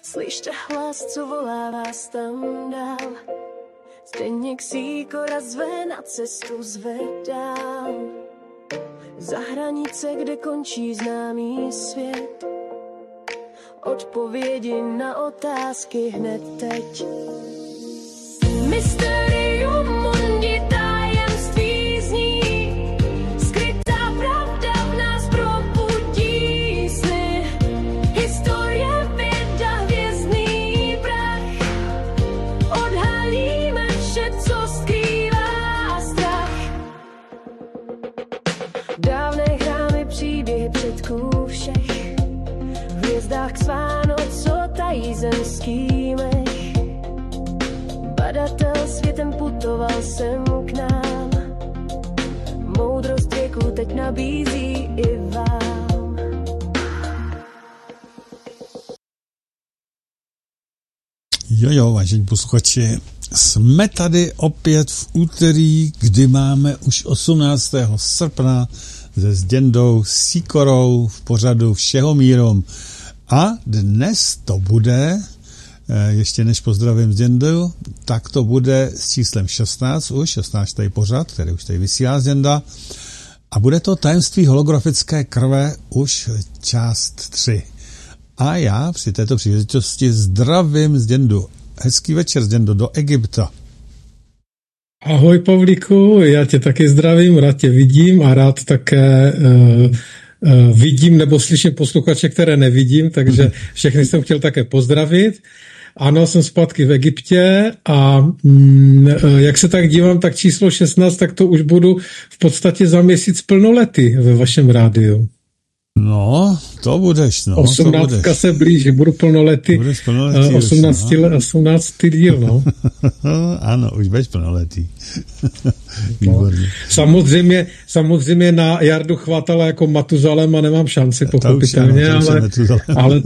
Slyšte hlas, co volá vás tam dál. Zdeněk Sýkora zve, na cestu zvedám. Za hranice, kde končí známý svět. Odpovědi na otázky hned teď. Mysterium mundi, tajemství zní. Skrytá pravda v nás probudí sny. Historie, věda, hvězdný prach. Odhalíme vše, co skrývá strach. Dávné chrámy, příběhy předků všech. V hvězdách sváno, co tají zemský mech. Badatel světem putoval sem k nám. Moudrost věku teď nabízí i vám. Jojo, vážení posluchači, jsme tady opět v úterý, kdy máme už 18. srpna se Zděndou Sýkorou v pořadu Všeho mírom. A dnes to bude, ještě než pozdravím Zděndu, tak to bude s číslem 16, už 16. pořad, který už tady vysílá Zděnda. A bude to tajemství holografické krve, už část 3. A já při této příležitosti zdravím Zděndu. Hezký večer, Zděndo, do Egypta. Ahoj, Pavlíku, já tě taky zdravím, rád tě vidím a rád také vidím nebo slyším posluchače, které nevidím, takže všechny jsem chtěl také pozdravit. Ano, jsem zpátky v Egyptě a jak se tak dívám, tak číslo 16, tak to už budu v podstatě za měsíc plnoletý ve vašem rádiu. No, to budeš, no. 18 se blíží, budu plnoletý. Budeš plnoletý 18. díl, no. Ano, už budeš plnoletý. Výborně. Samozřejmě na Jardu Chvátala jako Matuzalem a nemám šanci, pochopitelně, ale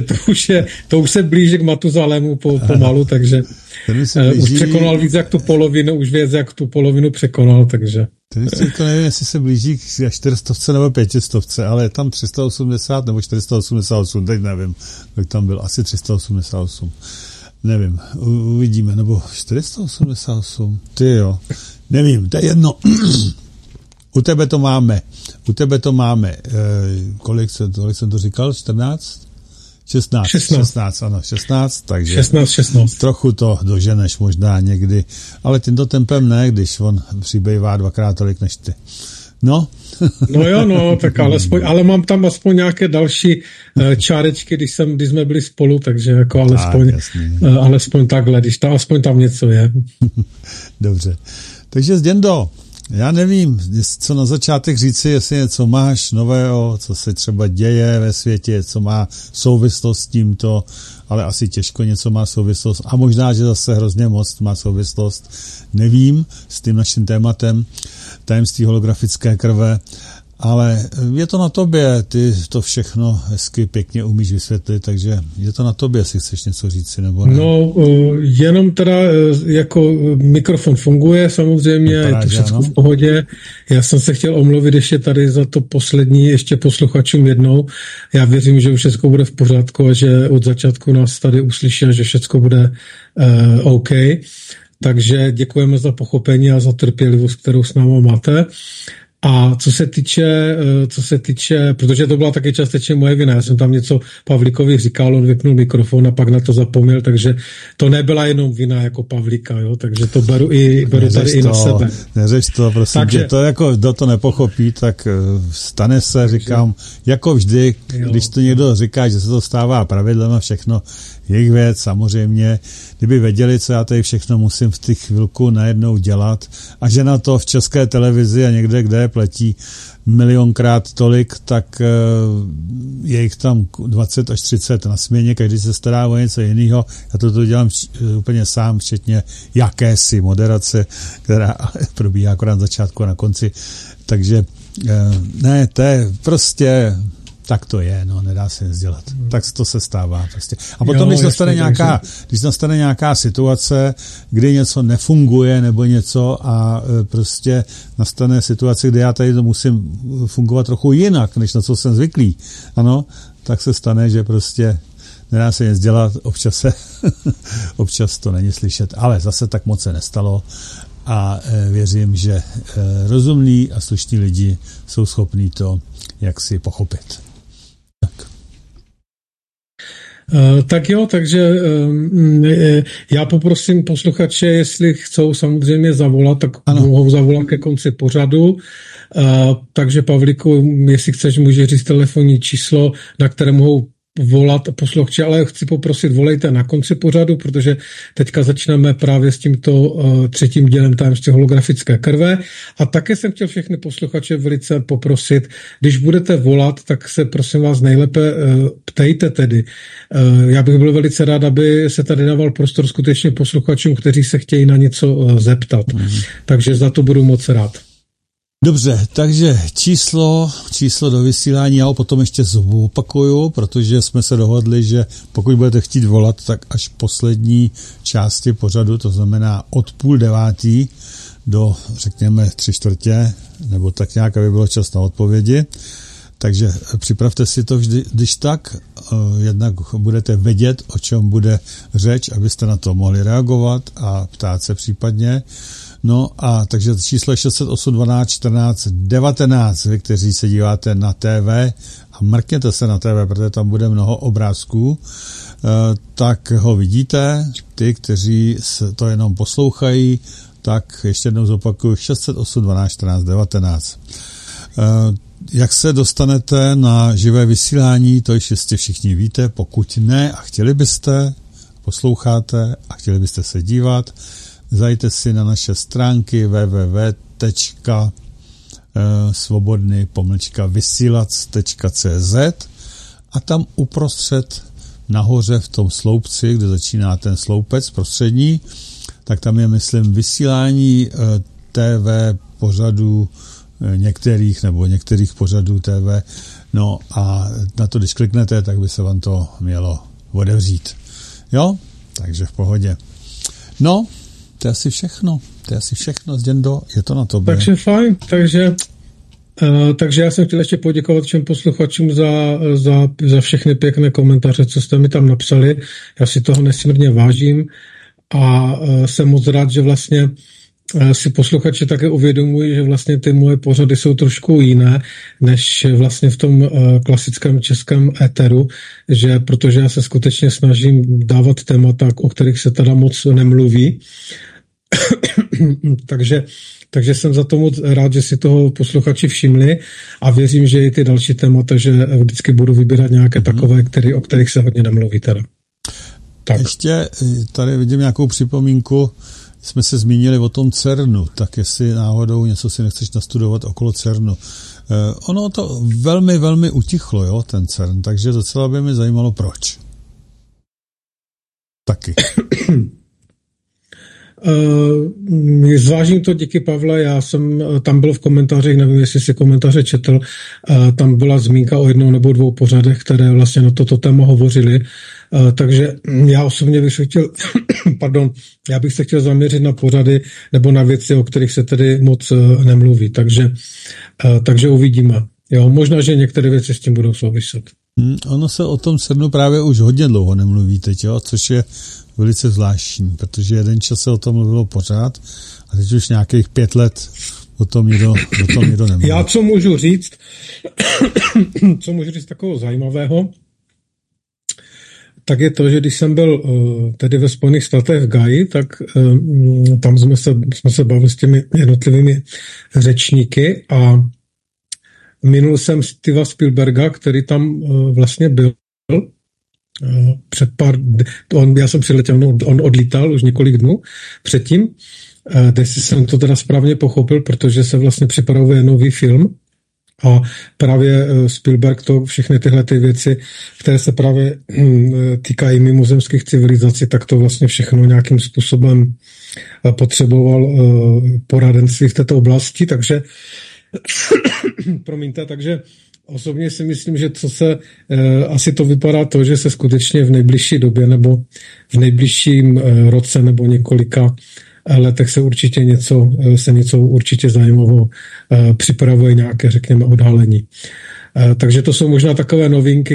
to už se blíží k Matuzalému pomalu, takže už překonal víc jak tu polovinu, už víc jak tu polovinu překonal, takže. To nevím, jestli se blíží k 400 nebo 500, ale je tam 380 nebo 488, teď nevím, jak tam byl, asi 388, nevím, uvidíme, nebo 488, ty jo, nevím, to je jedno. U tebe to máme, kolik jsem to říkal, 14? 16, ano, 16, takže 16. Trochu to doženeš možná někdy, ale tímto tempem ne, když on přibývá dvakrát tolik než ty. No. No, tak ale mám tam aspoň nějaké další čárečky, když jsme byli spolu, takže jako alespoň takhle, když tam aspoň tam něco je. Dobře. Takže Zděndo, já nevím, co na začátek říci, jestli něco máš nového, co se třeba děje ve světě, co má souvislost s tímto, ale asi těžko něco má souvislost a možná, že zase hrozně moc má souvislost, nevím, s tím naším tématem tajemství holografické krve, ale je to na tobě, ty to všechno hezky, pěkně umíš vysvětlit, takže je to na tobě, jestli chceš něco říci, nebo ne. No, jenom teda jako mikrofon funguje, samozřejmě, je to všechno v pohodě. Já jsem se chtěl omluvit ještě tady za to poslední, ještě posluchačům jednou. Já věřím, že už všechno bude v pořádku a že od začátku nás tady uslyší a že všechno bude OK. Takže děkujeme za pochopení a za trpělivost, kterou s námi máte. A co se týče, protože to byla taky částečně moje vina, já jsem tam něco Pavlíkovi říkal, on vypnul mikrofon a pak na to zapomněl, takže to nebyla jenom vina jako Pavlíka, jo, takže to beru tady i na sebe. Neřeš to, prosím, takže, to jako, kdo to nepochopí, tak stane se, říkám, jako vždy, když to někdo říká, že se to stává pravidlem a všechno, jejich věc, samozřejmě, kdyby věděli, co já tady všechno musím v těch chvilku najednou dělat a že na to v České televizi a někde, kde platí milionkrát tolik, tak je jich tam 20 až 30 na směně, každý se stará o něco jiného. Já to dělám úplně sám, včetně jakési moderace, která probíhá akorát na začátku a na konci. Takže ne, to je prostě... Tak to je, no, nedá se nic dělat. Tak to se stává prostě. A potom, když nastane nějaká situace, kdy něco nefunguje nebo něco a prostě nastane situace, kdy já tady to musím fungovat trochu jinak, než na co jsem zvyklý, ano, tak se stane, že prostě nedá se nic dělat, občas to není slyšet, ale zase tak moc se nestalo a věřím, že rozumní a slušní lidi jsou schopní to jaksi pochopit. Tak jo, takže já poprosím posluchače, jestli chcou samozřejmě zavolat, tak mohou zavolat ke konci pořadu. Takže Pavlíku, jestli chceš, můžeš říct telefonní číslo, na které mohou volat posluchači, ale chci poprosit, volejte na konci pořadu, protože teďka začneme právě s tímto třetím dílem tajemství holografické krve. A také jsem chtěl všechny posluchače velice poprosit, když budete volat, tak se prosím vás nejlépe ptejte tedy. Já bych byl velice rád, aby se tady dával prostor skutečně posluchačům, kteří se chtějí na něco zeptat. Takže za to budu moc rád. Dobře, takže číslo do vysílání, já ho potom ještě zopakuju, protože jsme se dohodli, že pokud budete chtít volat, tak až poslední části pořadu, to znamená od 8:30 do, řekněme, 3/4, nebo tak nějak, aby bylo čas na odpovědi. Takže připravte si to vždy, když tak, jednak budete vědět, o čem bude řeč, abyste na to mohli reagovat a ptát se případně. No a takže číslo je 608 12 14 19, vy, kteří se díváte na TV a mrkněte se na TV, protože tam bude mnoho obrázků, tak ho vidíte. Ty, kteří to jenom poslouchají, tak ještě jednou zopakuju 608 12 14 19. Jak se dostanete na živé vysílání, to již jistě všichni víte, pokud ne a chtěli byste, posloucháte a chtěli byste se dívat, zajděte si na naše stránky www.svobodny-vysílac.cz a tam uprostřed nahoře v tom sloupci, kde začíná ten sloupec prostřední, tak tam je, myslím, vysílání TV pořadů některých pořadů TV. No a na to, když kliknete, tak by se vám to mělo otevřít. Jo? Takže v pohodě. No, to je asi všechno, Zděndo, je to na tobě. Takže fajn, takže já jsem chtěl ještě poděkovat všem posluchačům za všechny pěkné komentáře, co jste mi tam napsali. Já si toho nesmírně vážím a jsem moc rád, že vlastně si posluchači také uvědomují, že vlastně ty moje pořady jsou trošku jiné, než vlastně v tom klasickém českém éteru, že protože já se skutečně snažím dávat témata, o kterých se teda moc nemluví. Takže jsem za to moc rád, že si toho posluchači všimli a věřím, že i ty další témata, že vždycky budu vybírat nějaké takové, o kterých se hodně nemluví teda. Tak. Ještě tady vidím nějakou připomínku. Jsme se zmínili o tom CERNu, tak jestli náhodou něco si nechceš nastudovat okolo CERNu. Ono to velmi, velmi utichlo, jo, ten CERN, takže docela by mě zajímalo, proč. Taky. Zvážím to, díky Pavle, já jsem tam byl v komentářích, nevím, jestli si komentáře četl, tam byla zmínka o 1 nebo 2 pořadech, které vlastně na toto téma hovořili, takže já osobně bych se chtěl, já bych se chtěl zaměřit na pořady nebo na věci, o kterých se tedy moc nemluví, takže uvidíme. Jo, možná, že některé věci s tím budou souviset. Ono se o tom CERNu právě už hodně dlouho nemluví teď, jo, což je velice zvláštní, protože jeden čas se o tom mluvilo pořád a teď už nějakých 5 let o tom nikdo nemluví. Já co můžu říct takového zajímavého, tak je to, že když jsem byl tedy ve Spojených státech v Gaji, tak tam jsme se bavili s těmi jednotlivými řečníky a minul jsem Steva Spielberga, který tam vlastně byl před já jsem přiletěl, on odlítal už několik dnů předtím, jestli jsem to teda správně pochopil, protože se vlastně připravuje nový film a právě Spielberg to všechny tyhle ty věci, které se právě týkají mimozemských civilizací, tak to vlastně všechno nějakým způsobem potřeboval poradenství v této oblasti, takže takže osobně si myslím, že asi to vypadá to, že se skutečně v nejbližší době nebo v nejbližším roce nebo několika letech se určitě něco určitě zajímavého připravuje, nějaké, řekněme, odhalení. Takže to jsou možná takové novinky,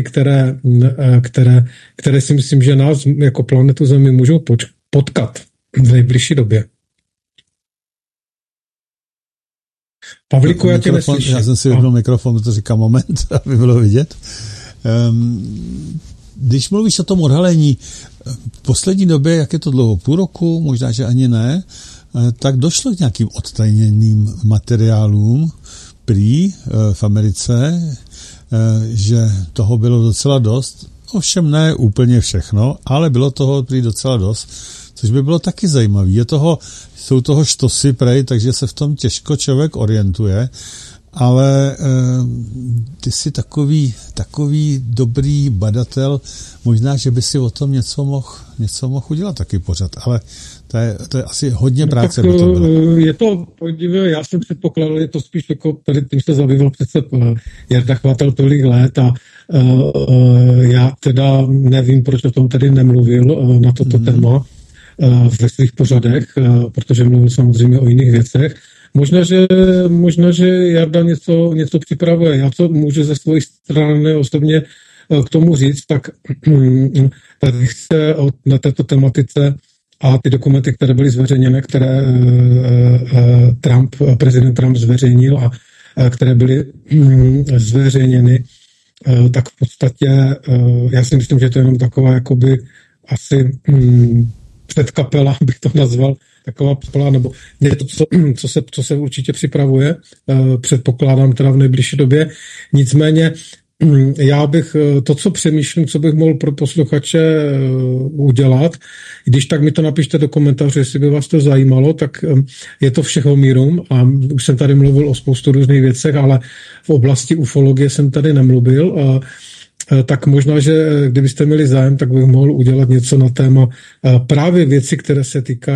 které si myslím, že nás jako planetu Zemi můžou potkat v nejbližší době. Pavlíku, já tě neslyším. Já jsem si vypnul mikrofon, to říkám moment, aby bylo vidět. Když mluvíš o tom odhalení, v poslední době, jak je to dlouho, půl roku, možná, že ani ne, tak došlo k nějakým odtajněným materiálům prý v Americe, že toho bylo docela dost. Ovšem ne úplně všechno, ale bylo toho prý docela dost, což by bylo taky zajímavé. Jsou toho štosy prej, takže se v tom těžko člověk orientuje, ale ty jsi takový dobrý badatel, možná, že by si o tom něco mohl udělat taky pořád, ale to je asi hodně práce. Tak je to, podívej, já jsem předpokládal, je to spíš jako tady tím se zabýval přece Jarda Chvátal tolik let a já teda nevím, proč o tom tady nemluvil na toto téma ve svých pořadech, protože mluvil samozřejmě o jiných věcech. Možná, že Jarda něco připravuje. Já co můžu ze své strany osobně k tomu říct, tak tady se na této tematice a ty dokumenty, které byly zveřejněné, které prezident Trump zveřejnil a které byly zveřejněny, tak v podstatě já si myslím, že to je jenom taková jakoby asi předkapela, bych to nazval, taková kapela, nebo něco, co se určitě připravuje, předpokládám teda v nejbližší době. Nicméně já bych to, co přemýšlím, co bych mohl pro posluchače udělat, když tak mi to napište do komentářů, jestli by vás to zajímalo, tak je to všeho mírum a už jsem tady mluvil o spoustu různých věcech, ale v oblasti ufologie jsem tady nemluvil. Tak možná, že kdybyste měli zájem, tak bych mohl udělat něco na téma právě věci, které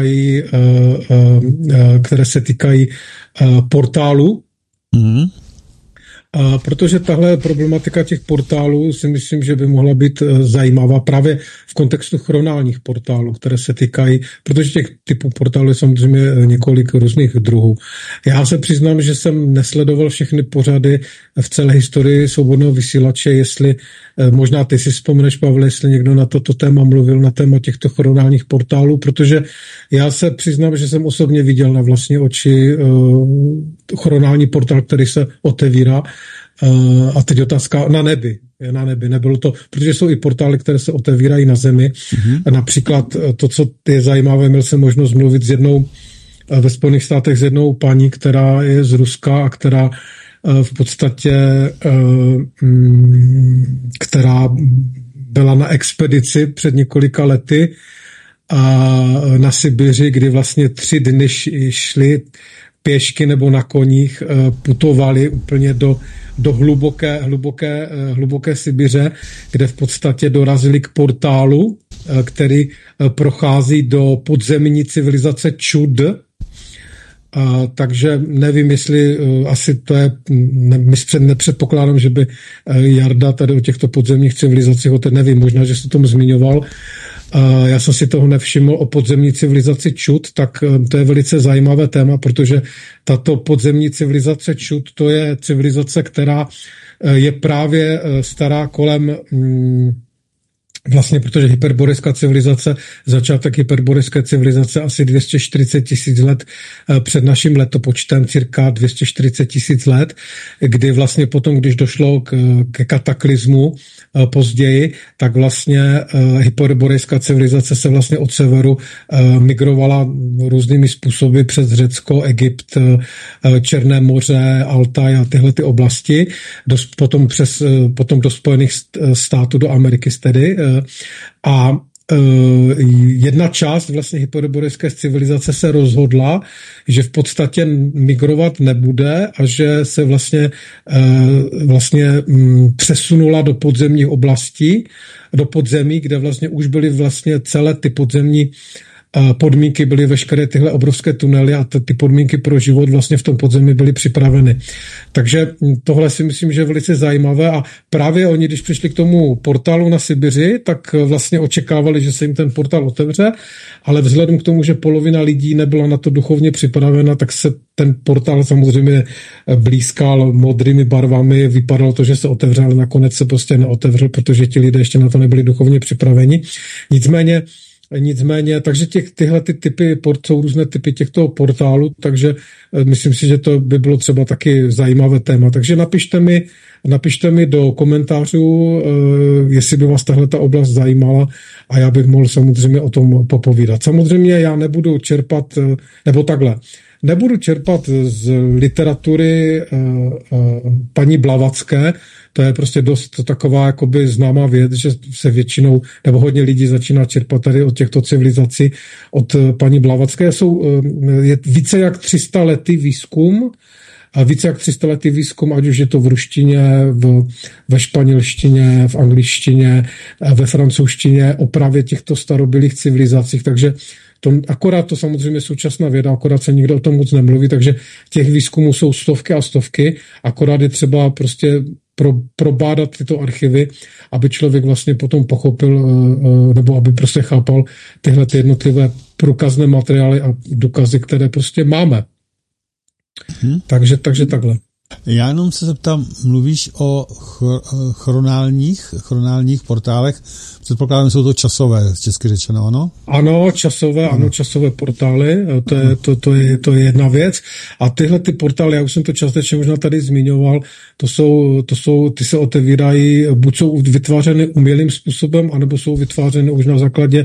se týkají portálu. Mm-hmm. Protože tahle problematika těch portálů si myslím, že by mohla být zajímavá právě v kontextu chronálních portálů, které se týkají, protože těch typů portálů je samozřejmě několik různých druhů. Já se přiznám, že jsem nesledoval všechny pořady v celé historii svobodného vysílače, jestli možná ty si vzpomeneš, Pavle, jestli někdo na toto téma mluvil, na téma těchto chronálních portálů, protože já se přiznám, že jsem osobně viděl na vlastní oči chronální portál, který se otevírá. A teď otázka na nebi. Nebylo to, protože jsou i portály, které se otevírají na zemi. Mm-hmm. Například to, co je zajímavé, měl jsem možnost mluvit ve Spojených státech s jednou paní, která je z Ruska a která v podstatě která byla na expedici před několika lety a na Sibiři, kdy vlastně 3 dny šli pěšky nebo na koních, putovali úplně do hluboké Sibiře, kde v podstatě dorazili k portálu, který prochází do podzemní civilizace Čud. Takže nevím, jestli asi to je, nepředpokládám, že by Jarda tady o těchto podzemních civilizacích, nevím, možná, že se tomu zmiňoval. Já jsem si toho nevšiml o podzemní civilizaci Čud, tak to je velice zajímavé téma, protože tato podzemní civilizace Čud, to je civilizace, která je právě stará kolem vlastně, protože hyperborejská civilizace, začátek hyperborejské civilizace asi 240 000 let před naším letopočtem, cirka 240 000 let, kdy vlastně potom, když došlo ke kataklizmu později, tak vlastně hyperborejská civilizace se vlastně od severu migrovala různými způsoby přes Řecko, Egypt, Černé moře, Altaj a tyhle ty oblasti, potom do Spojených států, do Ameriky tedy. A jedna část vlastně hyperborejské civilizace se rozhodla, že v podstatě migrovat nebude a že se vlastně přesunula do podzemních oblastí, do podzemí, kde vlastně už byly vlastně celé ty podzemní podmínky byly veškeré tyhle obrovské tunely a ty podmínky pro život vlastně v tom podzemí byly připraveny. Takže tohle si myslím, že je velice zajímavé a právě oni, když přišli k tomu portálu na Sibiři, tak vlastně očekávali, že se jim ten portál otevře, ale vzhledem k tomu, že polovina lidí nebyla na to duchovně připravena, tak se ten portál samozřejmě blízkal modrými barvami, vypadalo to, že se otevřel, ale nakonec se prostě neotevřel, protože ti lidé ještě na to nebyli duchovně připraveni. Nicméně, takže tyhle ty typy, jsou různé typy těchto portálů, takže myslím si, že to by bylo třeba taky zajímavé téma. Takže napište mi do komentářů, jestli by vás tahleta oblast zajímala a já bych mohl samozřejmě o tom popovídat. Samozřejmě já nebudu čerpat, nebo takhle, nebudu čerpat z literatury paní Blavacké, to je prostě dost taková jakoby známá věc, že se většinou, nebo hodně lidí začíná čerpat tady od těchto civilizací, od paní Blavacké. Je více jak 300 letý výzkum, ať už je to v ruštině, ve španělštině, v angličtině, ve francouzštině, o právě těchto starobylých civilizacích, takže akorát to samozřejmě současná věda, akorát se nikdo o tom moc nemluví, takže těch výzkumů jsou stovky a stovky, akorát je třeba prostě probádat tyto archivy, aby člověk vlastně potom pochopil, nebo aby prostě chápal tyhle ty jednotlivé průkazné materiály a důkazy, které prostě máme. Takže takhle. Já jenom se zeptám, mluvíš o chronálních portálech, předpokládám, jsou to časové, česky řečeno, ano? Ano, časové portály, to je jedna věc. A tyhle ty portály, já už jsem to částečně možná tady zmiňoval, ty se otevírají, buď jsou vytvářeny umělým způsobem, anebo jsou vytvářeny už na základě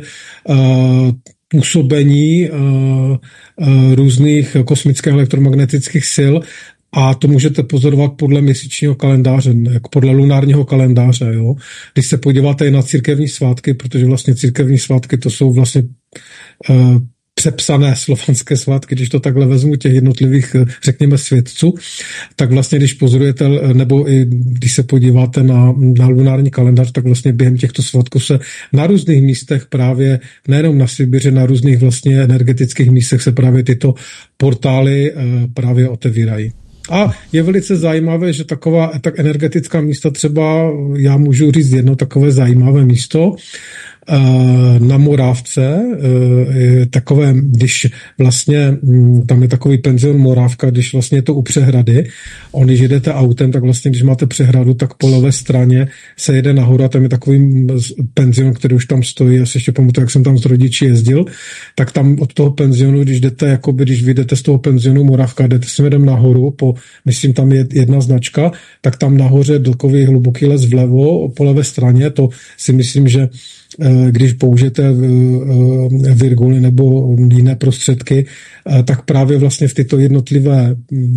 působení různých kosmických elektromagnetických sil. A to můžete pozorovat podle měsíčního kalendáře, jako podle lunárního kalendáře. Jo? Když se podíváte i na církevní svátky, protože vlastně církevní svátky to jsou vlastně přepsané slovanské svátky, když to takhle vezmu těch jednotlivých, řekněme, světců, tak vlastně, když pozorujete, nebo i když se podíváte na lunární kalendář, tak vlastně během těchto svátků se na různých místech právě, nejenom na Sibiři, na různých vlastně energetických místech se právě tyto portály právě otevírají. A je velice zajímavé, že tak energetická místa, třeba já můžu říct jedno takové zajímavé místo na Morávce, takové, když vlastně tam je takový penzion Morávka, když vlastně je to u přehrady, když jedete autem, tak vlastně, když máte přehradu, tak po levé straně se jede nahoru a tam je takový penzion, který už tam stojí, já si ještě pamatuju, jak jsem tam s rodiči jezdil, tak tam od toho penzionu, když vyjdete z toho penzionu Morávka, jdete směrem nahoru, myslím tam je jedna značka, tak tam nahoře takový hluboký les vlevo, po levé straně, to si myslím, že když použijete virguly nebo jiné prostředky, tak právě vlastně v tyto jednotlivé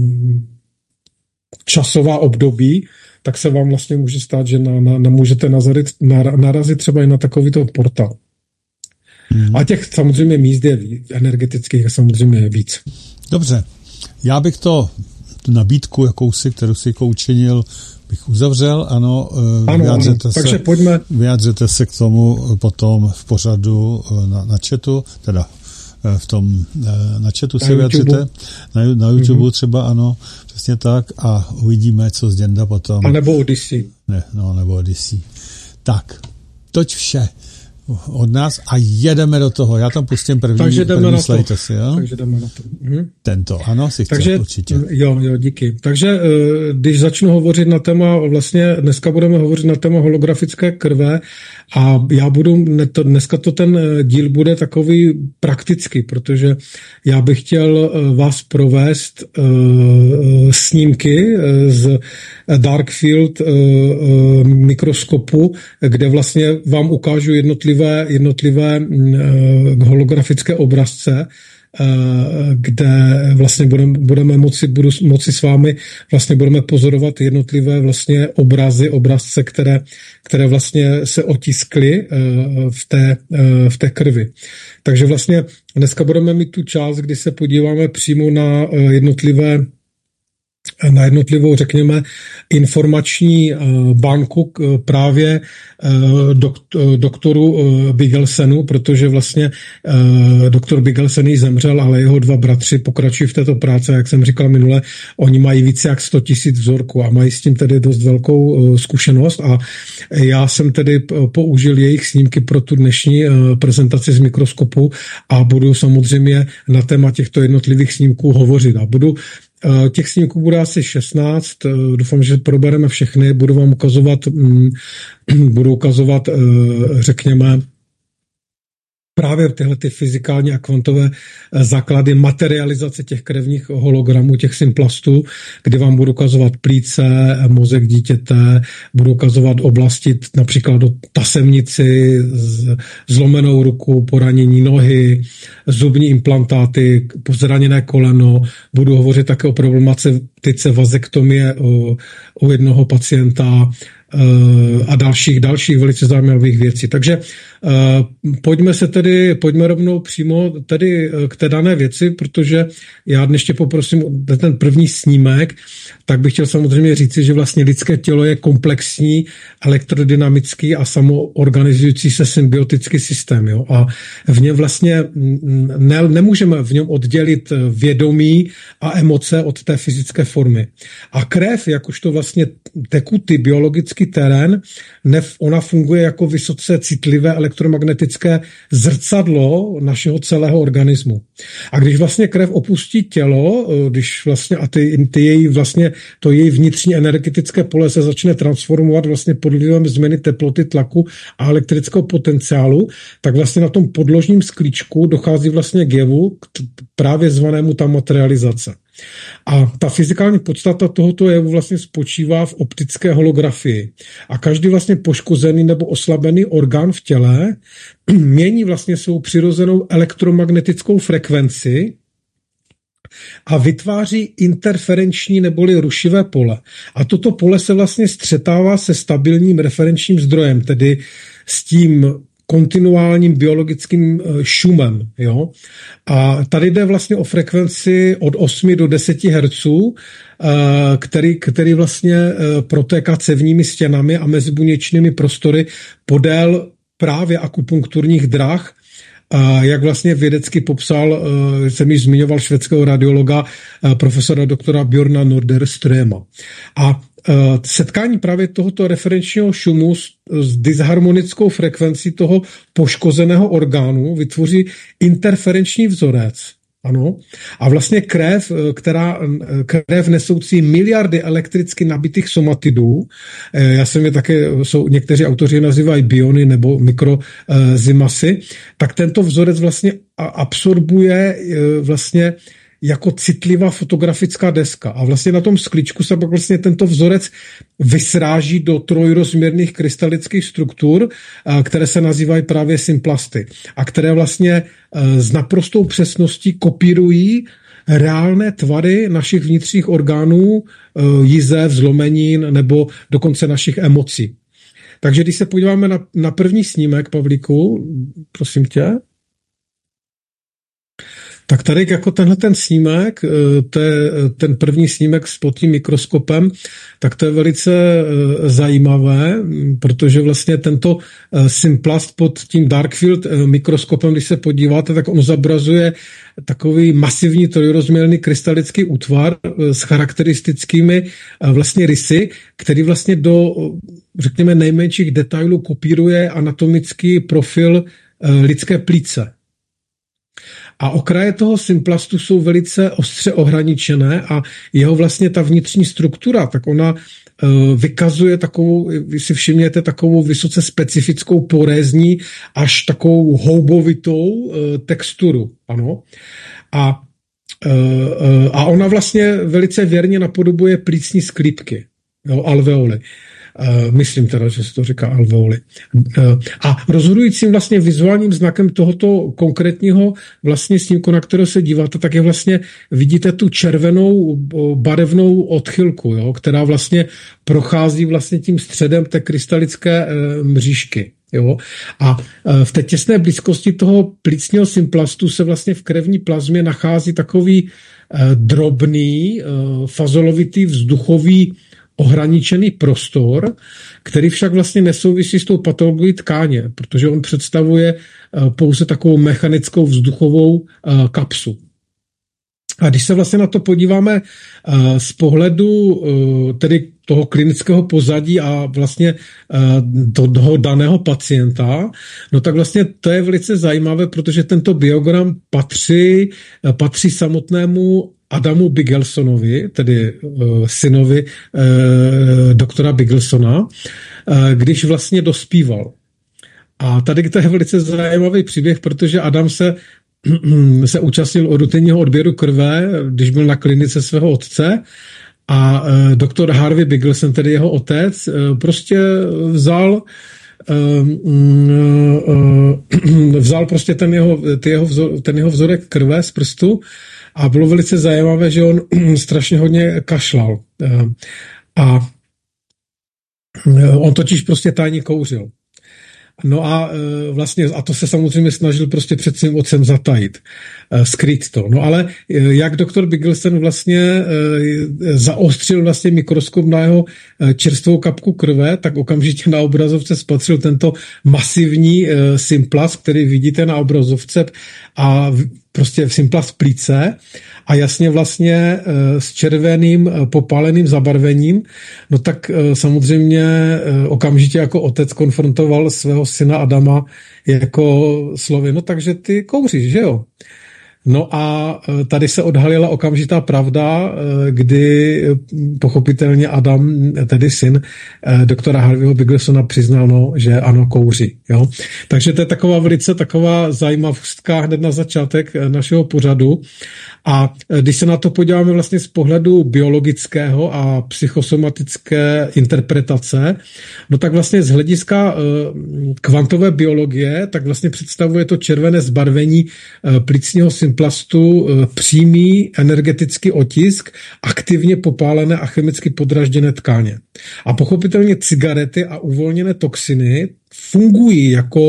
časová období, tak se vám vlastně může stát, že můžete narazit třeba i na takovýto portál. A těch samozřejmě míst je energetických samozřejmě víc. Dobře, já bych tu nabídku jakousi, kterou si učinil, bych uzavřel, ano, vyjádřete se k tomu potom v pořadu na chatu, teda na chatu se vyjádřete, na YouTube třeba, ano, přesně tak, a uvidíme, co z Děnda potom. A nebo Odyssey. Nebo Odyssey. Tak, toť vše od nás a jedeme do toho. Já tam pustím první slide asi, jo? Takže jdeme na to. Tento, ano, si chtěl určitě. Jo, díky. Takže když začnu hovořit na téma, vlastně dneska budeme hovořit na téma holografické krve a dneska ten díl bude takový praktický, protože já bych chtěl vás provést snímky z Darkfield mikroskopu, kde vlastně vám ukážu jednotlivé holografické obrazce, kde vlastně budeme moci s vámi vlastně budeme pozorovat jednotlivé vlastně obrazce, které vlastně se otiskly v té krvi. Takže vlastně dneska budeme mít tu část, kdy se podíváme přímo na jednotlivé na jednotlivou, řekněme, informační banku právě doktoru Bigelsenu, protože vlastně doktor Bigelsen již zemřel, ale jeho dva bratři pokračují v této práci. Jak jsem říkal minule, oni mají více jak 100 000 vzorků a mají s tím tedy dost velkou zkušenost a já jsem tedy použil jejich snímky pro tu dnešní prezentaci z mikroskopu a budu samozřejmě na téma těchto jednotlivých snímků hovořit. A těch snímků bude asi 16, doufám, že probereme všechny, budu vám ukazovat, řekněme, právě tyhle ty fyzikální a kvantové základy materializace těch krevních hologramů, těch symplastů, kdy vám budu ukazovat plíce, mozek dítěte, budu ukazovat oblasti například do tasemnici, zlomenou ruku, poranění nohy, zubní implantáty, zraněné koleno, budu hovořit také o problematice vazektomie u jednoho pacienta, a dalších velice zajímavých věcí. Takže pojďme rovnou přímo tedy k té dané věci, protože já dnes ještě poprosím ten první snímek, tak bych chtěl samozřejmě říci, že vlastně lidské tělo je komplexní, elektrodynamický a samoorganizující se symbiotický systém. Jo? A v něm vlastně nemůžeme v něm oddělit vědomí a emoce od té fyzické formy. A krev, jakožto vlastně tekutý biologický terén, ona funguje jako vysoce citlivé elektromagnetické zrcadlo našeho celého organismu. A když vlastně krev opustí tělo, když vlastně a to její vnitřní energetické pole se začne transformovat vlastně pod vlivem změny teploty, tlaku a elektrického potenciálu, tak vlastně na tom podložním sklíčku dochází vlastně k jevu, právě zvanému ta materializace. A ta fyzikální podstata tohoto jevu vlastně spočívá v optické holografii. A každý vlastně poškozený nebo oslabený orgán v těle mění vlastně svou přirozenou elektromagnetickou frekvenci a vytváří interferenční neboli rušivé pole. A toto pole se vlastně střetává se stabilním referenčním zdrojem, tedy s tím kontinuálním biologickým šumem. Jo? A tady jde vlastně o frekvenci od 8 do 10 Hz, který vlastně protéká cévními stěnami a mezibuněčnými prostory podél právě akupunkturních drah, jak vlastně vědecky popsal, jsem již zmiňoval švédského radiologa profesora doktora Björna Norderströma. A setkání právě tohoto referenčního šumu s disharmonickou frekvencí toho poškozeného orgánu vytvoří interferenční vzorec. Ano. A vlastně krev nesoucí miliardy elektricky nabitých somatidů, já jsem je také, někteří autoři nazývají biony nebo mikrozymasy, tak tento vzorec vlastně absorbuje vlastně jako citlivá fotografická deska. A vlastně na tom sklíčku se pak vlastně tento vzorec vysráží do trojrozměrných krystalických struktur, které se nazývají právě symplasty. A které vlastně s naprostou přesností kopírují reálné tvary našich vnitřních orgánů, jizev, zlomenin nebo dokonce našich emocí. Takže když se podíváme na první snímek, Pavlíku, prosím tě. Tak tady jako tenhle ten snímek, ten první snímek pod tím mikroskopem, tak to je velice zajímavé, protože vlastně tento symplast pod tím darkfield mikroskopem, když se podíváte, tak on zobrazuje takový masivní trojrozměrný krystalický útvar s charakteristickými vlastně rysy, který vlastně do, řekněme, nejmenších detailů kopíruje anatomický profil lidské plíce. A okraje toho symplastu jsou velice ostře ohraničené a jeho vlastně ta vnitřní struktura, tak ona vykazuje takovou, vy si všimněte, takovou vysoce specifickou porézní až takovou houbovitou texturu. Ano. A ona vlastně velice věrně napodobuje plícní sklípky, jo, alveoly. Myslím teda, že se to říká alveoly. A rozhodujícím vlastně vizuálním znakem tohoto konkrétního vlastně snímku, na kterého se díváte, tak je vlastně, vidíte tu červenou barevnou odchylku, jo, která vlastně prochází vlastně tím středem té krystalické mřížky. Jo? A v té těsné blízkosti toho plicního symplastu se vlastně v krevní plazmě nachází takový drobný, fazolovitý, vzduchový, ohraničený prostor, který však vlastně nesouvisí s tou patologií tkáně, protože on představuje pouze takovou mechanickou vzduchovou kapsu. A když se vlastně na to podíváme z pohledu tedy toho klinického pozadí a vlastně toho daného pacienta, no tak vlastně to je velice zajímavé, protože tento biogram patří samotnému Adamu Bigelsonovi, tedy synovi doktora Bigelsona, když vlastně dospíval. A tady to je velice zajímavý příběh, protože Adam se účastnil rutinního odběru krve, když byl na klinice svého otce, a doktor Harvey Bigelson, tedy jeho otec, prostě vzal prostě ten jeho vzorek krve z prstu a bylo velice zajímavé, že on strašně hodně kašlal. A on totiž prostě tajně kouřil. No a vlastně, a to se samozřejmě snažil prostě před svým otcem zatajit, skrýt to. No ale jak doktor Bigelson vlastně zaostřil vlastně mikroskop na jeho čerstvou kapku krve, tak okamžitě na obrazovce spatřil tento masivní symplast, který vidíte na obrazovce, a prostě symplast plíce a jasně vlastně s červeným popáleným zabarvením, no tak samozřejmě okamžitě jako otec konfrontoval svého syna Adama jako slovy, no takže ty kouříš, že jo? No a tady se odhalila okamžitá pravda, kdy pochopitelně Adam, tedy syn doktora Harveyho Bigelsona, přiznal, no, že ano, kouří. Jo? Takže to je taková zajímavostka hned na začátek našeho pořadu. A když se na to podíváme vlastně z pohledu biologického a psychosomatické interpretace, no tak vlastně z hlediska kvantové biologie, tak vlastně představuje to červené zbarvení plicního symplastu přímý energetický otisk aktivně popálené a chemicky podražděné tkáně. A pochopitelně cigarety a uvolněné toxiny fungují jako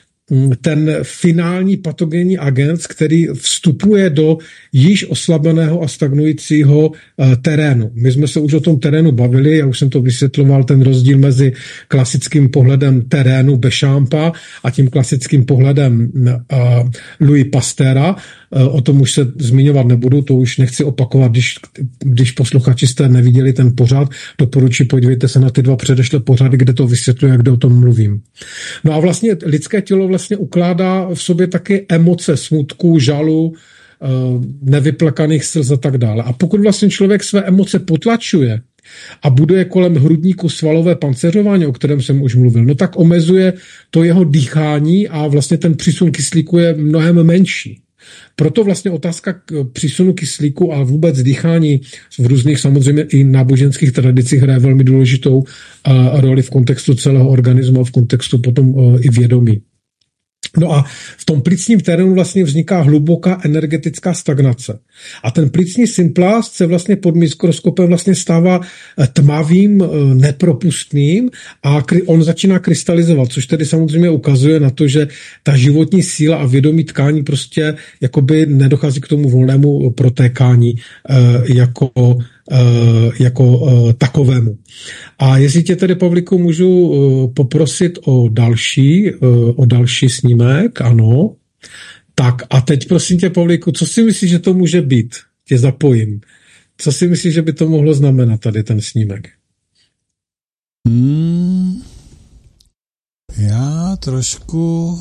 ten finální patogenní agent, který vstupuje do již oslabeného a stagnujícího terénu. My jsme se už o tom terénu bavili, já už jsem to vysvětloval, ten rozdíl mezi klasickým pohledem terénu Béchampa a tím klasickým pohledem Louise Pasteura. O tom už se zmiňovat nebudu, to už nechci opakovat, když posluchači jste neviděli ten pořad, doporučuji, podívejte se na ty 2 předešlé pořady, kde to vysvětluje, kde o tom mluvím. No a vlastně lidské tělo vlastně ukládá v sobě taky emoce smutku, žalu, nevyplakaných slz a tak dále. A pokud vlastně člověk své emoce potlačuje a buduje kolem hrudníku svalové pancéřování, o kterém jsem už mluvil, no tak omezuje to jeho dýchání a vlastně ten přísun kyslíku je mnohem menší. Proto vlastně otázka k přísunu kyslíku a vůbec dýchání v různých samozřejmě i náboženských tradicích hraje velmi důležitou roli v kontextu celého organismu a v kontextu potom i vědomí. No a v tom plicním terénu vlastně vzniká hluboká energetická stagnace. A ten plicní symplast se vlastně pod mikroskopem vlastně stává tmavým, nepropustným a on začíná krystalizovat, což tedy samozřejmě ukazuje na to, že ta životní síla a vědomí tkání prostě jakoby nedochází k tomu volnému protékání jako takovému. A jestli tě tedy, Pavlíku, můžu poprosit o další snímek, ano. Tak a teď prosím tě, Pavlíku, co si myslíš, že to může být? Tě zapojím. Co si myslíš, že by to mohlo znamenat tady ten snímek? Já trošku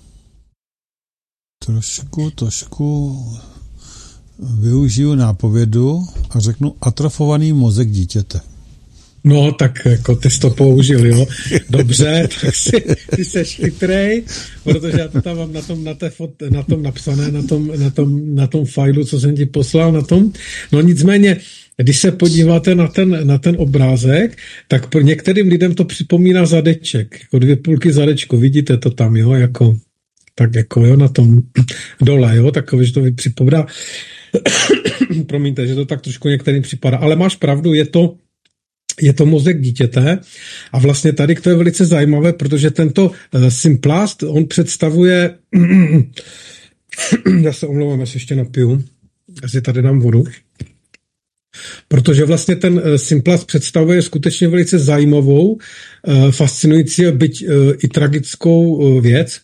využiju nápovědu a řeknu atrofovaný mozek dítěte. No, tak jako ty jsi to použil, jo. Dobře, tak ty seš chytrej, protože já to tam mám na tom napsané, na tom failu, co jsem ti poslal, na tom. No nicméně, když se podíváte na ten obrázek, tak pro některým lidem to připomíná zadeček, jako 2 půlky zadečku, vidíte to tam, jo, jako tak jako, jo, na tom dole, jo, takové, že to připomíná. Promiňte, že to tak trošku některým připadá, ale máš pravdu, je to mozek dítěte a vlastně tady to je velice zajímavé, protože tento symplast, on představuje já se omlouvám, já se ještě napiju Já si tady dám vodu. Protože vlastně ten Symplast představuje skutečně velice zajímavou, fascinující, byť i tragickou věc.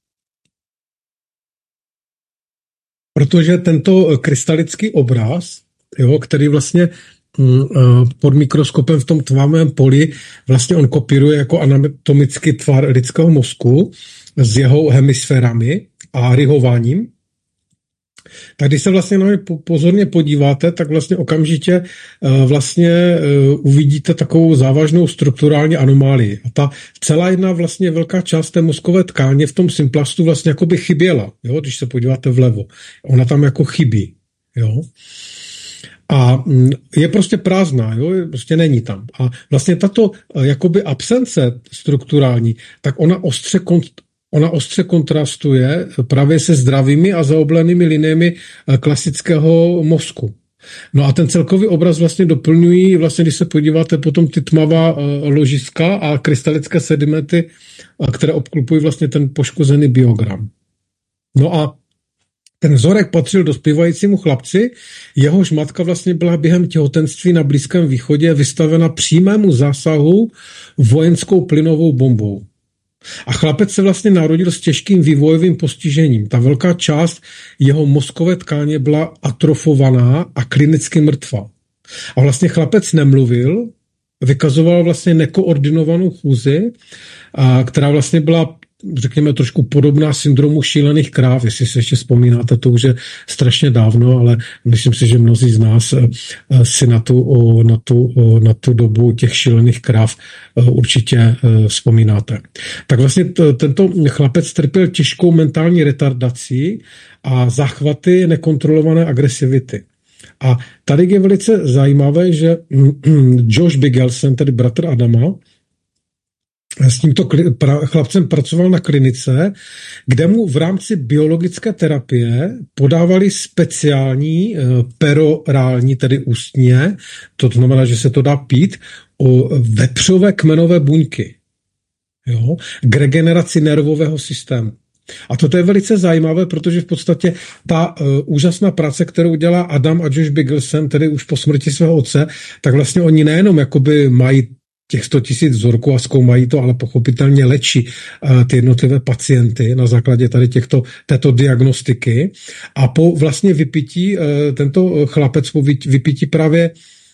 Protože tento krystalický obraz, jo, který vlastně pod mikroskopem v tom tmavém poli, vlastně on kopíruje jako anatomický tvar lidského mozku s jeho hemisférami a rihováním. Tak když se vlastně na ně pozorně podíváte, tak vlastně okamžitě vlastně uvidíte takovou závažnou strukturální anomálii. A ta celá jedna vlastně velká část té mozkové tkáně v tom Symplastu vlastně jako by chyběla, jo, když se podíváte vlevo. Ona tam jako chybí, jo. A je prostě prázdná, jo, prostě není tam. A vlastně tato jakoby absence strukturální, tak ona ostře kontrastuje právě se zdravými a zaoblenými liniemi klasického mozku. No a ten celkový obraz vlastně doplňují, vlastně když se podíváte potom ty tmavá ložiska a krystalické sedimenty, které obklupují vlastně ten poškozený biogram. No a ten vzorek patřil dospívajícímu chlapci, jehož matka vlastně byla během těhotenství na Blízkém východě vystavena přímému zásahu vojenskou plynovou bombou. A chlapec se vlastně narodil s těžkým vývojovým postižením. Ta velká část jeho mozkové tkáně byla atrofovaná a klinicky mrtvá. A vlastně chlapec nemluvil, vykazoval vlastně nekoordinovanou chůzi, která vlastně byla, řekněme, trošku podobná syndromu šílených kráv, jestli se ještě vzpomínáte, to už je strašně dávno, ale myslím si, že mnozí z nás si na tu dobu těch šílených kráv určitě vzpomínáte. Tak vlastně tento chlapec trpěl těžkou mentální retardací a záchvaty nekontrolované agresivity. A tady je velice zajímavé, že Josh Bigelsen, tedy bratr Adama, s tímto chlapcem pracoval na klinice, kde mu v rámci biologické terapie podávali speciální perorální, tedy ústně, to znamená, že se to dá pít, vepřové kmenové buňky, jo, k regeneraci nervového systému. A toto je velice zajímavé, protože v podstatě ta úžasná práce, kterou dělá Adam a Josh Bigelsen, tedy už po smrti svého otce, tak vlastně oni nejenom jakoby mají těch 100 000 vzorků a zkoumají to, ale pochopitelně léčí ty jednotlivé pacienty na základě tady této diagnostiky. A po vlastně vypití, tento chlapec po vypití právě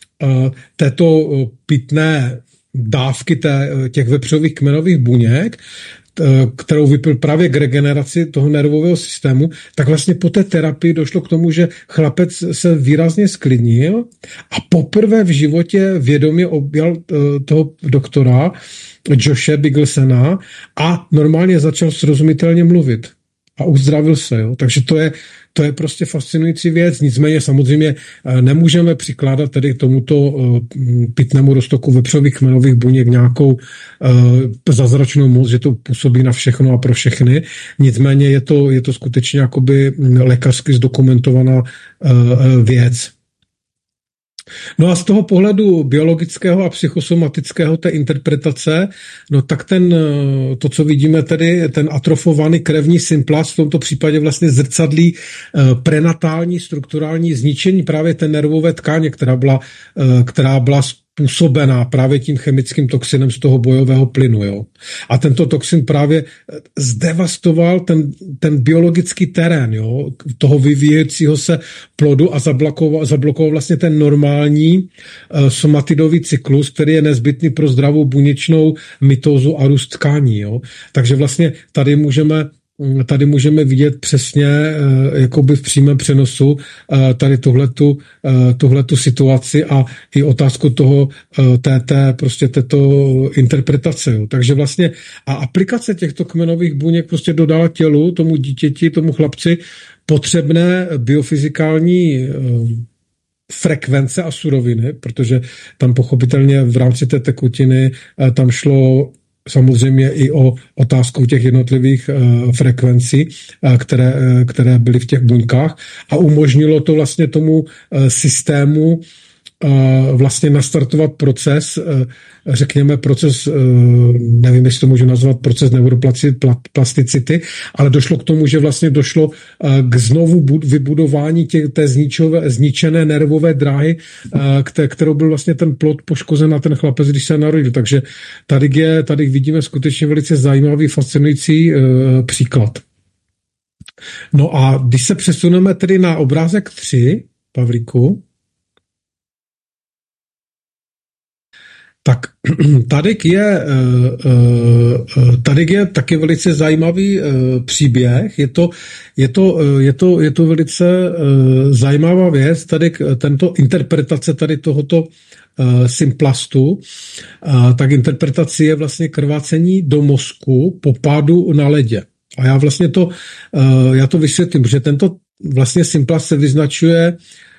této pitné dávky těch vepřových kmenových buněk, kterou vypil právě k regeneraci toho nervového systému, tak vlastně po té terapii došlo k tomu, že chlapec se výrazně sklidnil a poprvé v životě vědomě objal toho doktora Joshe Bigelsena a normálně začal srozumitelně mluvit. A uzdravil se, jo. Takže to je prostě fascinující věc. Nicméně samozřejmě nemůžeme přikládat tedy tomuto pitnému roztoku vepřových kmenových buněk nějakou zázračnou moc, že to působí na všechno a pro všechny. Nicméně je to skutečně jakoby lékařsky zdokumentovaná věc. No a z toho pohledu biologického a psychosomatického té interpretace, no tak to, co vidíme tedy, ten atrofovaný krevní Symplast v tomto případě vlastně zrcadlí prenatální strukturální zničení právě té nervové tkáně, která byla způsobená právě tím chemickým toxinem z toho bojového plynu. Jo. A tento toxin právě zdevastoval ten biologický terén, jo, toho vyvíjejícího se plodu a zablokoval vlastně ten normální somatidový cyklus, který je nezbytný pro zdravou buněčnou mitózu a růst tkání. Jo. Takže vlastně tady můžeme vidět přesně jakoby v přímém přenosu tady tuhletu situaci a i otázku této interpretace. Jo. Takže vlastně a aplikace těchto kmenových buněk prostě dodala tělu, tomu dítěti, tomu chlapci potřebné biofyzikální frekvence a suroviny, protože tam pochopitelně v rámci té tekutiny tam šlo samozřejmě i o otázku těch jednotlivých frekvencí, které byly v těch buňkách a umožnilo to vlastně tomu systému vlastně nastartovat proces, řekněme proces, nevím, jestli to můžu nazvat proces neuroplasticity, ale došlo k tomu, že vlastně došlo k znovu vybudování té zničené nervové dráhy, kterou byl vlastně ten plod poškozen na ten chlapec, když se narodil. Takže tady vidíme skutečně velice zajímavý, fascinující příklad. No a když se přesuneme tedy na obrázek 3, Pavlíku, tak tady je taky velice zajímavý příběh. Je to velice zajímavá věc. Tady tento interpretace tady tohoto symplastu, tak interpretace je vlastně krvácení do mozku po pádu na ledě. A já to vysvětlím, že tento vlastně symplast se vyznačuje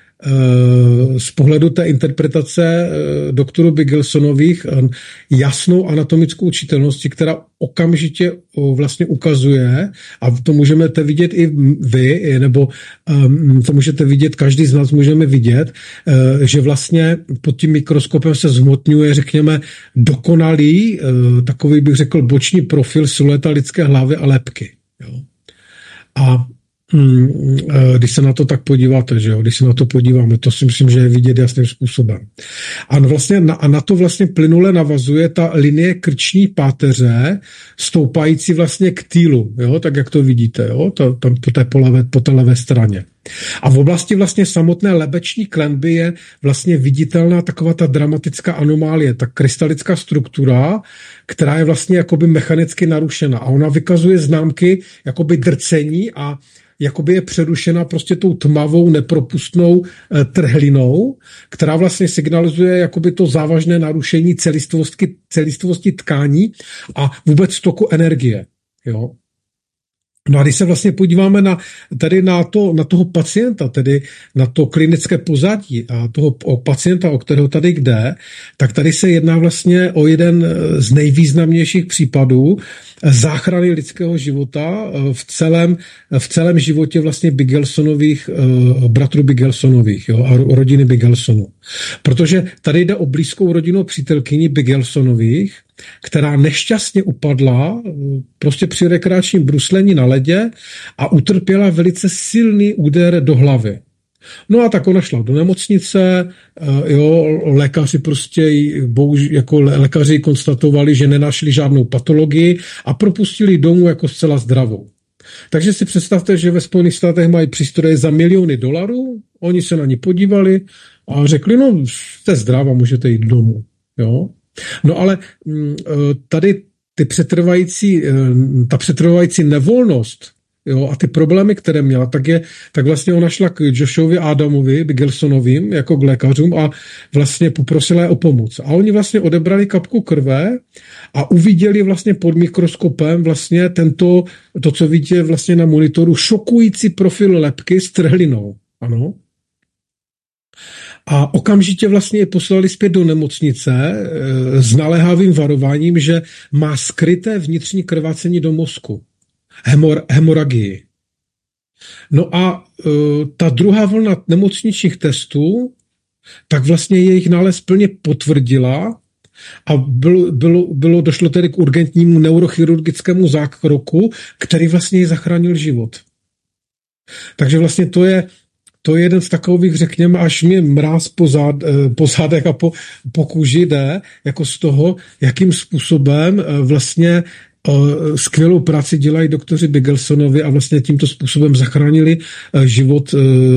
z pohledu té interpretace doktorů Bigelsonových jasnou anatomickou čitelností, která okamžitě vlastně ukazuje, a to můžete vidět i vy, nebo to můžete vidět, každý z nás můžeme vidět, že vlastně pod tím mikroskopem se zhmotňuje, řekněme, dokonalý, takový bych řekl, boční profil silueta lidské hlavy a lebky. Jo. A když se na to tak podíváte, že jo? Když se na to podíváme, to si myslím, že je vidět jasným způsobem. A na to vlastně plynule navazuje ta linie krční páteře, stoupající vlastně k týlu, jo? Tak jak to vidíte, jo? Tam po té levé straně. A v oblasti vlastně samotné lebeční klenby je vlastně viditelná taková ta dramatická anomálie, ta krystalická struktura, která je vlastně jakoby mechanicky narušena. A ona vykazuje známky jakoby drcení a jakoby je přerušena prostě tou tmavou, nepropustnou trhlinou, která vlastně signalizuje jakoby to závažné narušení celistvosti tkání a vůbec toku energie. Jo? No a když se vlastně podíváme na toho pacienta, tedy na to klinické pozadí a toho pacienta, o kterého tady jde, tak tady se jedná vlastně o jeden z nejvýznamnějších případů záchrany lidského života v celém životě vlastně Bigelsonových, bratrů Bigelsonových, jo, a rodiny Bigelsonů. Protože tady jde o blízkou rodinnou přítelkyni Bigelsonových, která nešťastně upadla prostě při rekreačním bruslení na ledě a utrpěla velice silný úder do hlavy. No a tak ona šla do nemocnice, jo, lékaři lékaři konstatovali, že nenašli žádnou patologii a propustili domů jako zcela zdravou. Takže si představte, že ve Spojených státech mají přístroje za miliony $, oni se na ní podívali a řekli, no, jste zdravá, můžete jít domů, jo. No ale tady ta přetrvající nevolnost, jo, a ty problémy, které měla, tak vlastně ona šla k Joshovi Adamovi, Bigelsonovým, jako k lékařům a vlastně poprosila je o pomoc. A oni vlastně odebrali kapku krve a uviděli vlastně pod mikroskopem vlastně to, co vidíte vlastně na monitoru, šokující profil lebky s trhlinou. Ano. A okamžitě vlastně je poslali zpět do nemocnice s naléhavým varováním, že má skryté vnitřní krvácení do mozku. Hemoragii. No a ta druhá vlna nemocničních testů, tak vlastně jejich nález plně potvrdila a došlo tedy k urgentnímu neurochirurgickému zákroku, který vlastně jí zachránil život. Takže vlastně to je jeden z takových, řekněme, až mě mráz po zádech a po kůži jde, jako z toho, jakým způsobem vlastně skvělou práci dělají doktoři Bigelsonovi a vlastně tímto způsobem zachránili život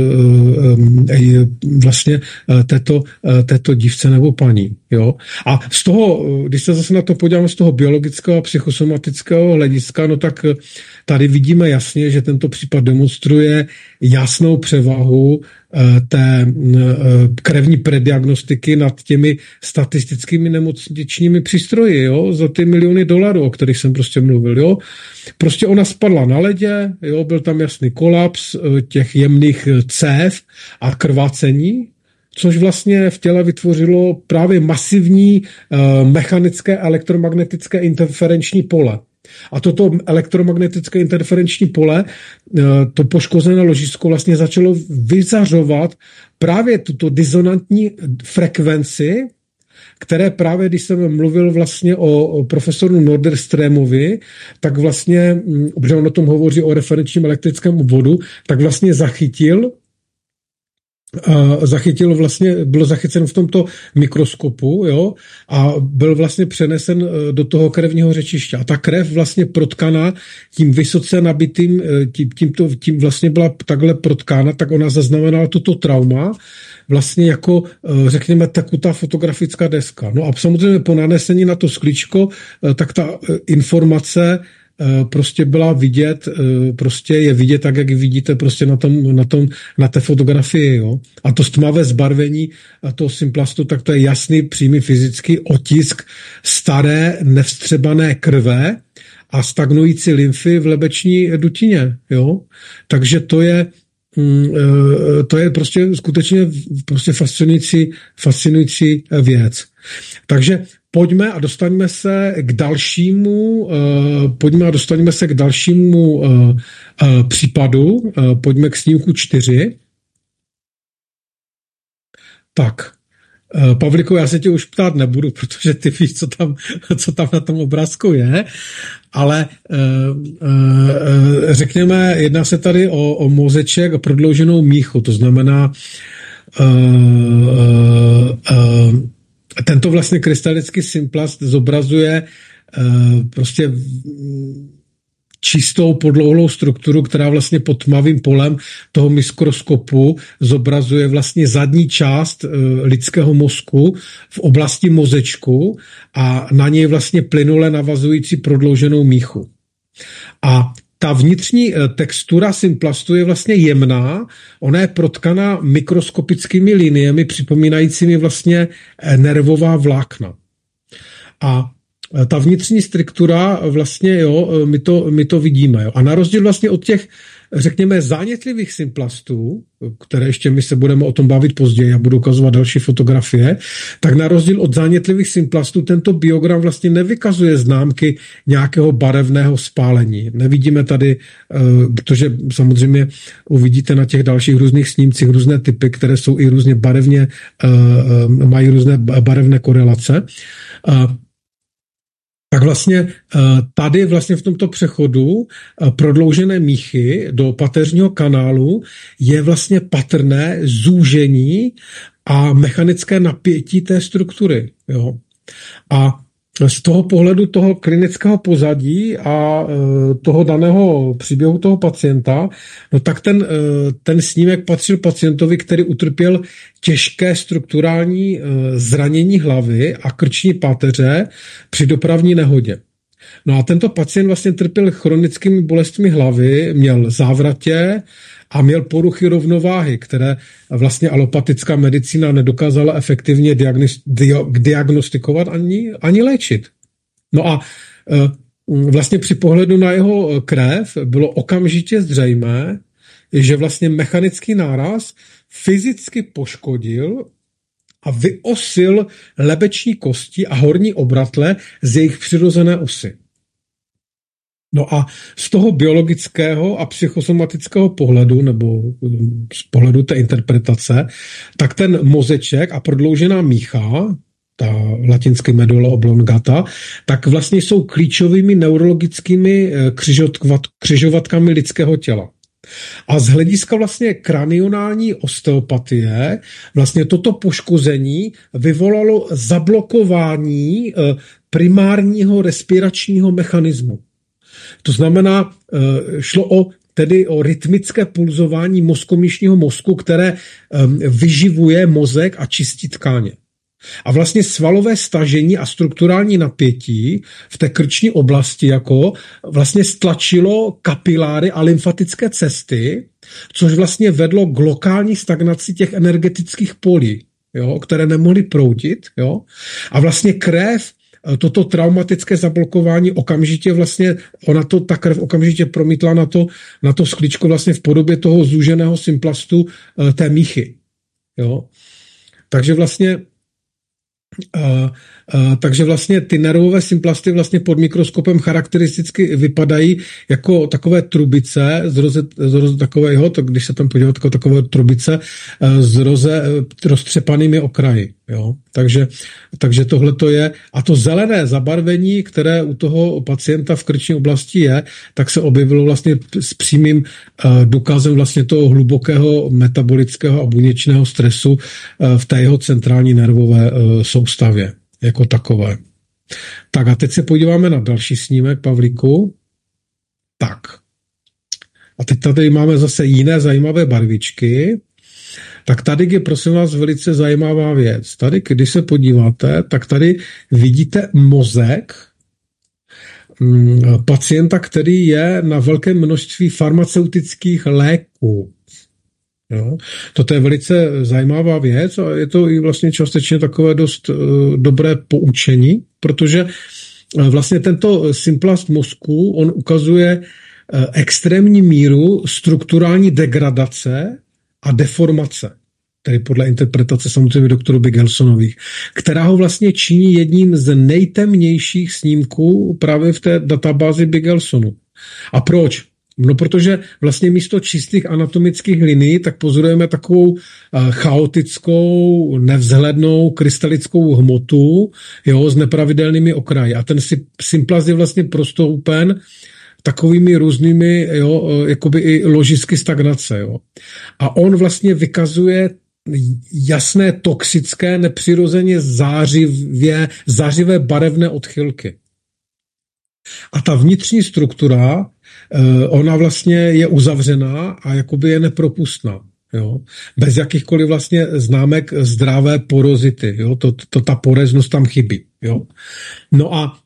vlastně této dívce nebo paní. Jo? A z toho, když se zase na to podíváme z toho biologického a psychosomatického hlediska, no tak tady vidíme jasně, že tento případ demonstruje jasnou převahu té krevní prediagnostiky nad těmi statistickými nemocničními přístroji, jo, za ty miliony $, o kterých jsem prostě mluvil, jo. Prostě ona spadla na ledě, jo, byl tam jasný kolaps těch jemných cév a krvácení, což vlastně v těle vytvořilo právě masivní mechanické elektromagnetické interferenční pole. A toto elektromagnetické interferenční pole, to poškozené ložisko vlastně začalo vyzařovat právě tuto disonantní frekvenci, které právě, když jsem mluvil vlastně o profesoru Norderströmovi, tak vlastně, protože on o tom hovoří o referenčním elektrickém obvodu, tak vlastně bylo zachyceno v tomto mikroskopu, jo, a byl vlastně přenesen do toho krevního řečiště. A ta krev vlastně protkaná tím vysoce nabitým, tím vlastně byla takhle protkána, tak ona zaznamenala toto trauma, vlastně jako, řekněme, tekutá fotografická deska. No a samozřejmě po nanesení na to sklíčko, tak ta informace prostě byla vidět, prostě je vidět tak, jak vidíte prostě na té fotografii, jo. A to tmavé zbarvení toho Symplastu, tak to je jasný, přímý fyzický otisk staré, nevstřebané krve a stagnující lymfy v lebeční dutině, jo. Takže to je prostě skutečně prostě fascinující věc. Takže pojďme a dostaňme se k dalšímu případu. Pojďme k snímku 4. Tak, Pavliku, já se tě už ptát nebudu, protože ty víš, co tam na tom obrázku je, ale řekněme, jedná se tady o mozeček a prodlouženou míchu, to znamená tento vlastně krystalický symplast zobrazuje prostě čistou podlouhlou strukturu, která vlastně pod tmavým polem toho mikroskopu zobrazuje vlastně zadní část lidského mozku v oblasti mozečku a na něj vlastně plynule navazující prodlouženou míchu. A ta vnitřní textura symplastu je vlastně jemná, ona je protkaná mikroskopickými liniemi připomínajícími vlastně nervová vlákna. A ta vnitřní struktura vlastně, jo, my to vidíme. Jo. A na rozdíl vlastně od těch, řekněme, zánětlivých symplastů, které ještě my se budeme o tom bavit později, já budu ukazovat další fotografie, tak na rozdíl od zánětlivých symplastů tento biogram vlastně nevykazuje známky nějakého barevného spálení. Nevidíme tady, protože samozřejmě uvidíte na těch dalších různých snímcích různé typy, které jsou i různě barevně, mají různé barevné korelace. Tak vlastně tady vlastně v tomto přechodu prodloužené míchy do pateřního kanálu je vlastně patrné zúžení a mechanické napětí té struktury. Jo. A z toho pohledu toho klinického pozadí a toho daného příběhu toho pacienta, no tak ten snímek patřil pacientovi, který utrpěl těžké strukturální zranění hlavy a krční páteře při dopravní nehodě. No a tento pacient vlastně trpěl chronickými bolestmi hlavy, měl závratě a měl poruchy rovnováhy, které vlastně alopatická medicína nedokázala efektivně diagnostikovat ani léčit. No a vlastně při pohledu na jeho krev bylo okamžitě zřejmé, že vlastně mechanický náraz fyzicky poškodil a vyosil lebeční kosti a horní obratle z jejich přirozené osy. No a z toho biologického a psychosomatického pohledu, nebo z pohledu té interpretace, tak ten mozeček a prodloužená mícha, ta latinsky medulla oblongata, tak vlastně jsou klíčovými neurologickými křižovatkami lidského těla. A z hlediska vlastně kranionální osteopatie vlastně toto poškození vyvolalo zablokování primárního respiračního mechanismu. To znamená, šlo tedy o rytmické pulzování mozkomyšního mozku, které vyživuje mozek a čistí tkáně. A vlastně svalové stažení a strukturální napětí v té krční oblasti jako vlastně stlačilo kapiláry a lymfatické cesty, což vlastně vedlo k lokální stagnaci těch energetických polí, jo, které nemohly proudit. Jo. A vlastně krev, toto traumatické zablokování okamžitě vlastně, ta krev okamžitě promítla na to sklíčko vlastně v podobě toho zúženého symplastu té míchy. Jo. Takže vlastně Takže vlastně ty nervové symplasty vlastně pod mikroskopem charakteristicky vypadají jako takové trubice z takového, to když se tam podívat, jako takové trubice s roztřepanými okraji. Jo? Takže tohle to je. A to zelené zabarvení, které u toho pacienta v krční oblasti je, tak se objevilo vlastně s přímým důkazem vlastně toho hlubokého metabolického a buněčného stresu v té jeho centrální nervové soustavě jako takové. Tak a teď se podíváme na další snímek, Pavlíku. Tak. A teď tady máme zase jiné zajímavé barvičky. Tak tady je, prosím vás, velice zajímavá věc. Tady, když se podíváte, tak tady vidíte mozek pacienta, který je na velkém množství farmaceutických léků. Jo. Toto je velice zajímavá věc a je to i vlastně částečně takové dost dobré poučení, protože vlastně tento symplast mozku, on ukazuje extrémní míru strukturální degradace a deformace, tedy podle interpretace samozřejmě doktoru Bigelsonových, která ho vlastně činí jedním z nejtemnějších snímků právě v té databázi Bigelsonu. A proč? No, protože vlastně místo čistých anatomických linií tak pozorujeme takovou chaotickou, nevzhlednou krystalickou hmotu, jo, s nepravidelnými okraji. A ten symplast je vlastně prostoupen takovými různými, jo, jakoby i ložisky stagnace. Jo. A on vlastně vykazuje jasné toxické, nepřirozeně zářivé barevné odchylky. A ta vnitřní struktura, ona vlastně je uzavřená a jakoby je nepropustná. Jo? Bez jakýchkoliv vlastně známek zdravé porozity. Jo? Ta poreznost tam chybí. Jo? No a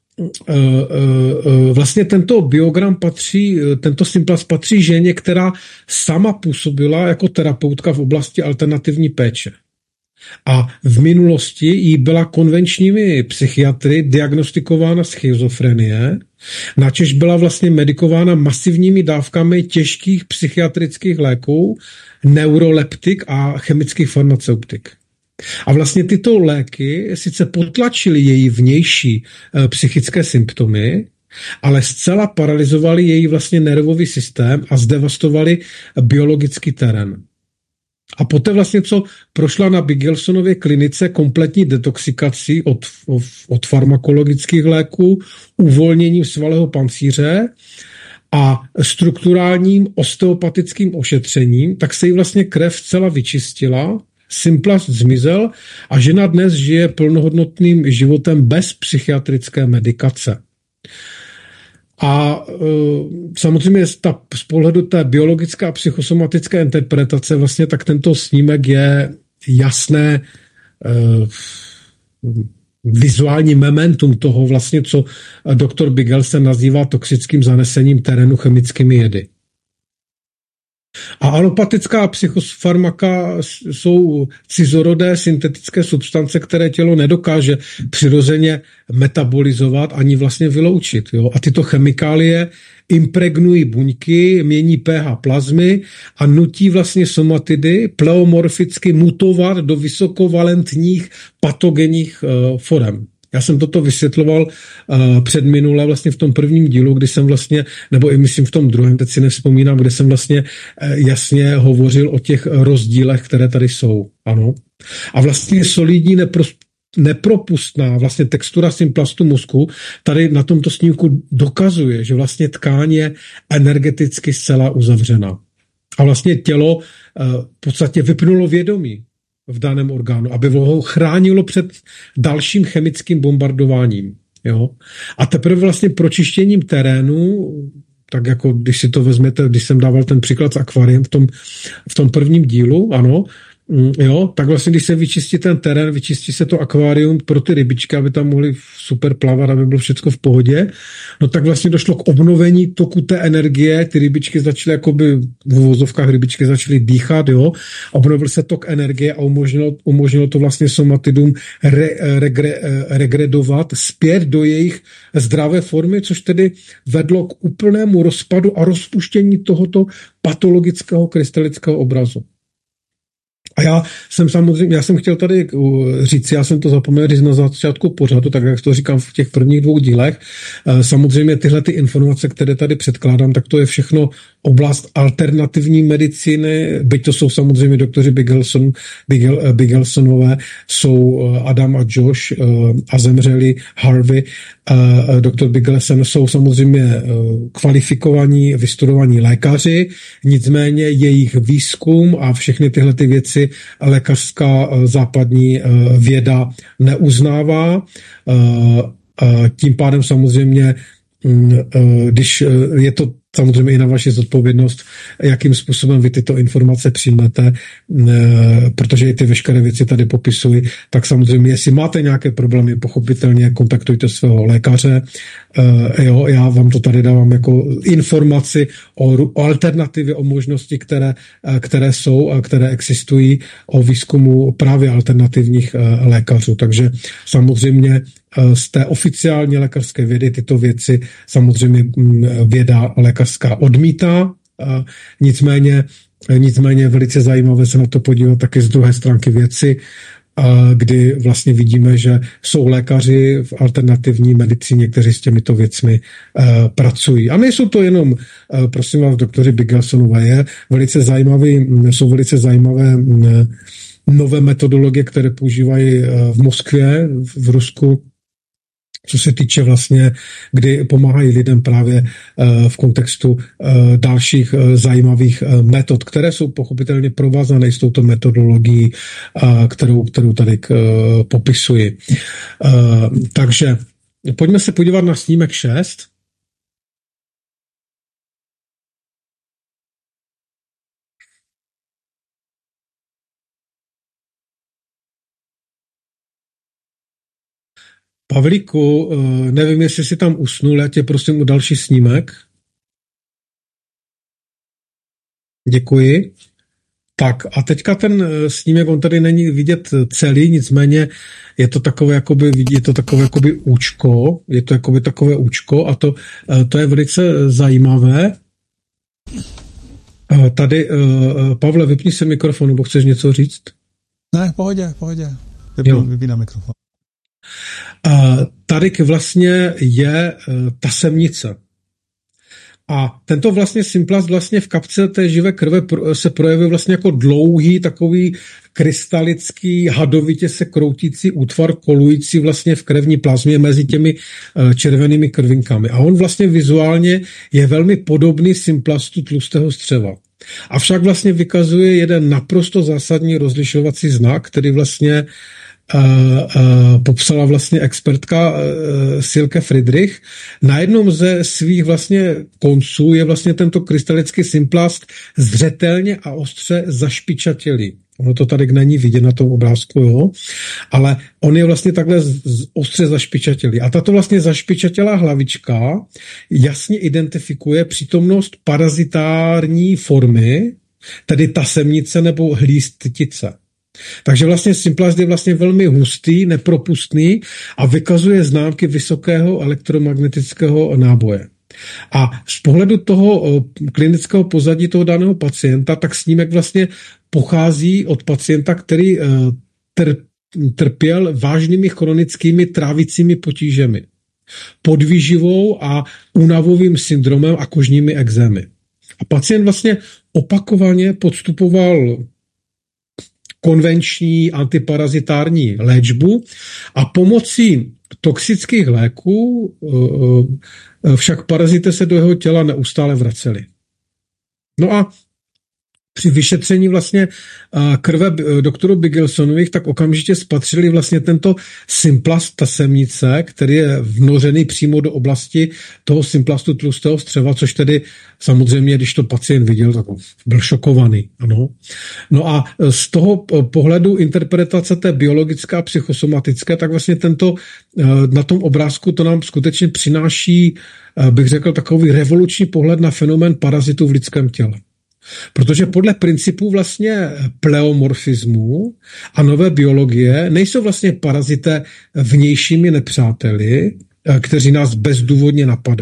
vlastně tento biogram tento symplast patří ženě, která sama působila jako terapeutka v oblasti alternativní péče. A v minulosti jí byla konvenčními psychiatry diagnostikována schizofrenie, načež byla vlastně medikována masivními dávkami těžkých psychiatrických léků, neuroleptik a chemických farmaceutik. A vlastně tyto léky sice potlačily její vnější psychické symptomy, ale zcela paralyzovaly její vlastně nervový systém a zdevastovaly biologický terén. A poté vlastně, co prošla na Bigelsonově klinice kompletní detoxikací od farmakologických léků, uvolněním svalého pancíře a strukturálním osteopatickým ošetřením, tak se jí vlastně krev zcela vyčistila, symplast zmizel a žena dnes žije plnohodnotným životem bez psychiatrické medikace. A samozřejmě z pohledu té biologické a psychosomatické interpretace vlastně tak tento snímek je jasné vizuální momentum toho vlastně, co doktor Bigelsen nazývá toxickým zanesením terénu chemickými jedy. A alopatická psychofarmaka jsou cizorodé syntetické substance, které tělo nedokáže přirozeně metabolizovat ani vlastně vyloučit. Jo? A tyto chemikálie impregnují buňky, mění pH plazmy a nutí vlastně somatidy pleomorficky mutovat do vysokovalentních patogenních forem. Já jsem toto vysvětloval předminule vlastně v tom prvním dílu, kdy jsem vlastně, nebo i myslím v tom druhém, teď si nevzpomínám, kde jsem vlastně jasně hovořil o těch rozdílech, které tady jsou. Ano. A vlastně solidní nepropustná vlastně textura symplastu mozku tady na tomto snímku dokazuje, že vlastně tkáň je energeticky zcela uzavřená. A vlastně tělo v podstatě vypnulo vědomí v daném orgánu, aby ho chránilo před dalším chemickým bombardováním. Jo? A teprve vlastně pročištěním terénu, tak jako když si to vezmete, když jsem dával ten příklad s akvariem v tom prvním dílu, ano, jo, tak vlastně, když se vyčistí ten terén, vyčistí se to akvárium pro ty rybičky, aby tam mohly super plavat, aby bylo všechno v pohodě, no tak vlastně došlo k obnovení toku té energie, ty rybičky začaly jakoby v uvozovkách rybičky začaly dýchat, jo, obnovil se tok energie a umožnilo to vlastně somatidům regredovat zpět do jejich zdravé formy, což tedy vedlo k úplnému rozpadu a rozpuštění tohoto patologického krystalického obrazu. A já jsem chtěl tady říct, já jsem to zapomněl říct na začátku pořadu, tak jak to říkám v těch prvních 2 dílech. Samozřejmě tyhle ty informace, které tady předkládám, tak to je všechno oblast alternativní medicíny, byť to jsou samozřejmě doktoři Bigelsonové, jsou Adam a Josh a zemřeli Harvey. Doktor Bigelson jsou samozřejmě kvalifikovaní, vystudovaní lékaři, nicméně jejich výzkum a všechny tyhle ty věci lékařská západní věda neuznává. Tím pádem samozřejmě, když je to samozřejmě i na vaši zodpovědnost, jakým způsobem vy tyto informace přijmete, protože i ty veškeré věci tady popisuji, tak samozřejmě, jestli máte nějaké problémy, pochopitelně kontaktujte svého lékaře. Jo, já vám to tady dávám jako informaci o alternativě, o možnosti, které jsou a které existují, o výzkumu právě alternativních lékařů. Takže samozřejmě z té oficiální lékařské vědy tyto věci samozřejmě věda lékařská odmítá, nicméně velice zajímavé se na to podívat taky z druhé stránky věci, kdy vlastně vidíme, že jsou lékaři v alternativní medicíně, kteří s těmito věcmi pracují. A nejsou to jenom, prosím vás, doktoři Bigelsonové, jsou velice zajímavé nové metodologie, které používají v Moskvě, v Rusku, co se týče vlastně, kdy pomáhají lidem právě v kontextu dalších zajímavých metod, které jsou pochopitelně provázané s touto metodologií, kterou tady popisuji. Takže pojďme se podívat na snímek 6. Pavlíku, nevím, jestli jsi tam usnul, já tě prosím o další snímek. Děkuji. Tak a teďka ten snímek, on tady není vidět celý, nicméně je to takové jakoby účko, je to jakoby takové účko a to je velice zajímavé. Tady, Pavle, vypni se mikrofon, nebo chceš něco říct? Ne, pohodě. Vypni na mikrofon. Tady vlastně je tasemnice. A tento vlastně symplast vlastně v kapce té živé krve se projevuje vlastně jako dlouhý, takový krystalický, hadovitě se kroutící útvar kolující vlastně v krevní plazmě mezi těmi červenými krvinkami. A on vlastně vizuálně je velmi podobný symplastu tlustého střeva. Avšak vlastně vykazuje jeden naprosto zásadní rozlišovací znak, který vlastně popsala vlastně expertka Silke Friedrich. Na jednom ze svých vlastně konců je vlastně tento krystalický symplast zřetelně a ostře zašpičatělý. Ono to tady není vidět na tom obrázku, jo? Ale on je vlastně takhle ostře zašpičatělý. A tato vlastně zašpičatělá hlavička jasně identifikuje přítomnost parazitární formy, tedy tasemnice nebo hlísttice. Takže vlastně symplast je vlastně velmi hustý, nepropustný a vykazuje známky vysokého elektromagnetického náboje. A z pohledu toho klinického pozadí toho daného pacienta, tak snímek vlastně pochází od pacienta, který trpěl vážnými chronickými trávicími potížemi, podvýživou a únavovým syndromem a kožními ekzémy. A pacient vlastně opakovaně podstupoval konvenční antiparazitární léčbu a pomocí toxických léků však parazity se do jeho těla neustále vracely. No a při vyšetření vlastně krve doktoru Bigelsonových tak okamžitě spatřili vlastně tento symplast tasemnice, který je vnořený přímo do oblasti toho symplastu tlustého střeva, což tedy samozřejmě, když to pacient viděl, tak byl šokovaný. Ano. No a z toho pohledu interpretace té biologické a psychosomatické, tak vlastně na tom obrázku to nám skutečně přináší, bych řekl, takový revoluční pohled na fenomén parazitů v lidském těle. Protože podle principů vlastně pleomorfismu a nové biologie nejsou vlastně parazité vnějšími nepřáteli, kteří nás bezdůvodně napadají.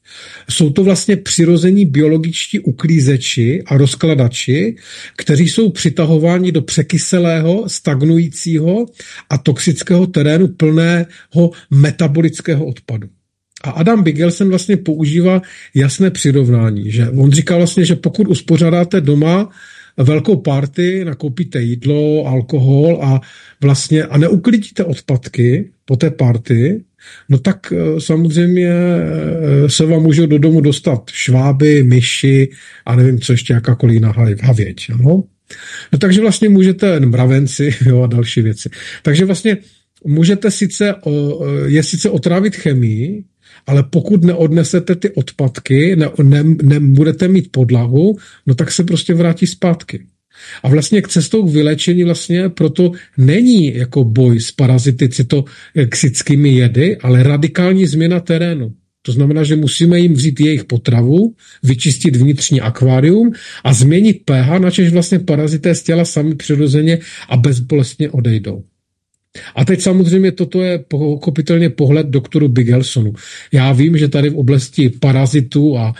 Jsou to vlastně přirození biologičtí uklízeči a rozkladači, kteří jsou přitahováni do překyselého, stagnujícího a toxického terénu plného metabolického odpadu. A Adam Bigelsen vlastně používá jasné přirovnání, že on říká vlastně, že pokud uspořádáte doma velkou party, nakoupíte jídlo, alkohol a neuklidíte odpadky po té party, no tak samozřejmě se vám můžou do domu dostat šváby, myši a nevím, co ještě jakákoliv jiná havěť. No takže vlastně můžete, mravenci, jo, a další věci. Takže vlastně můžete sice otrávit chemii, ale pokud neodnesete ty odpadky, nebudete mít podlahu, no tak se prostě vrátí zpátky. A vlastně k cestou k vylečení vlastně proto není jako boj s parazity cytoxickými jedy, ale radikální změna terénu. To znamená, že musíme jim vzít jejich potravu, vyčistit vnitřní akvárium a změnit pH, načež vlastně parazité z těla sami přirozeně a bezbolestně odejdou. A teď samozřejmě toto je pochopitelně pohled doktoru Bigelsonu. Já vím, že tady v oblasti parazitů a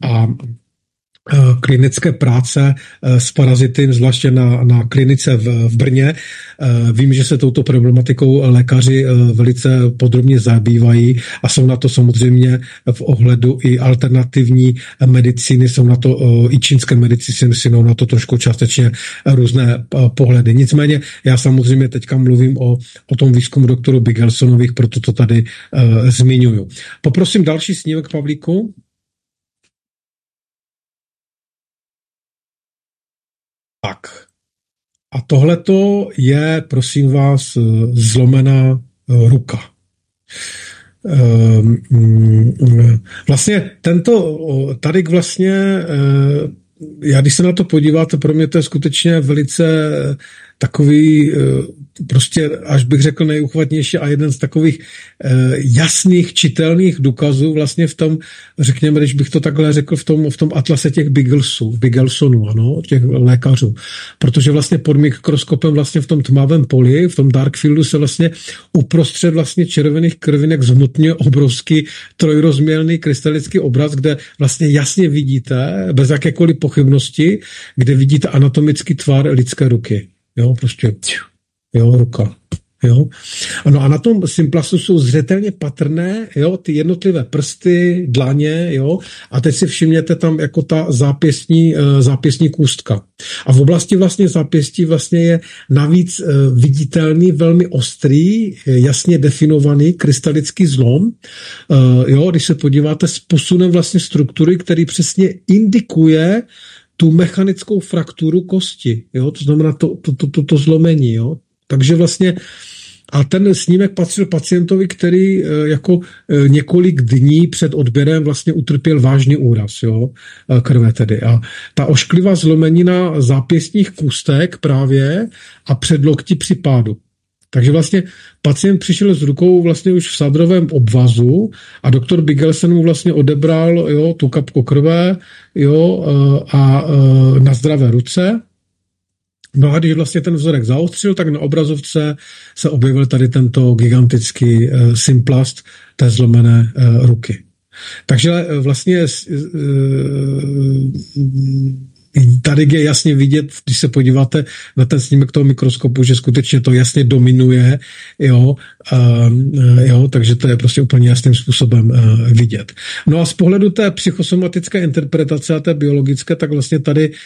klinické práce s parazity, zvláště na klinice v Brně. Vím, že se touto problematikou lékaři velice podrobně zabývají a jsou na to samozřejmě v ohledu i alternativní medicíny, jsou na to i čínské medicíny, jsou na to trošku částečně různé pohledy. Nicméně já samozřejmě teďka mluvím o tom výzkumu doktoru Bigelsonových, proto to tady zmiňuju. Poprosím další snímek, Pavlíku. Tak. A tohleto je, prosím vás, zlomená ruka. Vlastně tady vlastně, já když se na to podíváte, pro mě to je skutečně velice takový, prostě až bych řekl nejuchvatnější a jeden z takových jasných, čitelných důkazů vlastně v tom, řekněme, když bych to takhle řekl, v tom atlase těch Bigelsonů, ano, těch lékařů. Protože vlastně pod mikroskopem vlastně v tom tmavém poli, v tom dark fieldu se vlastně uprostřed vlastně červených krvinek zhmotňuje obrovský trojrozměrný krystalický obraz, kde vlastně jasně vidíte, bez jakékoliv pochybnosti, kde vidíte anatomický tvar lidské ruky. Jo, prostě, jo, ruka. Jo. No a na tom Symplastu jsou zřetelně patrné, jo, ty jednotlivé prsty, dlaně, jo, a teď si všimněte tam jako ta zápěstní kůstka. A v oblasti vlastně zápěstí vlastně je navíc viditelný, velmi ostrý, jasně definovaný krystalický zlom, jo, když se podíváte s posunem vlastně struktury, který přesně indikuje tu mechanickou frakturu kosti, jo, to znamená to zlomení, jo. Takže vlastně a ten snímek patřil pacientovi, který jako několik dní před odběrem vlastně utrpěl vážný úraz, jo, krve tedy. A ta ošklivá zlomenina zápěstních kůstek právě a předlokti při pádu. Takže vlastně pacient přišel s rukou vlastně už v sadrovém obvazu a doktor Bigelsen mu vlastně odebral, jo, tu kapku krve, jo, a na zdravé ruce. No a když vlastně ten vzorek zaostřil, tak na obrazovce se objevil tady tento gigantický Symplast té zlomené ruky. Takže vlastně tady je jasně vidět, když se podíváte na ten snímek toho mikroskopu, že skutečně to jasně dominuje, jo, takže to je prostě úplně jasným způsobem vidět. No a z pohledu té psychosomatické interpretace a té biologické, tak vlastně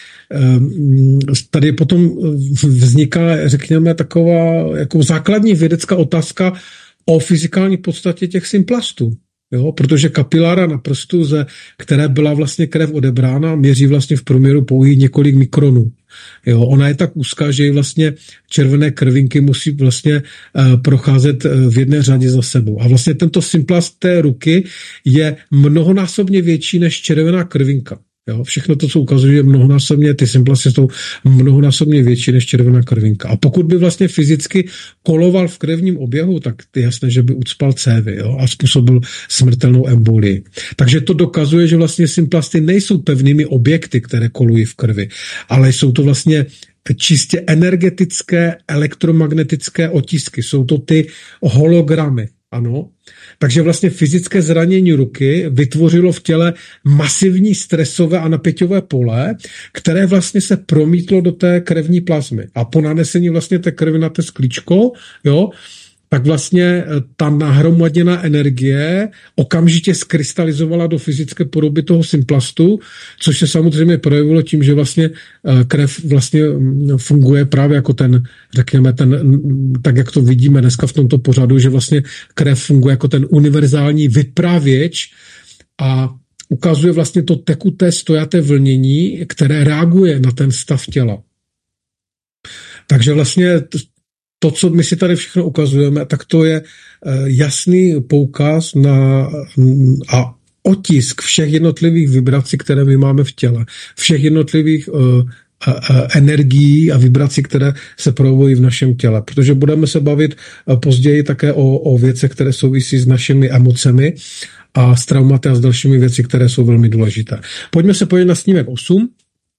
tady potom vzniká, řekněme, taková jako základní vědecká otázka o fyzikální podstatě těch Symplastů. Jo, protože kapilára na prstu, ze které byla vlastně krev odebrána, měří vlastně v průměru pouhých několik mikronů. Jo, ona je tak úzká, že vlastně červené krvinky musí vlastně procházet v jedné řadě za sebou. A vlastně tento Symplast té ruky je mnohonásobně větší než červená krvinka. Jo, všechno to, co ukazuje, je mnohonásobně, ty Symplasty jsou mnohonásobně větší než červená krvinka. A pokud by vlastně fyzicky koloval v krevním oběhu, tak je jasné, že by ucpal cévy, jo, a způsobil smrtelnou embolii. Takže to dokazuje, že vlastně Symplasty nejsou pevnými objekty, které kolují v krvi, ale jsou to vlastně čistě energetické, elektromagnetické otisky. Jsou to ty hologramy. Ano. Takže vlastně fyzické zranění ruky vytvořilo v těle masivní stresové a napěťové pole, které vlastně se promítlo do té krevní plazmy. A po nanesení vlastně té krvi na té sklíčko, jo, tak vlastně ta nahromaděná energie okamžitě skrystalizovala do fyzické podoby toho Symplastu, což se samozřejmě projevilo tím, že vlastně krev vlastně funguje právě jako ten, řekněme, tak jak to vidíme dneska v tomto pořadu, že vlastně krev funguje jako ten univerzální vypravěč a ukazuje vlastně to tekuté stojaté vlnění, které reaguje na ten stav těla. Takže vlastně to, co my si tady všechno ukazujeme, tak to je jasný poukaz a otisk všech jednotlivých vibrací, které my máme v těle. Všech jednotlivých energií a vibrací, které se projevují v našem těle. Protože budeme se bavit později také o věcech, které souvisí s našimi emocemi a s traumaty a s dalšími věci, které jsou velmi důležité. Pojďme se podívat na snímek 8.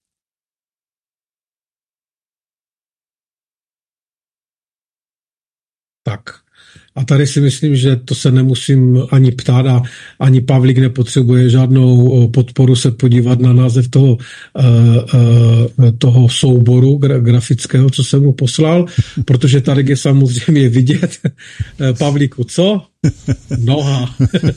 Tak. A tady si myslím, že to se nemusím ani ptát a ani Pavlík nepotřebuje žádnou podporu se podívat na název toho souboru grafického, co jsem mu poslal, protože tady je samozřejmě vidět. Pavlíku, co? Noha.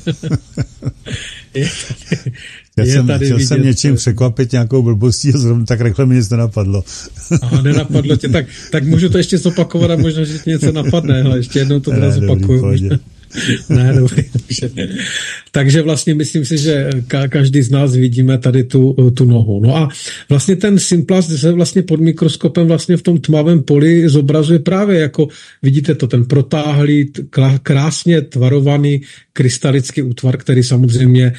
Chtěl jsem něčím překvapit nějakou blbostí a zrovna tak rychle mi nic nenapadlo. Aha, nenapadlo tě, tak můžu to ještě zopakovat a možná, že ti něco napadne, ale ještě jednou to teda zopakuju. Ne, dobrý. Takže vlastně myslím si, že každý z nás vidíme tady tu nohu. No a vlastně ten Symplast se vlastně pod mikroskopem vlastně v tom tmavém poli zobrazuje právě jako, vidíte to, ten protáhlý, krásně tvarovaný krystalický útvar, který samozřejmě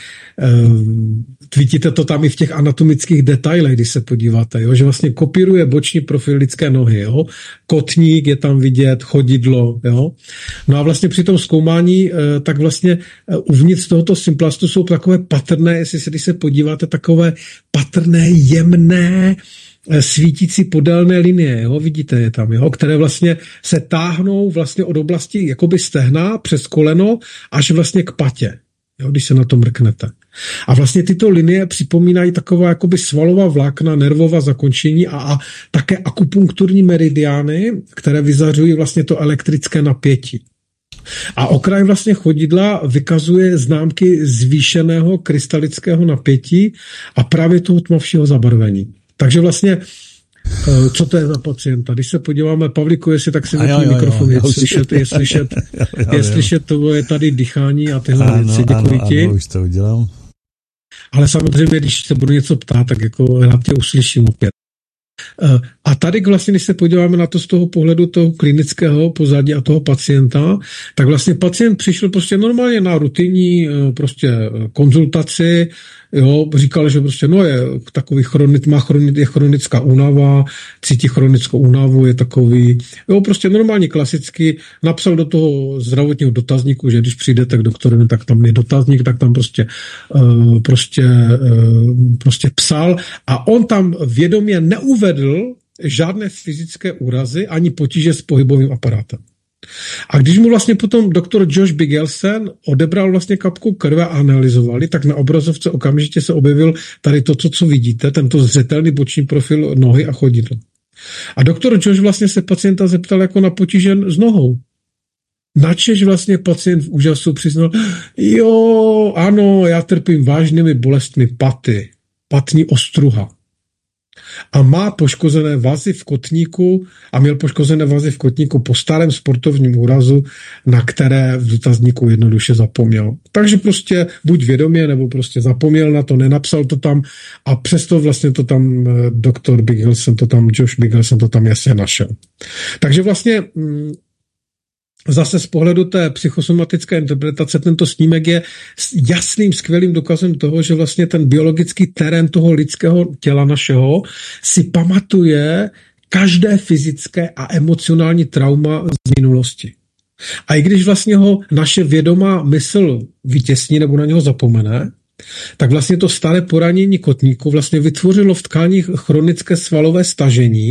vidíte to tam i v těch anatomických detailech, když se podíváte, jo, že vlastně kopíruje boční profil lidské nohy, jo, kotník je tam vidět, chodidlo, jo. No a vlastně při tom zkoumání, tak vlastně uvnitř tohoto Symplastu jsou takové patrné, když se podíváte, takové patrné, jemné, svítící podélné linie, jo, vidíte je tam, jo, které vlastně se táhnou vlastně od oblasti jakoby stehna přes koleno až vlastně k patě, jo, když se na to mrknete. A vlastně tyto linie připomínají taková jakoby svalová vlákna, nervová zakončení a také akupunkturní meridiány, které vyzařují vlastně to elektrické napětí. A okraj vlastně chodidla vykazuje známky zvýšeného krystalického napětí a právě toho tmavšího zabarvení. Takže vlastně, co to je za pacienta? Když se podíváme, Pavlíku, jestli tak si vypni mikrofon, je slyšet to je tady dýchání a tyhle věci. Děkuji ti. Už to udělám. Ale samozřejmě, když se budu něco ptát, tak jako rád tě uslyším opět. A tady vlastně, když se podíváme na to z toho pohledu toho klinického pozadí a toho pacienta, tak vlastně pacient přišel prostě normálně na rutinní prostě konzultaci, jo, říkal, že prostě je takový je chronická únava, cítí chronickou únavu, je takový, jo, prostě normálně klasicky, napsal do toho zdravotního dotazníku, že když přijdete k doktorovi, tak tam je dotazník, tak tam prostě psal a on tam vědomě neuvedl žádné fyzické úrazy ani potíže s pohybovým aparátem. A když mu vlastně potom doktor Josh Bigelsen odebral vlastně kapku krve a analyzovali, tak na obrazovce okamžitě se objevil tady to, co vidíte, tento zřetelný boční profil nohy a chodidla. A doktor Josh vlastně se pacienta zeptal jako na potíže s nohou. Načež vlastně pacient v úžasu přiznal, jo, ano, já trpím vážnými bolestmi paty, patní ostruha. A má poškozené vazy v kotníku a měl poškozené vazy v kotníku po starém sportovním úrazu, na které v dotazníku jednoduše zapomněl. Takže prostě buď vědomě, nebo prostě zapomněl na to, nenapsal to tam a přesto vlastně to tam doktor Bigelsen, Josh Bigelsen to tam jasně našel. Takže vlastně zase z pohledu té psychosomatické interpretace tento snímek je jasným, skvělým důkazem toho, že vlastně ten biologický terén toho lidského těla našeho si pamatuje každé fyzické a emocionální trauma z minulosti. A i když vlastně ho naše vědomá mysl vytěsní nebo na něho zapomene, tak vlastně to staré poranění kotníku vlastně vytvořilo v tkáních chronické svalové stažení,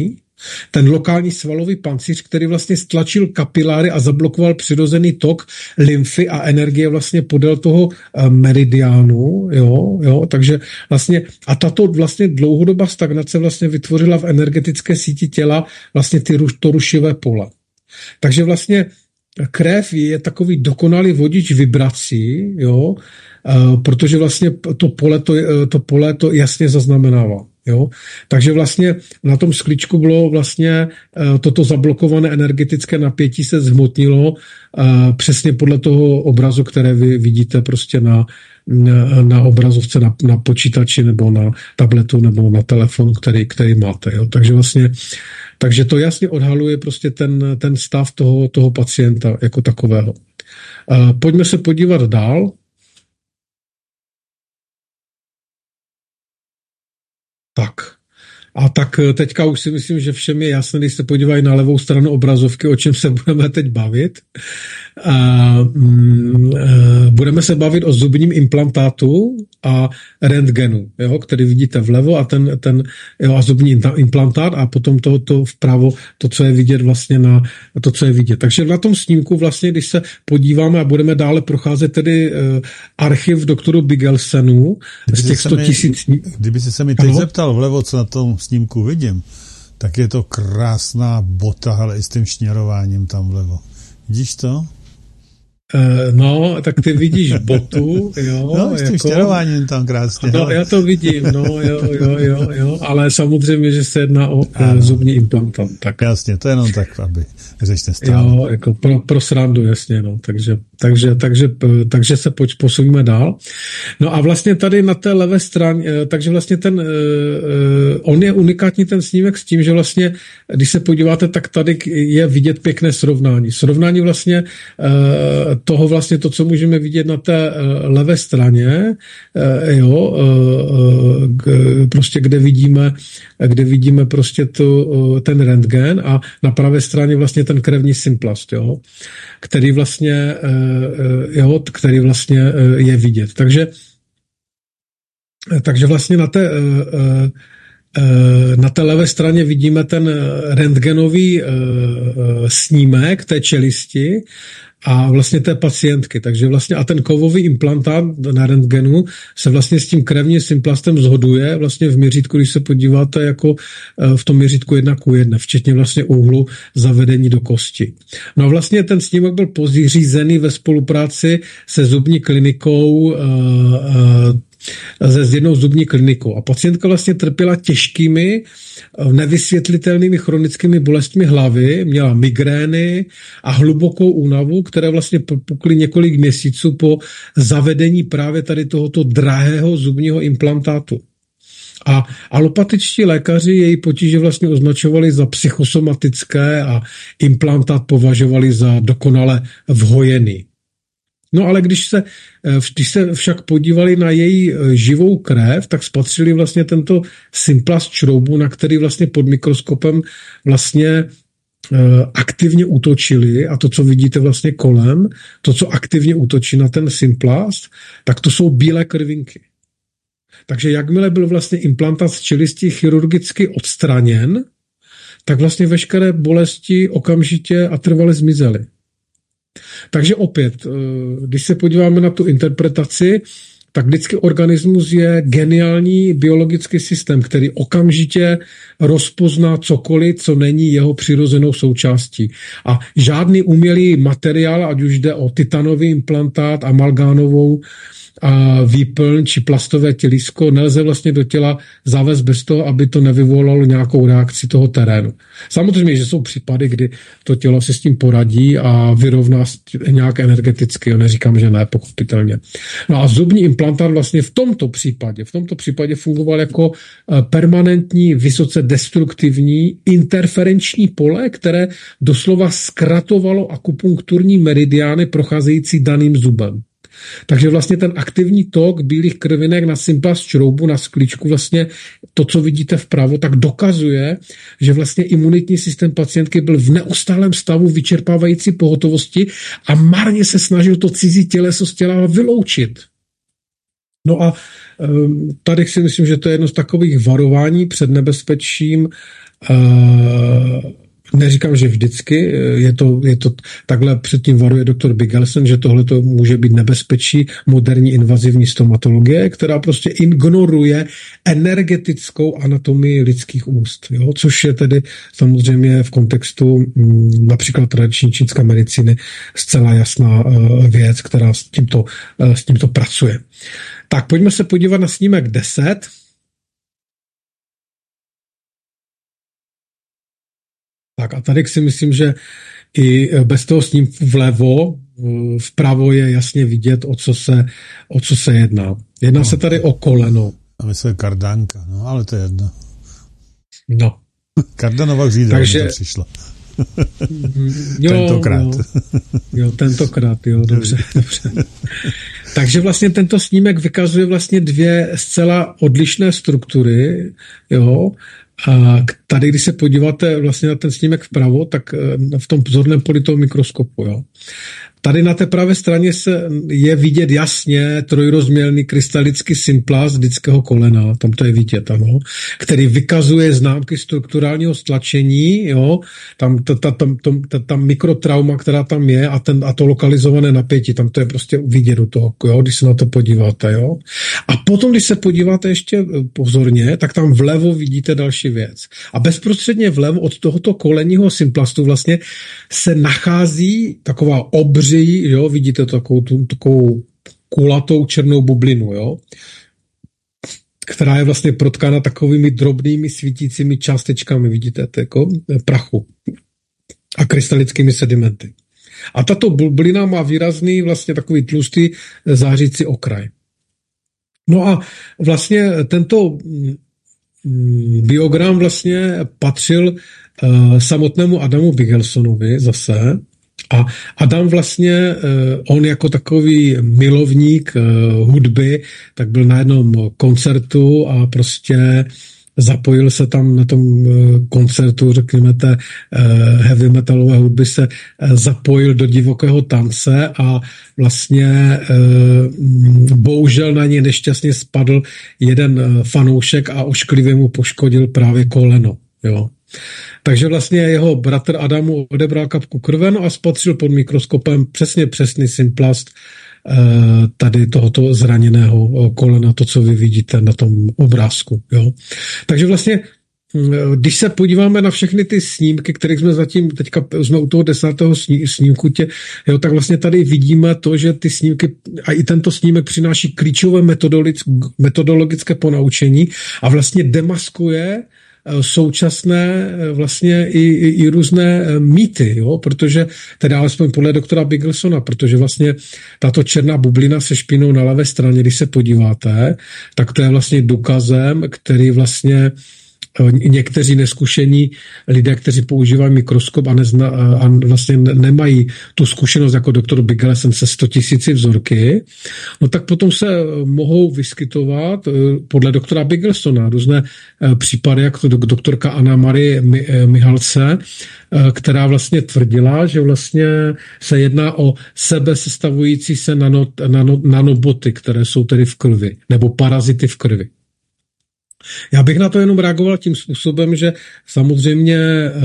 Ten lokální svalový pancíř, který vlastně stlačil kapiláry a zablokoval přirozený tok lymfy a energie vlastně podél toho meridiánu, jo, takže vlastně a tato vlastně dlouhodobá stagnace vlastně vytvořila v energetické síti těla vlastně to rušivé pole. Takže vlastně krev je takový dokonalý vodič vibrací, jo, protože vlastně to pole to jasně zaznamenává. Jo? Takže vlastně na tom sklíčku bylo vlastně toto zablokované energetické napětí se zhmotnilo přesně podle toho obrazu, které vy vidíte prostě na obrazovce na počítači nebo na tabletu nebo na telefonu, který máte. Jo? Takže to jasně odhaluje prostě ten stav toho pacienta jako takového. Pojďme se podívat dál. Tak. A tak teďka už si myslím, že všem je jasné, když se podívají na levou stranu obrazovky, o čem se budeme teď bavit. Budeme se bavit o zubním implantátu a rentgenu, jo, který vidíte vlevo a a zubní implantát a potom to vpravo, to, co je vidět vlastně co je vidět. Takže na tom snímku vlastně, když se podíváme a budeme dále procházet tedy archiv doktoru Bigelsenu z těch 100 000... Kdyby se mi teď zeptal vlevo, co na tom snímku vidím, tak je to krásná bota, ale i s tím šněrováním tam vlevo. Vidíš to? No, tak ty vidíš botu, jo. No, s tím štěrováním tam krásně. No, já to vidím, jo, ale samozřejmě, že se jedná o zubní implantant. Tak. Jasně, to je jenom tak, aby řeč nestála. Jo, jako pro srandu, jasně, no. Takže se posuníme dál. No a vlastně tady na té levé straně, takže vlastně on je unikátní ten snímek s tím, že vlastně, když se podíváte, tak tady je vidět pěkné srovnání. Srovnání vlastně toho vlastně to, co můžeme vidět na té levé straně, prostě kde vidíme prostě ten rentgen a na pravé straně vlastně ten krevní symplast, jo, který vlastně je vidět. Takže vlastně na té levé straně vidíme ten rentgenový snímek té čelisti a vlastně té pacientky. Takže vlastně a ten kovový implantát na rentgenu se vlastně s tím krevním symplastem shoduje vlastně v měřítku, když se podíváte jako v tom měřítku 1:1, včetně vlastně úhlu zavedení do kosti. No a vlastně ten snímek byl pořízený ve spolupráci se zubní klinikou s jednou zubní klinikou. A pacientka vlastně trpěla těžkými, nevysvětlitelnými chronickými bolestmi hlavy, měla migrény a hlubokou únavu, které vlastně propukly několik měsíců po zavedení právě tady tohoto drahého zubního implantátu. A alopatičtí lékaři její potíže vlastně označovali za psychosomatické a implantát považovali za dokonale vhojený. No ale když se však podívali na její živou krev, tak spatřili vlastně tento symplast šroubu, na který vlastně pod mikroskopem vlastně aktivně útočili a to, co vidíte vlastně kolem, to, co aktivně útočí na ten symplast, tak to jsou bílé krvinky. Takže jakmile byl vlastně implantát z čelisti chirurgicky odstraněn, tak vlastně veškeré bolesti okamžitě a trvale zmizely. Takže opět, když se podíváme na tu interpretaci, tak vždycky organismus je geniální biologický systém, který okamžitě rozpozná cokoliv, co není jeho přirozenou součástí. A žádný umělý materiál, ať už jde o titanový implantát, amalgánovou a výplň či plastové tělísko, nelze vlastně do těla zavést bez toho, aby to nevyvolalo nějakou reakci toho terénu. Samozřejmě, že jsou případy, kdy to tělo si s tím poradí a vyrovná nějak energeticky, neříkám, že ne, pochopitelně. No a zubní implantát vlastně v tomto případě fungoval jako permanentní, vysoce destruktivní interferenční pole, které doslova zkratovalo akupunkturní meridiány procházející daným zubem. Takže vlastně ten aktivní tok bílých krvinek na symplast šroubu, na sklíčku, vlastně to, co vidíte vpravo, tak dokazuje, že vlastně imunitní systém pacientky byl v neustálém stavu vyčerpávající pohotovosti a marně se snažil to cizí těleso z těla vyloučit. No a tady si myslím, že to je jedno z takových varování před nebezpečím. Neříkám, že vždycky, je to takhle předtím varuje doktor Bigelsen, že tohle to může být nebezpečí moderní invazivní stomatologie, která prostě ignoruje energetickou anatomii lidských úst, jo? Což je tedy samozřejmě v kontextu například tradiční čínské medicíny zcela jasná věc, která s tímto pracuje. Tak pojďme se podívat na snímek 10. Tak a tady si myslím, že i bez toho snímku vpravo je jasně vidět, o co se jedná. Jedná se tady o koleno. A myslím kardánka, no ale to je jedno. No. Kardanova křídla, takže to přišlo. Tentokrát, dobře. Takže vlastně tento snímek vykazuje vlastně dvě zcela odlišné struktury, jo. A tady, když se podíváte vlastně na ten snímek vpravo, tak v tom pozorném poli toho mikroskopu, jo. Tady na té pravé straně je vidět jasně trojrozměrný krystalický symplast lidského kolena, tam to je vidět, ano, který vykazuje známky strukturálního stlačení, jo, tam mikrotrauma, která tam je a to lokalizované napětí, tam to je prostě vidět do toho, jo, když se na to podíváte, jo. A potom, když se podíváte ještě pozorně, tak tam vlevo vidíte další věc. A bezprostředně vlevo od tohoto kolenního symplastu vlastně se nachází taková obří, jo, vidíte takovou kulatou černou bublinu, jo, která je vlastně protkána takovými drobnými svítícími částečkami, vidíte, jako prachu a krystalickými sedimenty. A tato bublina má výrazný vlastně takový tlustý zářící okraj. No a vlastně tento biogram vlastně patřil samotnému Adamu Bigelsonovi zase. A Adam vlastně, on jako takový milovník hudby, tak byl na jednom koncertu a prostě zapojil se tam na tom koncertu, řekněme, té heavy metalové hudby se zapojil do divokého tance a vlastně bohužel na něj nešťastně spadl jeden fanoušek a ošklivě mu poškodil právě koleno, jo. Takže vlastně jeho bratr Adamu odebral kapku krve, no a spatřil pod mikroskopem přesný symplast tady tohoto zraněného kolena, to, co vy vidíte na tom obrázku. Jo. Takže vlastně, když se podíváme na všechny ty snímky, kterých jsme zatím, teďka jsme u toho 10. snímku, tak vlastně tady vidíme to, že ty snímky, a i tento snímek přináší klíčové metodologické ponaučení a vlastně demaskuje současné vlastně i různé mýty, jo, protože teda alespoň podle doktora Bigelsona, protože vlastně tato černá bublina se špinou na levé straně, když se podíváte, tak to je vlastně důkazem, který někteří neskušení lidé, kteří používají mikroskop a vlastně nemají tu zkušenost jako doktor Bigelsen se 100 000 vzorky, no tak potom se mohou vyskytovat podle doktora Bigelsona různé případy, jako doktorka Anna Marie Mihalce, která vlastně tvrdila, že vlastně se jedná o sebesestavující se nanoboty, které jsou tedy v krvi, nebo parazity v krvi. Já bych na to jenom reagoval tím způsobem, že samozřejmě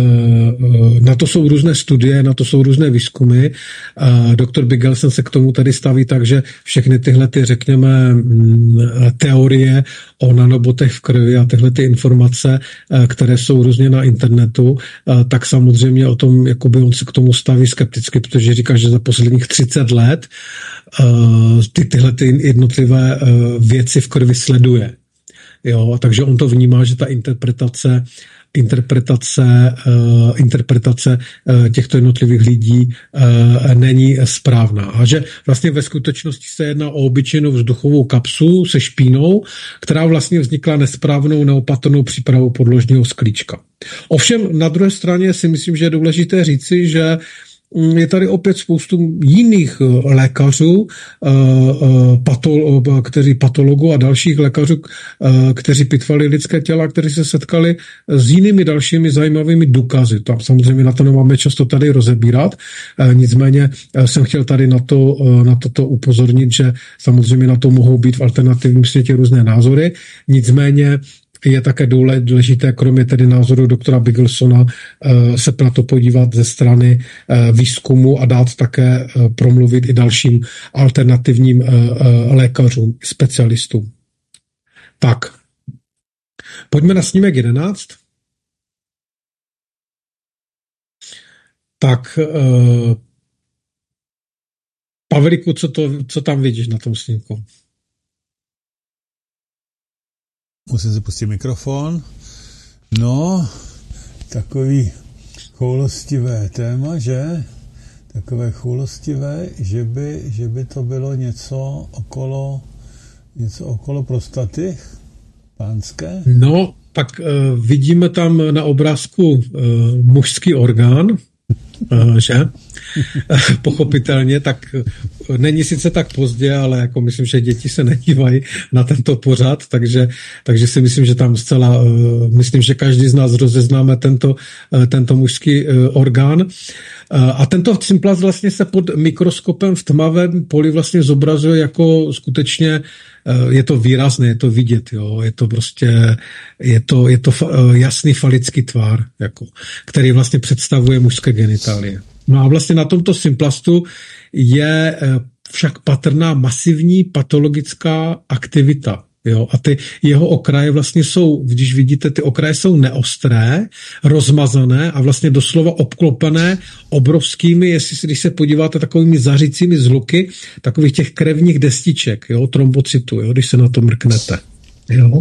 na to jsou různé studie, na to jsou různé výzkumy. Doktor Bigelsen se k tomu tady staví tak, že všechny tyhle, řekněme, teorie o nanobotech v krvi a tyhle ty informace, které jsou různě na internetu, tak samozřejmě o tom, jakoby on se k tomu staví skepticky, protože říká, že za posledních 30 let tyhle ty jednotlivé věci v krvi sleduje. Jo, takže on to vnímá, že ta interpretace těchto jednotlivých lidí není správná. A že vlastně ve skutečnosti se jedná o obyčejnou vzduchovou kapsulu se špínou, která vlastně vznikla nesprávnou, neopatrnou přípravou podložního sklíčka. Ovšem na druhé straně si myslím, že je důležité říci, že je tady opět spoustu jiných lékařů, patologů a dalších lékařů, kteří pitvali lidské těla, kteří se setkali s jinými dalšími zajímavými důkazy. Tam samozřejmě na to nemáme často tady rozebírat, nicméně jsem chtěl tady na toto upozornit, že samozřejmě na to mohou být v alternativním světě různé názory, nicméně je také důležité, kromě tedy názoru doktora Bigelsona, se na to podívat ze strany výzkumu a dát také promluvit i dalším alternativním lékařům, specialistům. Tak, pojďme na snímek 11. Tak, Pavlíku, co tam vidíš na tom snímku? Musím si pustit mikrofon. No, takový choulostivé téma, že? Takové choulostivé, že by to bylo něco okolo prostaty pánské? No, tak vidíme tam na obrázku mužský orgán, že? Pochopitelně, tak není sice tak pozdě, ale jako myslím, že děti se nedívají na tento pořad, takže si myslím, že tam zcela, myslím, že každý z nás rozeznáme tento mužský orgán. A tento symplast vlastně se pod mikroskopem v tmavém poli vlastně zobrazuje jako skutečně, je to výrazné, je to vidět, jo, je to prostě, je to jasný falický tvar, jako, který vlastně představuje mužské genitálie. No a vlastně na tomto symplastu je však patrná masivní patologická aktivita. Jo, a ty jeho okraje vlastně jsou, když vidíte, ty okraje jsou neostré, rozmazané a vlastně doslova obklopené obrovskými, když se podíváte, takovými zařícími zhluky, takových těch krevních destiček, jo, trombocytů, jo, když se na to mrknete. Jo.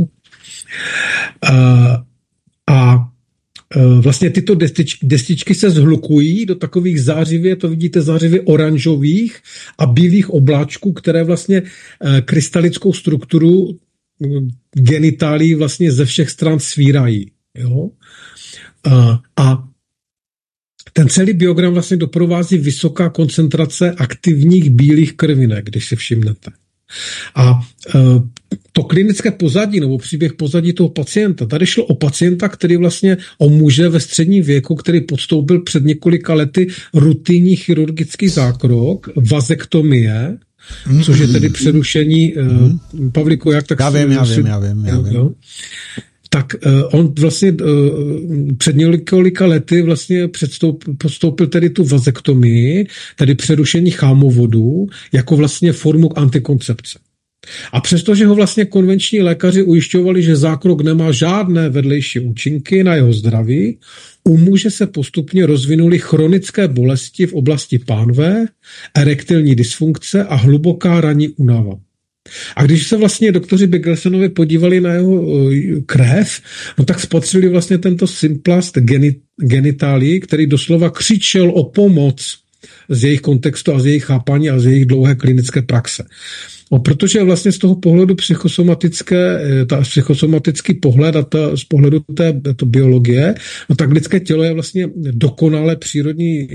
Vlastně tyto destičky se zhlukují do takových zářivě, to vidíte, zářivě oranžových a bílých obláčků, které vlastně krystalickou strukturu genitálí vlastně ze všech stran svírají. Jo? A ten celý biogram vlastně doprovází vysoká koncentrace aktivních bílých krvinek, když si všimnete. A to klinické pozadí nebo příběh pozadí toho pacienta, tady šlo o pacienta, který vlastně o muže ve středním věku, který podstoupil před několika lety rutinní chirurgický zákrok, vazektomie, což je tedy přerušení, Pavlíku, jak tak... Já vím. Jo. Tak on vlastně před několika lety vlastně podstoupil tedy tu vazektomii, tedy přerušení chámovodu, jako vlastně formu antikoncepce. A přestože ho vlastně konvenční lékaři ujišťovali, že zákrok nemá žádné vedlejší účinky na jeho zdraví, u muže se postupně rozvinuly chronické bolesti v oblasti pánve, erektilní dysfunkce a hluboká ranní únava. A když se vlastně doktoři Bigelsonovi podívali na jeho krev, no tak spatřili vlastně tento symplast genitálii, který doslova křičel o pomoc z jejich kontextu a z jejich chápání a z jejich dlouhé klinické praxe. Protože vlastně z toho pohledu psychosomatický pohled a z pohledu této biologie, no tak lidské tělo je vlastně dokonale přírodní,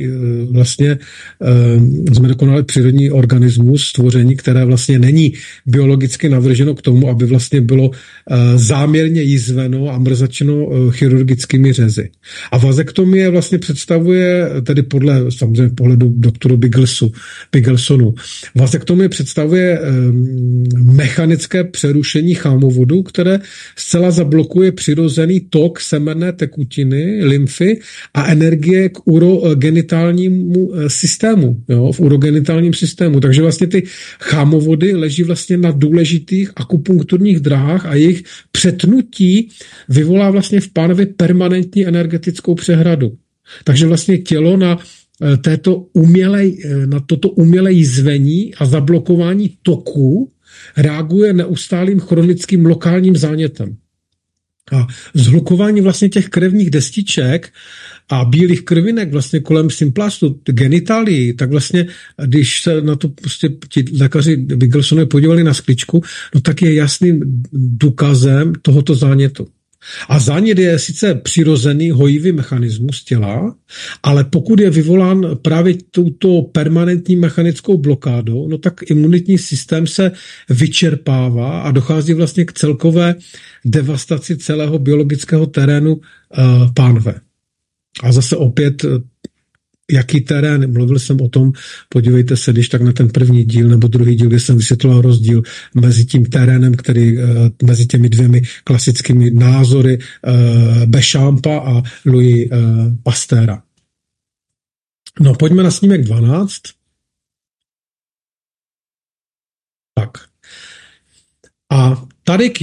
jsme dokonale přírodní organismus, stvoření, které vlastně není biologicky navrženo k tomu, aby vlastně bylo záměrně jizveno a mrzačeno chirurgickými řezy. A vazektomie vlastně představuje, tedy podle samozřejmě pohledu doktoru Bigelsonu, vazektomie představuje mechanické přerušení chámovodu, které zcela zablokuje přirozený tok semenné tekutiny, lymfy a energie k urogenitálnímu systému, jo, v urogenitálním systému. Takže vlastně ty chámovody leží vlastně na důležitých akupunkturních dráhách a jejich přetnutí vyvolá vlastně v pánvi permanentní energetickou přehradu. Takže vlastně tělo na toto umělé jizvení a zablokování toku reaguje neustálým chronickým lokálním zánětem. A zhlukování vlastně těch krevních destiček a bílých krvinek vlastně kolem symplastu genitálii, tak vlastně, když se na to prostě ti lékaři Bigelsonovi podívali na skličku, no tak je jasným důkazem tohoto zánětu. A zánět je sice přirozený hojivý mechanismus těla, ale pokud je vyvolán právě touto permanentní mechanickou blokádou, no tak imunitní systém se vyčerpává a dochází vlastně k celkové devastaci celého biologického terénu pánve. A zase opět, jaký terén, mluvil jsem o tom, podívejte se, když tak na ten první díl nebo druhý díl, kde jsem vysvětloval rozdíl mezi tím terénem, mezi těmi dvěmi klasickými názory Béchampa a Louis Pasteura. No, pojďme na snímek 12. Tak. A tady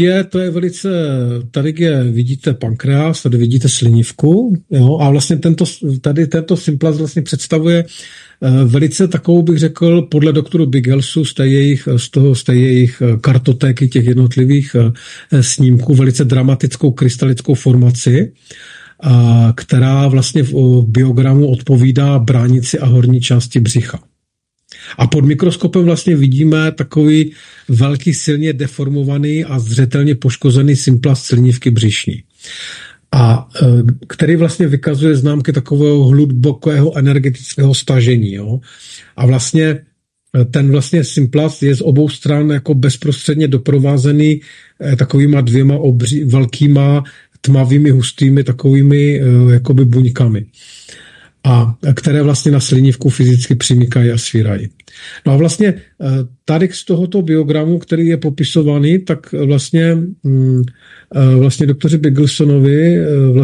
je, vidíte pankreas, tady vidíte slinivku, jo, a vlastně tento Symplast vlastně představuje velice takovou, bych řekl, podle doktoru Bigelsu z té jejich kartotéky těch jednotlivých snímků, velice dramatickou krystalickou formaci, která vlastně v biogramu odpovídá bránici a horní části břicha. A pod mikroskopem vlastně vidíme takový velký, silně deformovaný a zřetelně poškozený Symplast slinivky břišní. A který vlastně vykazuje známky takového hlubokého energetického stažení. Jo? A vlastně ten vlastně Symplast je z obou stran jako bezprostředně doprovázený takovýma dvěma velkýma tmavými, hustými takovými jakoby buňkami. A které vlastně na slinivku fyzicky přimykají a svírají. No a vlastně tady z tohoto biogramu, který je popisovaný, tak vlastně doktoři Bigelsonovi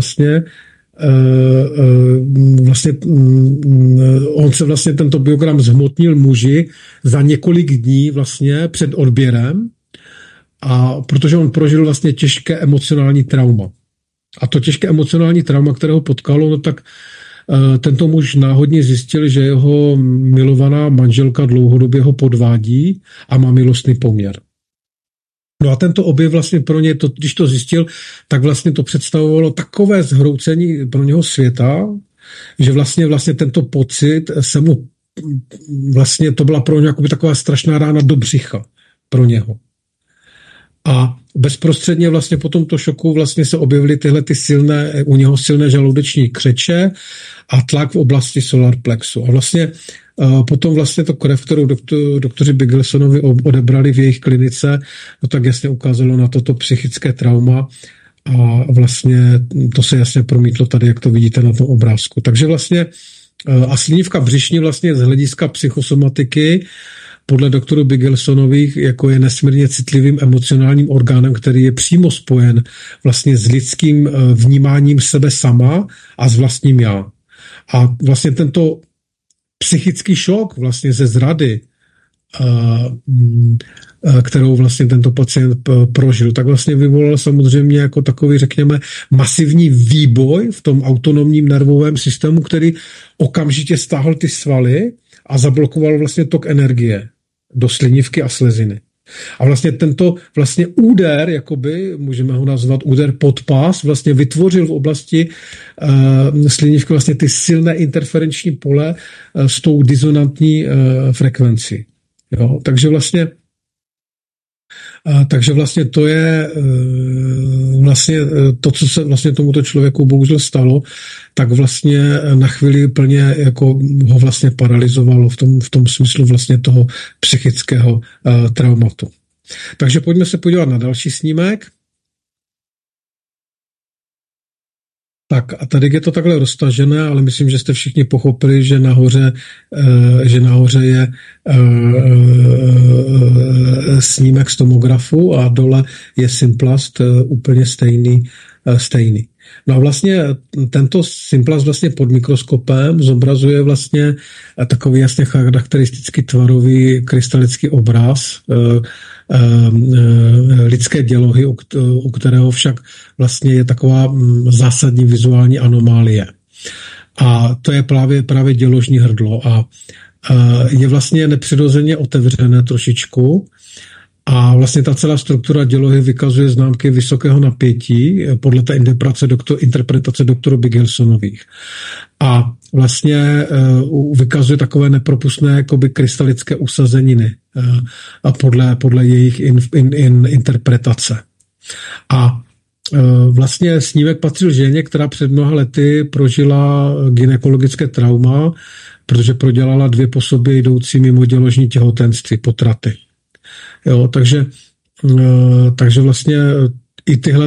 on se vlastně tento biogram zhmotnil muži za několik dní vlastně před odběrem, a protože on prožil vlastně těžké emocionální trauma. A to těžké emocionální trauma, které ho potkalo, no tak tento muž náhodně zjistil, že jeho milovaná manželka dlouhodobě ho podvádí a má milostný poměr. No a tento objev vlastně pro ně, když to zjistil, tak vlastně to představovalo takové zhroucení pro něho světa, že vlastně tento pocit se mu vlastně, to byla pro něj taková strašná rána do břicha pro něho. A bezprostředně vlastně po tomto šoku vlastně se objevily u něho silné žaludeční křeče a tlak v oblasti solar plexu. A vlastně potom vlastně to krev, kterou doktoři Bigelsonovi odebrali v jejich klinice, no tak jasně ukázalo na toto psychické trauma a vlastně to se jasně promítlo tady, jak to vidíte na tom obrázku. Takže vlastně a slinivka břišní vlastně z hlediska psychosomatiky podle doktoru Bigelsonových jako je nesmírně citlivým emocionálním orgánem, který je přímo spojen vlastně s lidským vnímáním sebe sama a s vlastním já. A vlastně tento psychický šok vlastně ze zrady, kterou vlastně tento pacient prožil, tak vlastně vyvolal samozřejmě jako takový, řekněme, masivní výboj v tom autonomním nervovém systému, který okamžitě stáhl ty svaly a zablokoval vlastně tok energie do slinivky a sleziny. A vlastně tento vlastně úder, jakoby, můžeme ho nazvat úder pod pás, vlastně vytvořil v oblasti slinivky vlastně ty silné interferenční pole s tou disonantní frekvencí. Jo? Takže vlastně to je vlastně to, co se vlastně tomuto člověku bohužel stalo, tak vlastně na chvíli plně jako ho vlastně paralyzovalo v tom smyslu vlastně toho psychického traumatu. Takže pojďme se podívat na další snímek. Tak a tady je to takhle roztažené, ale myslím, že jste všichni pochopili, že nahoře je snímek z tomografu a dole je Symplast úplně stejný. No a vlastně tento Symplast vlastně pod mikroskopem zobrazuje vlastně takový jasně charakteristický tvarový krystalický obraz lidské dělohy, u kterého však vlastně je taková zásadní vizuální anomálie. A to je právě děložní hrdlo a je vlastně nepřirozeně otevřené trošičku a vlastně ta celá struktura dělohy vykazuje známky vysokého napětí podle té interpretace doktorů Bigelsonových. A vlastně vykazuje takové nepropustné jakoby krystalické usazeniny a podle jejich interpretace. A vlastně snímek patřil ženě, která před mnoha lety prožila gynekologické trauma, protože prodělala 2 po sobě jdoucí mimoděložní těhotenství, potraty. Jo, takže vlastně i tyhle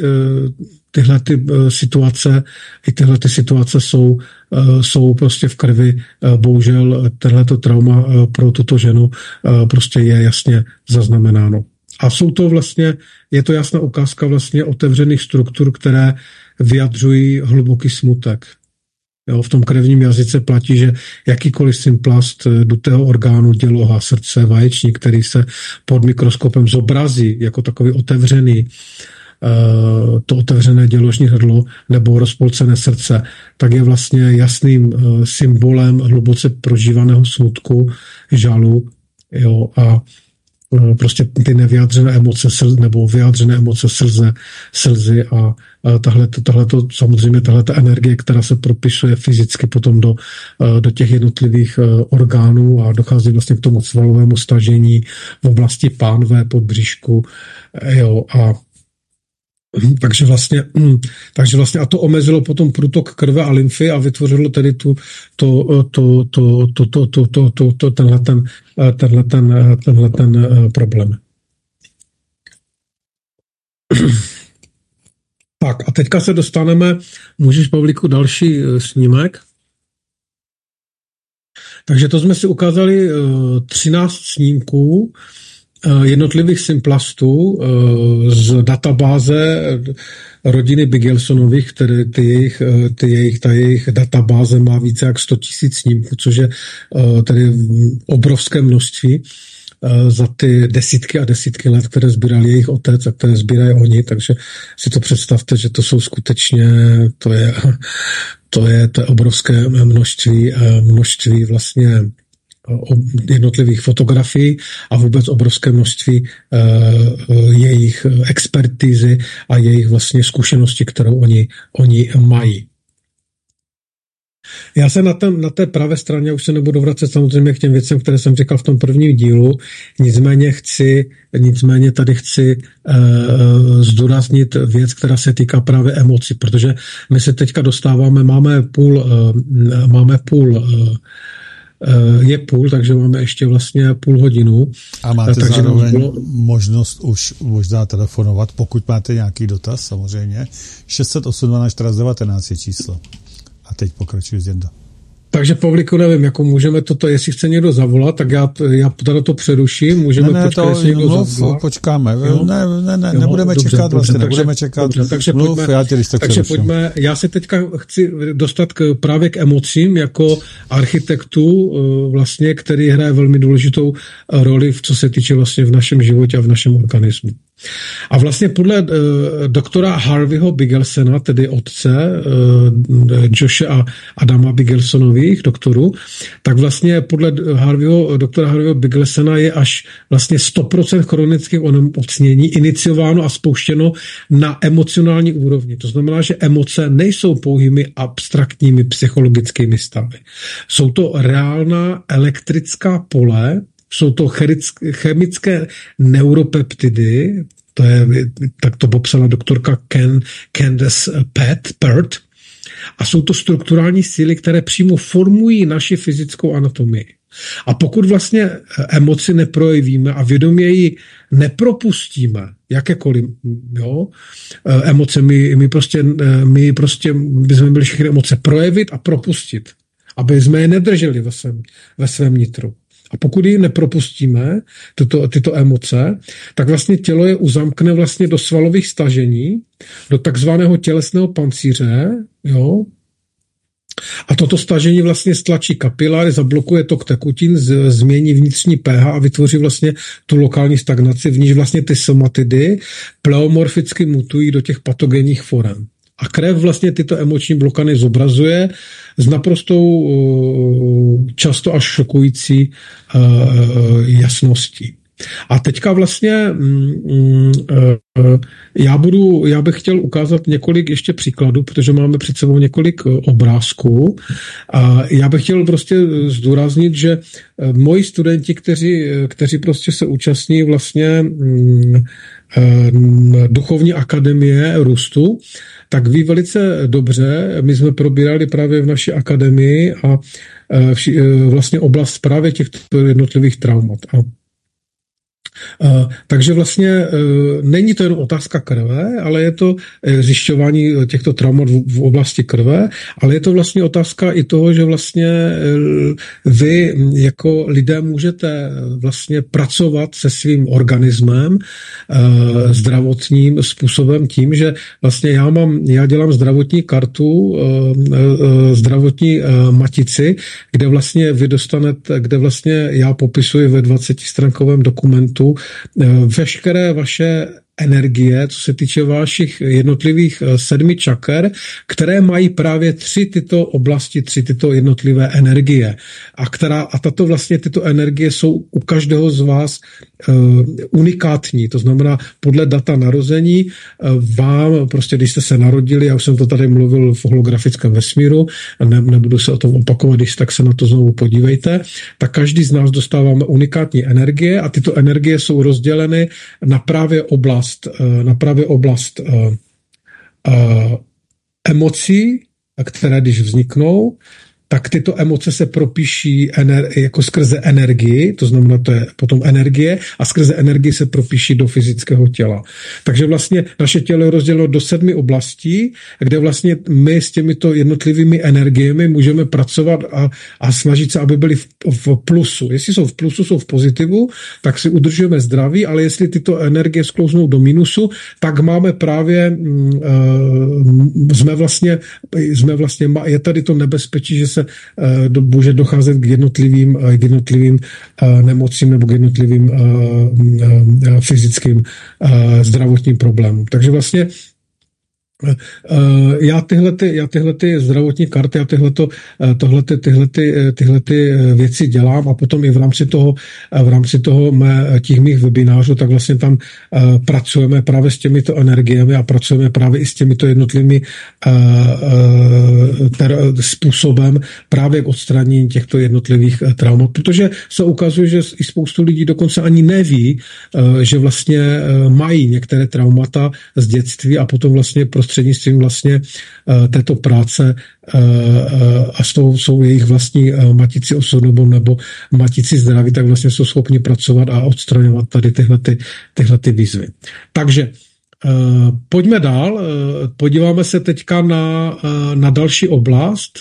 situace jsou prostě v krvi. Bohužel tohleto trauma pro tuto ženu prostě je jasně zaznamenáno. A je to jasná ukázka vlastně otevřených struktur, které vyjadřují hluboký smutek. Jo, v tom krevním jazyce platí, že jakýkoliv symplast dutého orgánu, děloha, srdce, vaječník, který se pod mikroskopem zobrazí jako takový otevřený, to otevřené děložní hrdlo nebo rozpolcené srdce, tak je vlastně jasným symbolem hluboce prožívaného smutku, žalu, jo, a prostě ty nevyjádřené emoce nebo vyjádřené emoce slzy a tahleto samozřejmě tahleta energie, která se propisuje fyzicky potom do těch jednotlivých orgánů a dochází vlastně k tomu svalovému stažení v oblasti pánve, podbříšku, jo, a takže vlastně a to omezilo potom průtok krve a lymfy a vytvořilo tedy tenhle problém. Tak a teďka se dostaneme, můžeš, Pavlíku, další snímek. Takže to jsme si ukázali 13 snímků jednotlivých symplastů z databáze rodiny Bigelsonových, které ta jejich databáze má více jak 100 000 snímků, což je tedy obrovské množství za ty desítky a desítky let, které sbíral jejich otec a které sbírají oni, takže si to představte, že to jsou skutečně, to je obrovské množství vlastně jednotlivých fotografií a vůbec obrovské množství jejich expertízy a jejich vlastně zkušenosti, kterou oni mají. Já se na té pravé straně už se nebudu vracet samozřejmě k těm věcem, které jsem říkal v tom prvním dílu, nicméně tady chci zdůraznit věc, která se týká právě emocí, protože my se teďka dostáváme, je půl, takže máme ještě vlastně půl hodinu. A máte takže zároveň možnost už možná telefonovat, pokud máte nějaký dotaz, samozřejmě. 608 12 19 je číslo. A teď pokračuji s Jenda. Takže, Pavlíku, nevím, jako můžeme toto, jestli chce někdo zavolat, tak já teda to přeruším, můžeme počkat, jestli někdo zavolá. Počkáme, nebudeme čekat vlastně, nebudeme čekat, takže pojďme, já se teďka chci dostat právě k emocím, jako architektu vlastně, který hraje velmi důležitou roli, co se týče vlastně v našem životě a v našem organismu. A vlastně podle doktora Harveyho Bigelsona, tedy otce Joshe a Adama Bigelsonových doktorů, tak vlastně podle doktora Harveyho Bigelsona je až vlastně 100% chronických onemocnění iniciováno a spouštěno na emocionální úrovni. To znamená, že emoce nejsou pouhými abstraktními psychologickými stavy. Jsou to reálná elektrická pole, jsou to chemické neuropeptidy, tak to popsala doktorka Candace Pert, a jsou to strukturální síly, které přímo formují naši fyzickou anatomii. A pokud vlastně emoci neprojevíme a vědomě ji nepropustíme, jakékoliv emoce, my prostě bychom měli všechny emoce projevit a propustit, aby jsme je nedrželi ve svém nitru. A pokud ji nepropustíme, tyto emoce, tak vlastně tělo je uzamkne vlastně do svalových stažení, do takzvaného tělesného pancíře, jo. A toto stažení vlastně stlačí kapiláry, zablokuje tok tekutin, změní vnitřní pH a vytvoří vlastně tu lokální stagnaci, v níž vlastně ty somatidy pleomorficky mutují do těch patogenních forem. A krev vlastně tyto emoční blokady zobrazuje s naprostou často až šokující jasností. A teďka vlastně já bych chtěl ukázat několik ještě příkladů, protože máme před sebou několik obrázků. A já bych chtěl prostě zdůraznit, že moji studenti, kteří prostě se účastní vlastně Duchovní akademie růstu, tak ví velice dobře, my jsme probírali právě v naší akademii a vlastně oblast právě těchto jednotlivých traumat. Takže vlastně není to jenom otázka krve, ale je to zjišťování těchto traumat v oblasti krve, ale je to vlastně otázka i toho, že vlastně vy jako lidé můžete vlastně pracovat se svým organismem zdravotním způsobem tím, že vlastně já dělám zdravotní kartu, zdravotní matici, kde vlastně vy dostanete, kde vlastně já popisuji ve 20stránkovém dokumentu veškeré vaše energie, co se týče vašich jednotlivých 7 čaker, které mají právě 3 tyto oblasti, 3 tyto jednotlivé energie. A tato vlastně tyto energie jsou u každého z vás unikátní. To znamená, podle data narození vám, prostě když jste se narodili, já už jsem to tady mluvil v holografickém vesmíru, nebudu se o tom opakovat, když tak se na to znovu podívejte, tak každý z nás dostáváme unikátní energie a tyto energie jsou rozděleny na právě oblast emocí, které když vzniknou, tak tyto emoce se propíší jako skrze energii, to znamená, to je potom energie, a skrze energii se propíší do fyzického těla. Takže vlastně naše tělo je rozděleno do 7 oblastí, kde vlastně my s těmito jednotlivými energiemi můžeme pracovat a snažit se, aby byly v plusu. Jestli jsou v plusu, jsou v pozitivu, tak si udržujeme zdraví, ale jestli tyto energie sklouznou do minusu, tak máme právě, jsme vlastně, je tady to nebezpečí, že se může docházet k jednotlivým nemocím nebo k jednotlivým fyzickým zdravotním problémům. Takže vlastně já tyhle zdravotní karty a tyhle věci dělám a potom i v rámci toho těch mých webinářů, tak vlastně tam pracujeme právě s těmito energiemi a pracujeme právě i s těmito jednotlivými způsobem právě k odstranění těchto jednotlivých traumat, protože se ukazuje, že i spoustu lidí dokonce ani neví, že vlastně mají některé traumata z dětství a potom vlastně prostřednictvím vlastně této práce a jsou jejich vlastní matici osobu nebo matici zdraví, tak vlastně jsou schopni pracovat a odstraňovat tady tyhle výzvy. Takže pojďme dál, podíváme se teďka na další oblast.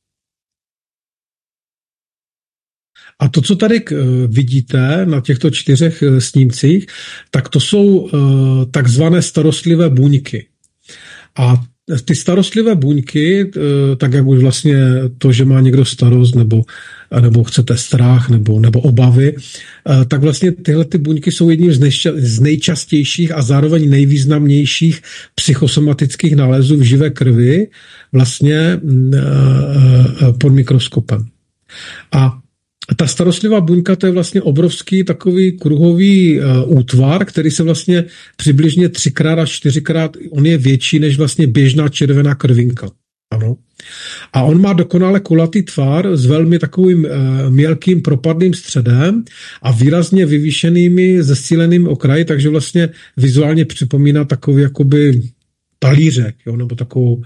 A to, co tady vidíte na těchto 4 snímcích, tak to jsou takzvané starostlivé buňky. A ty starostlivé buňky, tak jak už vlastně to, že má někdo starost nebo chcete strach nebo obavy, tak vlastně tyhle ty buňky jsou jedním z nejčastějších a zároveň nejvýznamnějších psychosomatických nálezů v živé krvi vlastně pod mikroskopem. A ta starostlivá buňka, to je vlastně obrovský takový kruhový útvar, který se vlastně přibližně 3x až 4x, on je větší než vlastně běžná červená krvinka. Ano. A on má dokonale kulatý tvar s velmi takovým mělkým propadným středem a výrazně vyvýšenými, zesílenými okraji, takže vlastně vizuálně připomíná takový jakoby talířek, jo, nebo takovou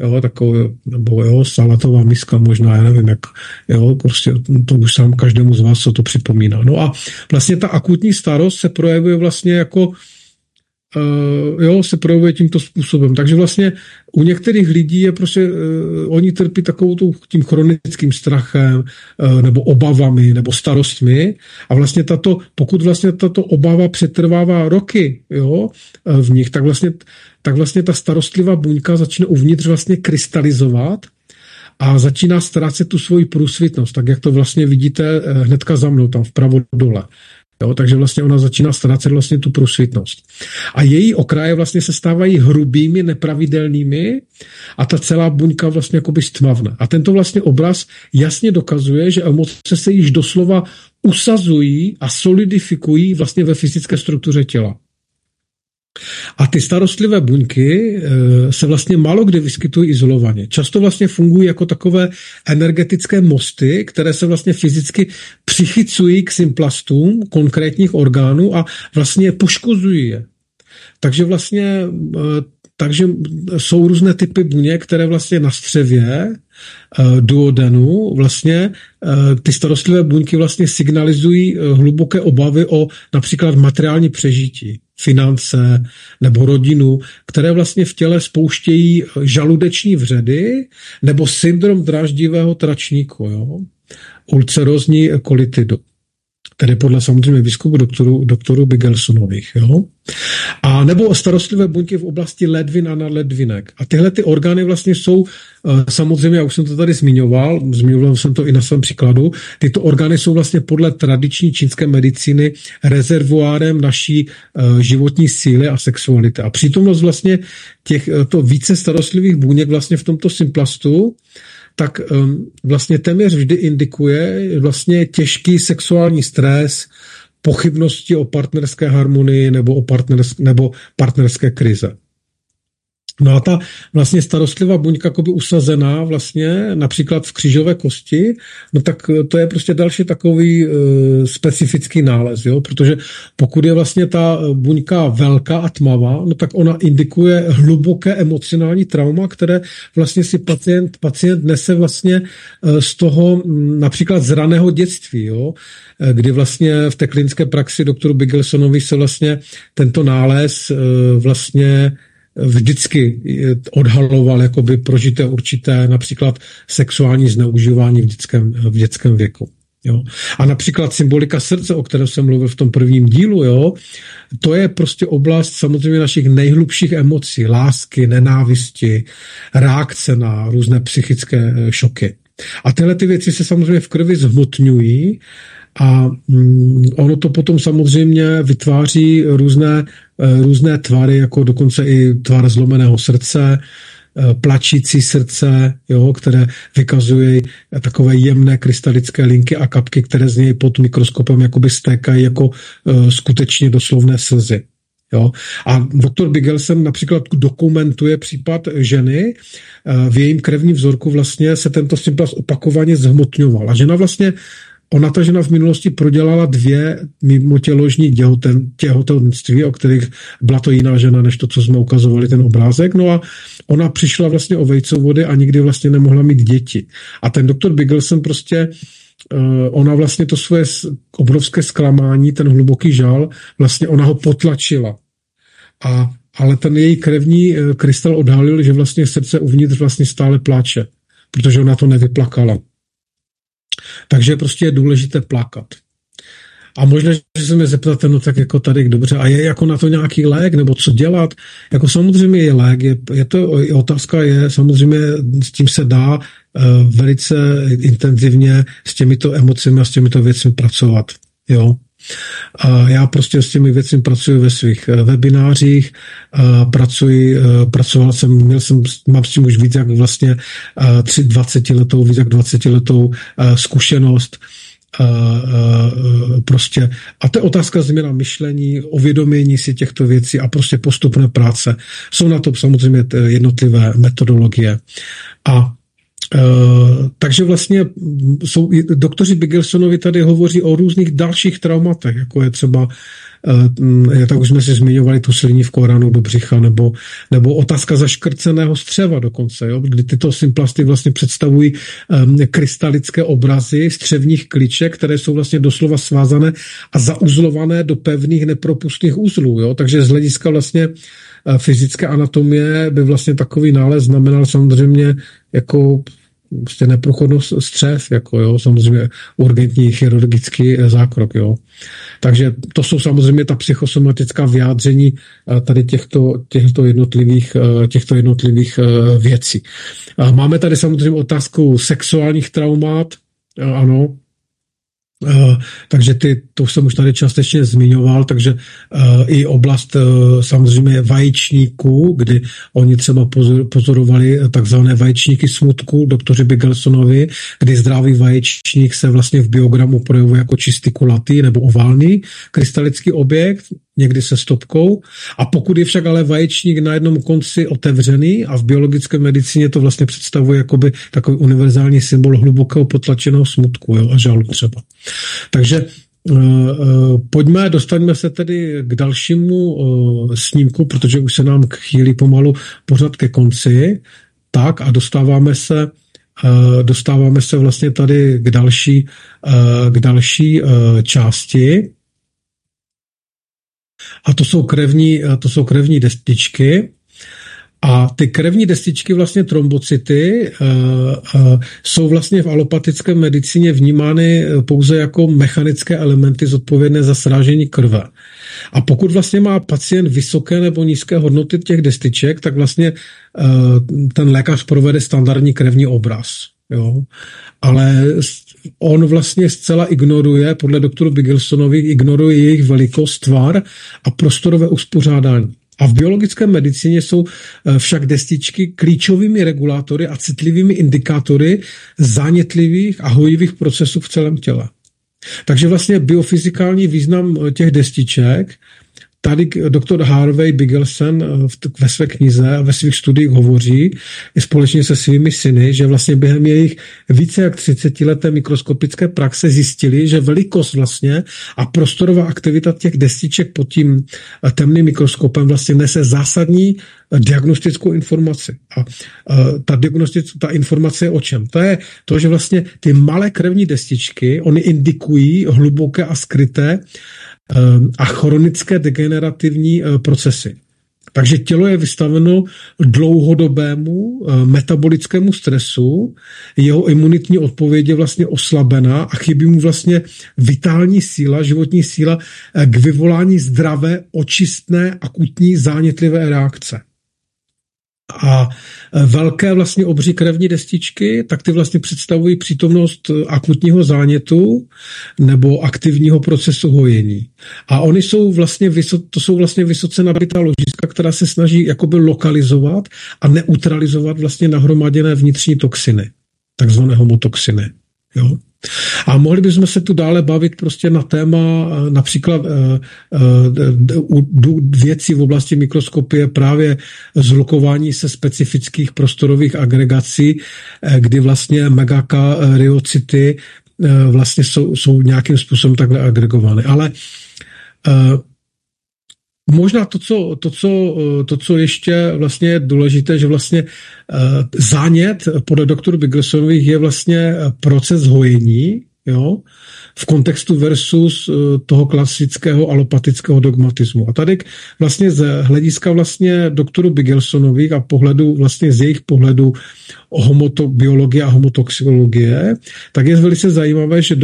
salatová miska možná, já nevím, jak, prostě to už sám každému z vás, co to připomíná. No a vlastně ta akutní starost se projevuje vlastně jako, se projevuje tímto způsobem. Takže vlastně u některých lidí je prostě, oni trpí tím chronickým strachem, nebo obavami, nebo starostmi a vlastně pokud vlastně tato obava přetrvává roky, v nich, tak vlastně ta starostlivá buňka začne uvnitř vlastně krystalizovat a začíná ztrácet tu svoji průsvitnost, tak jak to vlastně vidíte hnedka za mnou, tam vpravo dole. Takže vlastně ona začíná ztrácet vlastně tu průsvitnost. A její okraje vlastně se stávají hrubými, nepravidelnými a ta celá buňka vlastně jakoby stmavne. A tento vlastně obraz jasně dokazuje, že emoce se již doslova usazují a solidifikují vlastně ve fyzické struktuře těla. A ty starostlivé buňky se vlastně málo kdy vyskytují izolovaně. Často vlastně fungují jako takové energetické mosty, které se vlastně fyzicky přichycují k symplastům konkrétních orgánů a vlastně poškozují je. Takže jsou různé typy buněk, které vlastně na střevě duodenu vlastně ty starostlivé buňky vlastně signalizují hluboké obavy o například materiální přežití, finance nebo rodinu, které vlastně v těle spouštějí žaludeční vředy nebo syndrom dráždivého tračníku, jo? Ulcerózní kolitidu. Tedy podle samozřejmě výzkumu doktorů Bigelsonových. Jo? A nebo starostlivé buňky v oblasti ledvin a nadledvinek. A tyhle ty orgány vlastně jsou, samozřejmě, já už jsem to tady zmiňoval jsem to i na svém příkladu, tyto orgány jsou vlastně podle tradiční čínské medicíny rezervoárem naší životní síly a sexuality. A přítomnost vlastně těchto více starostlivých buněk vlastně v tomto symplastu tak vlastně téměř vždy indikuje vlastně těžký sexuální stres, pochybnosti o partnerské harmonii nebo partnerské krize. No a ta vlastně starostlivá buňka jakoby usazená vlastně například v křížové kosti, no tak to je prostě další takový specifický nález, jo? Protože pokud je vlastně ta buňka velká a tmavá, no tak ona indikuje hluboké emocionální trauma, které vlastně si pacient nese vlastně z toho například z raného dětství, jo? Kdy vlastně v té klinické praxi doktoru Bigelsonovi se vlastně tento nález vlastně vždycky odhaloval jakoby prožité určité například sexuální zneužívání v dětském věku. Jo. A například symbolika srdce, o kterém jsem mluvil v tom prvním dílu, jo, to je prostě oblast samozřejmě našich nejhlubších emocí, lásky, nenávisti, reakce na různé psychické šoky. A tyhle ty věci se samozřejmě v krvi zhmotňují a ono to potom samozřejmě vytváří různé tvary, jako dokonce i tvar zlomeného srdce, plačící srdce, jo, které vykazují takové jemné krystalické linky a kapky, které z něj pod mikroskopem jakoby stékají jako skutečně doslovné slzy. Jo. A doktor Bigelsen například dokumentuje případ ženy, v jejím krevním vzorku vlastně se tento symplast opakovaně zhmotňoval. A ta žena v minulosti prodělala 2 mimotěložní těhotenství, o kterých byla to jiná žena, než to, co jsme ukazovali, ten obrázek. No a ona přišla vlastně o vejcovody a nikdy vlastně nemohla mít děti. A ten doktor Bigelsen prostě, ona vlastně to svoje obrovské zklamání, ten hluboký žal, vlastně ona ho potlačila. Ale ten její krevní krystal odhalil, že vlastně srdce uvnitř vlastně stále pláče, protože ona to nevyplakala. Takže prostě je důležité plakat. A možná, že se mě zeptáte, no tak jako tady dobře, a je jako na to nějaký lék, nebo co dělat? Jako samozřejmě je lék, otázka je, samozřejmě s tím se dá velice intenzivně s těmito emocemi a s těmito věcmi pracovat. Jo. A já prostě s těmi věcmi pracuji ve svých webinářích, mám s tím už víc jak vlastně 20 letou zkušenost. Prostě. A to je otázka změna myšlení, uvědomění si těchto věcí a prostě postupné práce. Jsou na to samozřejmě jednotlivé metodologie. Takže vlastně doktoři Bigelsonovi tady hovoří o různých dalších traumatech, jako je třeba, tak už jsme si zmiňovali tu slinivku ránu do břicha, nebo otázka zaškrceného střeva dokonce, jo, kdy tyto symplasty vlastně představují krystalické obrazy střevních kliček, které jsou vlastně doslova svázané a zauzlované do pevných nepropustných uzlů, jo, takže z hlediska vlastně fyzické anatomie by vlastně takový nález znamenal samozřejmě jako prostě neprůchodnost střev, jako jo, samozřejmě urgentní chirurgický zákrok, jo. Takže to jsou samozřejmě ta psychosomatická vyjádření tady těchto jednotlivých věcí. Máme tady samozřejmě otázku sexuálních traumat, ano. Takže to jsem už tady částečně zmiňoval, takže i oblast samozřejmě vaječníků, kdy oni třeba pozorovali takzvané vaječníky smutku, doktoři Bigelsonovi, kdy zdravý vaječník se vlastně v biogramu projevuje jako čistý kulatý nebo oválný krystalický objekt, někdy se stopkou. A pokud je však ale vaječník na jednom konci otevřený a v biologické medicíně to vlastně představuje jakoby takový univerzální symbol hlubokého potlačeného smutku, jo, a žalu třeba. Takže dostaňme se tedy k dalšímu snímku, protože už se nám chýlí pomalu pořad ke konci. Tak a dostáváme se vlastně tady k další části. A to jsou krevní destičky. A ty krevní destičky, vlastně trombocyty, jsou vlastně v alopatické medicíně vnímány pouze jako mechanické elementy zodpovědné za srážení krve. A pokud vlastně má pacient vysoké nebo nízké hodnoty těch destiček, tak vlastně ten lékař provede standardní krevní obraz. Jo? Ale on vlastně zcela ignoruje, podle doktorů Bigelsonových, ignoruje jejich velikost, tvar a prostorové uspořádání. A v biologické medicíně jsou však destičky klíčovými regulátory a citlivými indikátory zánětlivých a hojivých procesů v celém těle. Takže vlastně biofyzikální význam těch destiček, tady doktor Harvey Bigelsen ve své knize a ve svých studiích hovoří i společně se svými syny, že vlastně během jejich více jak 30leté mikroskopické praxe zjistili, že velikost vlastně a prostorová aktivita těch destiček pod tím temným mikroskopem vlastně nese zásadní diagnostickou informaci. A ta informace je o čem? To je to, že vlastně ty malé krevní destičky, oni indikují hluboké a skryté a chronické degenerativní procesy. Takže tělo je vystaveno dlouhodobému metabolickému stresu, jeho imunitní odpověď je vlastně oslabená a chybí mu vlastně vitální síla, životní síla k vyvolání zdravé, očistné, akutní, zánětlivé reakce. A velké vlastně obří krevní destičky, tak ty vlastně představují přítomnost akutního zánětu nebo aktivního procesu hojení. A oni jsou vlastně vysoce nabitá ložiska, která se snaží jakoby lokalizovat a neutralizovat vlastně nahromaděné vnitřní toxiny, takzvané homotoxiny. Jo? A mohli bychom se tu dále bavit prostě na téma například věcí v oblasti mikroskopie právě zlukování se specifických prostorových agregací, kdy vlastně megakaryocyty vlastně jsou nějakým způsobem takhle agregovány. Ale možná to, co ještě vlastně je důležité, že vlastně zánět podle doktorů Bigelsonových je vlastně proces hojení, jo, v kontextu versus toho klasického alopatického dogmatismu. A tady vlastně z hlediska vlastně doktorů Bigelsonových a pohledu vlastně z jejich pohledu biologie a homotoxikologie, tak je velice zajímavé, že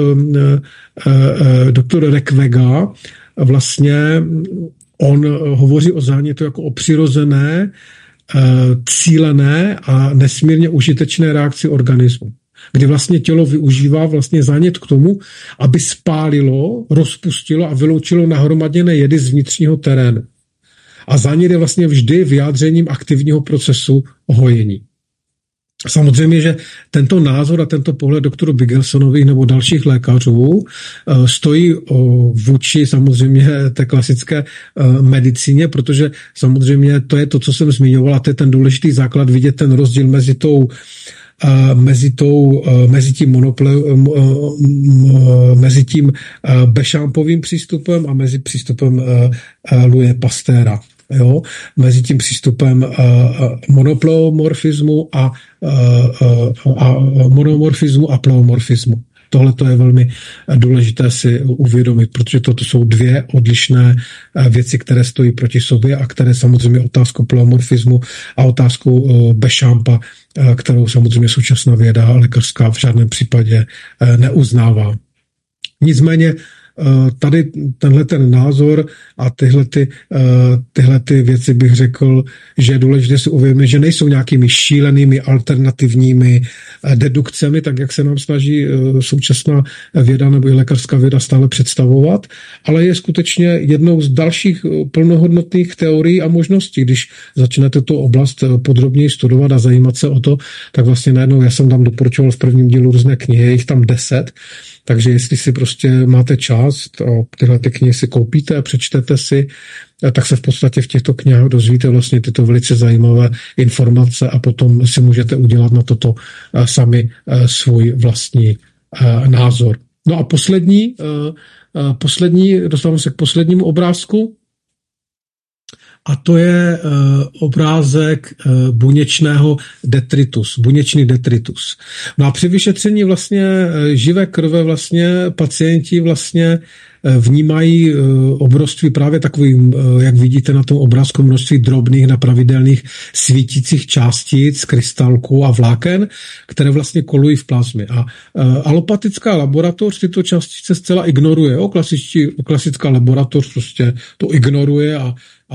doktor Requega vlastně on hovoří o zánětu jako o přirozené, cílené a nesmírně užitečné reakci organismu, kdy vlastně tělo využívá vlastně zánět k tomu, aby spálilo, rozpustilo a vyloučilo nahromaděné jedy z vnitřního terénu. A zánět je vlastně vždy vyjádřením aktivního procesu hojení. Samozřejmě, že tento názor a tento pohled doktorů Bigelsonových nebo dalších lékařů stojí vůči samozřejmě té klasické medicíně, protože samozřejmě to je to, co jsem zmiňoval, a to je ten důležitý základ vidět ten rozdíl mezi tím Béchampovým přístupem a mezi přístupem Louise Pasteura. Jo, mezi tím přístupem monopleomorfismu a monomorfismu a pleomorfismu. Tohle to je velmi důležité si uvědomit, protože toto jsou dvě odlišné věci, které stojí proti sobě a které samozřejmě otázku pleomorfismu a otázku Béchampa, kterou samozřejmě současná věda lékařská v žádném případě neuznává. Nicméně tady tenhle ten názor a tyhle ty věci bych řekl, že je důležité si uvědomit, že nejsou nějakými šílenými alternativními dedukcemi, tak jak se nám snaží současná věda nebo i lékařská věda stále představovat, ale je skutečně jednou z dalších plnohodnotných teorií a možností. Když začnete tu oblast podrobněji studovat a zajímat se o to, tak vlastně najednou, já jsem tam doporučoval v prvním dílu různé knihy, je jich tam 10, takže jestli si prostě máte čas a tyhle ty knihy si koupíte a přečtete si, tak se v podstatě v těchto knihách dozvíte vlastně tyto velice zajímavé informace a potom si můžete udělat na toto sami svůj vlastní názor. No a poslední, dostávám se k poslednímu obrázku, a to je obrázek buněčný detritus. No a při vyšetření vlastně živé krve vlastně pacienti vlastně vnímají obrovství právě takovým, jak vidíte na tom obrázku, množství drobných nepravidelných svítících částic, krystalků a vláken, které vlastně kolují v plazmě. A alopatická laboratoř tyto částice zcela ignoruje. Klasická laboratoř prostě to ignoruje a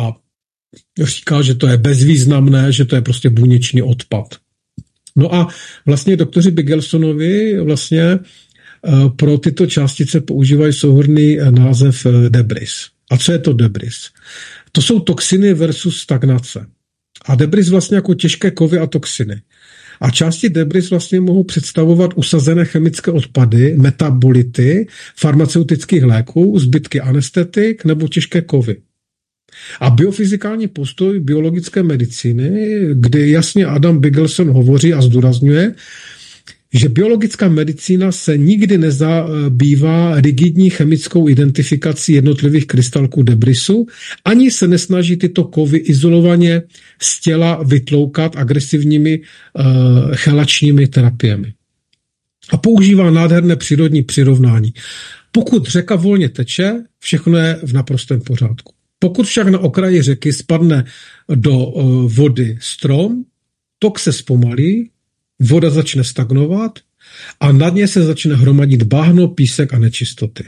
říká, že to je bezvýznamné, že to je prostě buněčný odpad. No a vlastně doktoři Bigelsonovi vlastně pro tyto částice používají souhrnný název debris. A co je to debris? To jsou toxiny versus stagnace. A debris vlastně jako těžké kovy a toxiny. A části debris vlastně mohou představovat usazené chemické odpady, metabolity, farmaceutických léků, zbytky anestetik nebo těžké kovy. A biofyzikální postoj biologické medicíny, kdy jasně Adam Bigelson hovoří a zdůrazňuje, že biologická medicína se nikdy nezabývá rigidní chemickou identifikací jednotlivých krystalků debrisu, ani se nesnaží tyto kovy izolovaně z těla vytloukat agresivními chelačními terapiemi. A používá nádherné přírodní přirovnání. Pokud řeka volně teče, všechno je v naprostém pořádku. Pokud však na okraji řeky spadne do vody strom, tok se zpomalí, voda začne stagnovat a na dně se začne hromadit bahno, písek a nečistoty.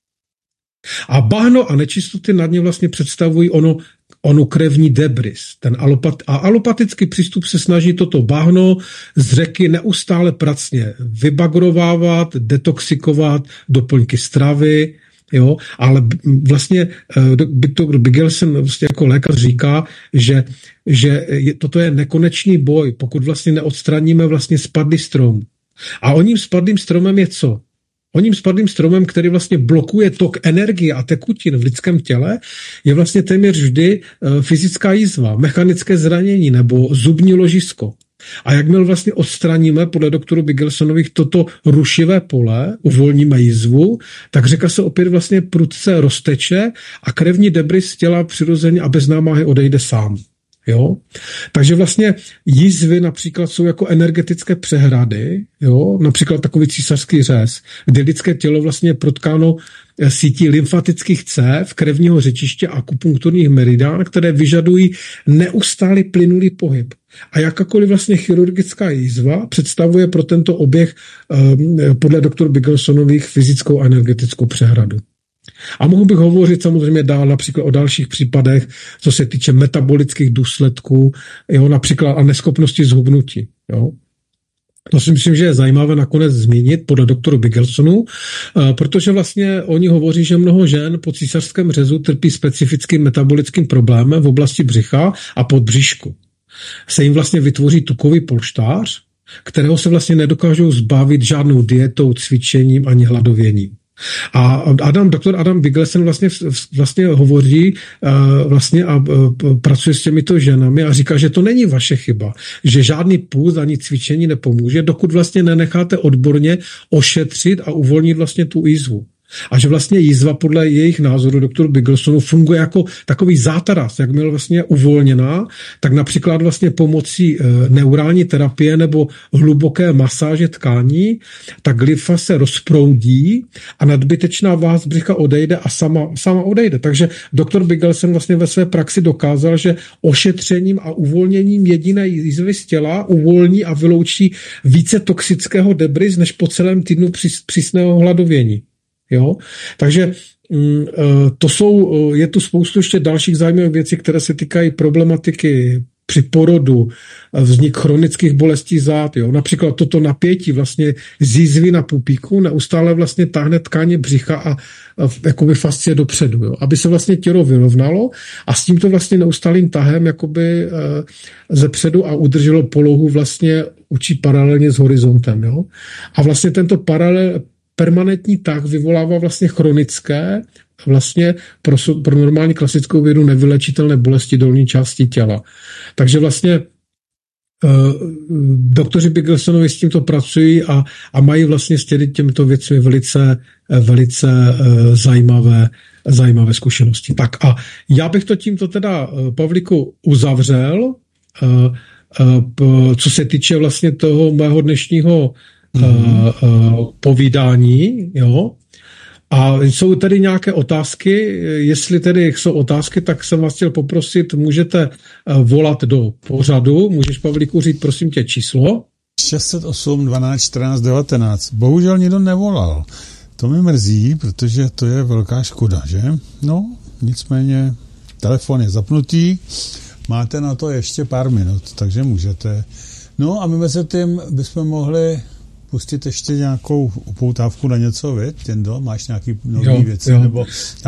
A bahno a nečistoty na dně vlastně představují onu krevní debris. A alopatický přístup se snaží toto bahno z řeky neustále pracně vybagrovávat, detoxikovat doplňky stravy, jo, ale vlastně Bigelsen vlastně jako lékař říká, že toto je nekonečný boj, pokud vlastně neodstraníme vlastně spadlý strom. A oním spadlým stromem je co? Oním spadlým stromem, který vlastně blokuje tok energie a tekutin v lidském těle, je vlastně téměř vždy fyzická jízva, mechanické zranění nebo zubní ložisko. A jakmile vlastně odstraníme podle doktoru Bigelsonových toto rušivé pole, uvolníme jízvu, tak řeka se opět vlastně prudce rozteče a krevní debris z těla přirozeně a bez námahy odejde sám. Jo? Takže vlastně jízvy například jsou jako energetické přehrady, jo? Například takový císařský řez, kde lidské tělo vlastně je protkáno sítí lymfatických cév, krevního řečiště a akupunkturních meridán, které vyžadují neustálý plynulý pohyb. A jakákoliv vlastně chirurgická jízva představuje pro tento oběh podle doktora Bigelsonových fyzickou a energetickou přehradu. A mohu bych hovořit samozřejmě dál například o dalších případech, co se týče metabolických důsledků, jo, například a neschopnosti zhubnutí. Jo. To si myslím, že je zajímavé nakonec zmínit podle doktoru Bigelsonu, protože vlastně oni hovoří, že mnoho žen po císařském řezu trpí specifickým metabolickým problémem v oblasti břicha a podbříšku. Se jim vlastně vytvoří tukový polštář, kterého se vlastně nedokážou zbavit žádnou dietou, cvičením ani hladověním. A doktor Adam Bigelsen vlastně hovoří vlastně a pracuje s těmito ženami a říká, že to není vaše chyba, že žádný půst ani cvičení nepomůže, dokud vlastně nenecháte odborně ošetřit a uvolnit vlastně tu jízvu. A že vlastně jízva podle jejich názoru doktoru Bigelsonu funguje jako takový zátaras, jakmile vlastně je uvolněná, tak například vlastně pomocí neurální terapie nebo hluboké masáže tkání, tak lymfa se rozproudí a nadbytečná váha z břicha odejde a sama odejde. Takže doktor Bigelsen vlastně ve své praxi dokázal, že ošetřením a uvolněním jediné jízvy z těla uvolní a vyloučí více toxického debris než po celém týdnu přísného hladovění. Jo? Takže je tu spoustu ještě dalších zajímavých věcí, které se týkají problematiky při porodu, vznik chronických bolestí zád, jo. Například toto napětí vlastně z jízvy na pupíku neustále vlastně táhne tkáně břicha a jakoby fascie dopředu, jo. Aby se vlastně tělo vyrovnalo a s tímto vlastně neustálým tahem jakoby zepředu a udrželo polohu vlastně učí paralelně s horizontem, jo. A vlastně tento permanentní tah vyvolává vlastně chronické, vlastně pro normální klasickou vědu nevylečitelné bolesti dolní části těla. Takže vlastně doktoři Bigelsonovi s tímto pracují a mají vlastně s těmito věcmi velice zajímavé zkušenosti. Tak a já bych to tímto teda, Pavlíku, uzavřel, co se týče vlastně toho mého dnešního povídání, jo. A jsou tady nějaké otázky, jestli tedy jsou otázky, tak jsem vás chtěl poprosit, můžete volat do pořadu, můžeš, Pavlíku, říct prosím tě číslo? 608 12 14 19. Bohužel nikdo nevolal. To mi mrzí, protože to je velká škoda, že? No, nicméně telefon je zapnutý, máte na to ještě pár minut, takže můžete. No a my mezi tím bychom mohli pustit ještě nějakou upoutávku na něco, Jendo? Máš nějaký nový věci? Jo. Nebo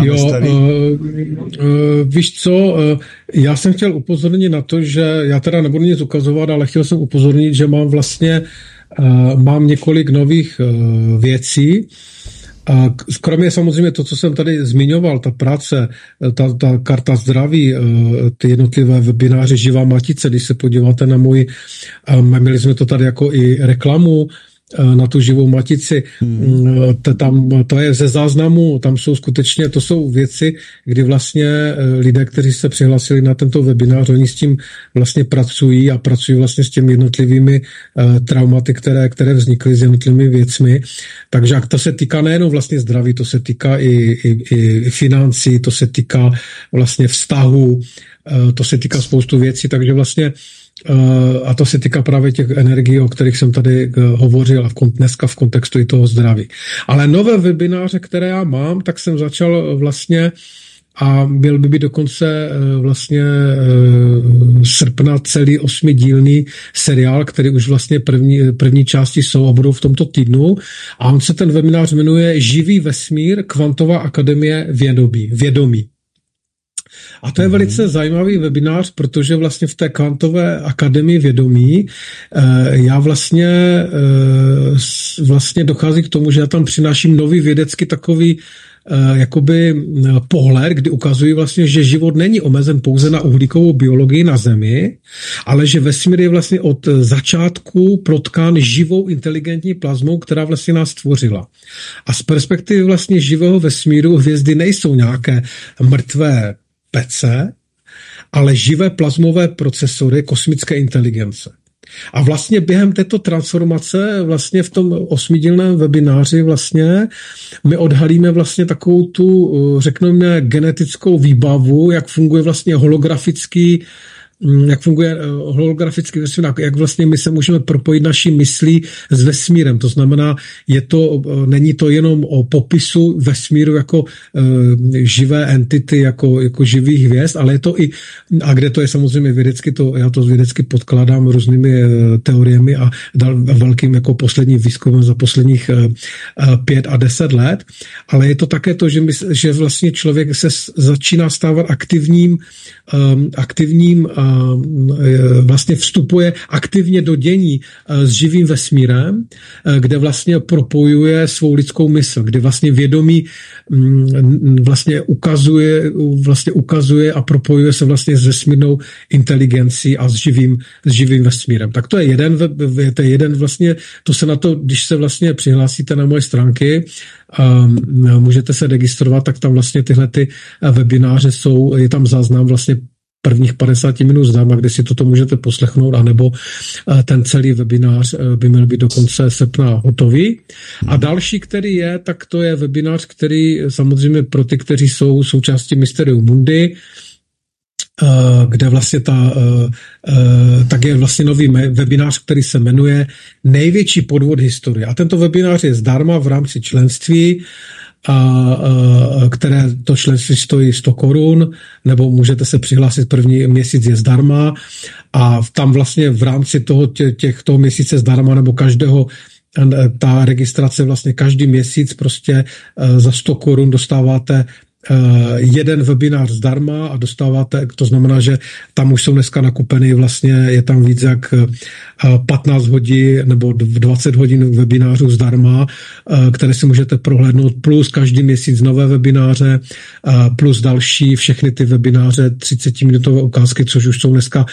víš co, já jsem chtěl upozornit na to, že já teda nebudu nic ukazovat, ale chtěl jsem upozornit, že mám několik nových věcí. Kromě samozřejmě to, co jsem tady zmiňoval, ta práce, ta karta zdraví, ty jednotlivé webináře Živá matice, když se podíváte na měli jsme to tady jako i reklamu, na tu živou matici, to je ze záznamu, tam jsou skutečně, to jsou věci, kdy vlastně lidé, kteří se přihlásili na tento webinář, oni s tím vlastně pracují a pracují vlastně s těmi jednotlivými traumaty, které vznikly s jednotlivými věcmi. Takže to se týká nejenom vlastně zdraví, to se týká i financí, to se týká vlastně vztahu, to se týká spoustu věcí, takže vlastně a to se týká právě těch energií, o kterých jsem tady hovořil a dneska v kontextu i toho zdraví. Ale nové webináře, které já mám, tak jsem začal vlastně a měl by být dokonce vlastně srpna celý 8dílný seriál, který už vlastně první části jsou a budou v tomto týdnu. A on se ten webinář jmenuje Živý vesmír, Kvantová akademie vědomí. A to je velice zajímavý webinář, protože vlastně v té Kvantové akademii vědomí já vlastně dochází k tomu, že já tam přináším nový vědecký takový jakoby pohled, kdy ukazují vlastně, že život není omezen pouze na uhlíkovou biologii na Zemi, ale že vesmír je vlastně od začátku protkán živou inteligentní plazmou, která vlastně nás stvořila. A z perspektivy vlastně živého vesmíru hvězdy nejsou nějaké mrtvé pece, ale živé plazmové procesory kosmické inteligence. A vlastně během této transformace vlastně v tom 8dílném webináři vlastně my odhalíme vlastně takovou tu, řekněme, genetickou výbavu, jak funguje vlastně holografický vesmír, jak vlastně my se můžeme propojit naší myslí s vesmírem. To znamená, není to jenom o popisu vesmíru jako živé entity, jako živých hvězd, ale je to i, a kde to je samozřejmě vědecky, já to vědecky podkládám různými teoriemi a velkým jako posledním výzkumem za posledních 5 a 10 let, ale je to také to, že vlastně člověk se začíná stávat aktivním vlastně vstupuje aktivně do dění s živým vesmírem, kde vlastně propojuje svou lidskou mysl, kde vlastně vědomí vlastně ukazuje a propojuje se vlastně s vesmírnou inteligencí a s živým vesmírem. Tak to je jeden vlastně, to se na to, když se vlastně přihlásíte na moje stránky, můžete se registrovat, tak tam vlastně tyhle ty webináře je tam záznam vlastně prvních 50 minut zdarma, kde si toto můžete poslechnout, anebo ten celý webinář by měl být do konce srpna hotový. A další, který je, tak to je webinář, který samozřejmě pro ty, kteří jsou součástí Mysterium Mundi, kde vlastně tak je vlastně nový webinář, který se jmenuje Největší podvod historie. A tento webinář je zdarma v rámci členství které to členství stojí 100 korun, nebo můžete se přihlásit první měsíc je zdarma a tam vlastně v rámci toho měsíce zdarma nebo každého ta registrace vlastně každý měsíc prostě za 100 korun dostáváte jeden webinář zdarma a dostáváte, to znamená, že tam už jsou dneska nakupeny vlastně, je tam víc jak 15 hodin nebo 20 hodin webinářů zdarma, které si můžete prohlédnout, plus každý měsíc nové webináře, plus další, všechny ty webináře, 30-minutové ukázky, což už jsou dneska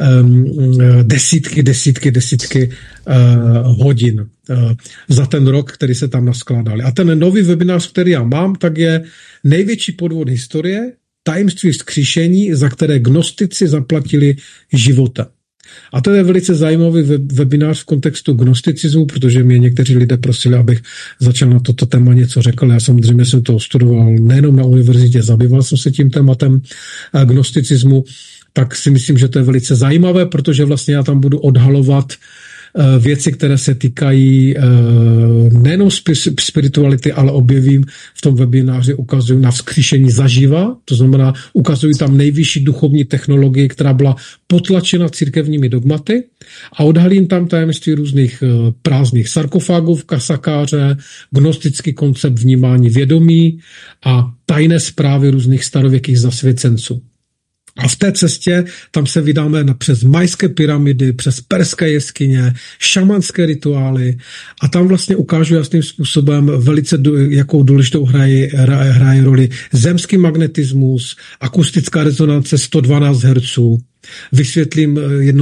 desítky hodin za ten rok, který se tam naskládali. A ten nový webinář, který já mám, tak je největší podvod historie, tajemství vzkříšení, za které gnostici zaplatili životem. A to je velice zajímavý webinář v kontextu gnosticismu, protože mě někteří lidé prosili, abych začal na toto téma něco řekl. Já samozřejmě jsem to studoval nejenom na univerzitě, zabýval jsem se tím tématem gnosticismu, tak si myslím, že to je velice zajímavé, protože vlastně já tam budu odhalovat věci, které se týkají nejenom spirituality, ale objevím v tom webináři, ukazuju na vzkříšení zaživa, to znamená, ukazuju tam nejvyšší duchovní technologii, která byla potlačena církevními dogmaty a odhalím tam tajemství různých prázdných sarkofágů v kasakáře, gnostický koncept vnímání vědomí a tajné zprávy různých starověkých zasvěcenců. A v té cestě tam se vydáme přes majské pyramidy, přes perské jeskyně, šamanské rituály a tam vlastně ukážu jasným způsobem velice, jakou důležitou hraje roli zemský magnetismus, akustická rezonance 112 Hz, vysvětlím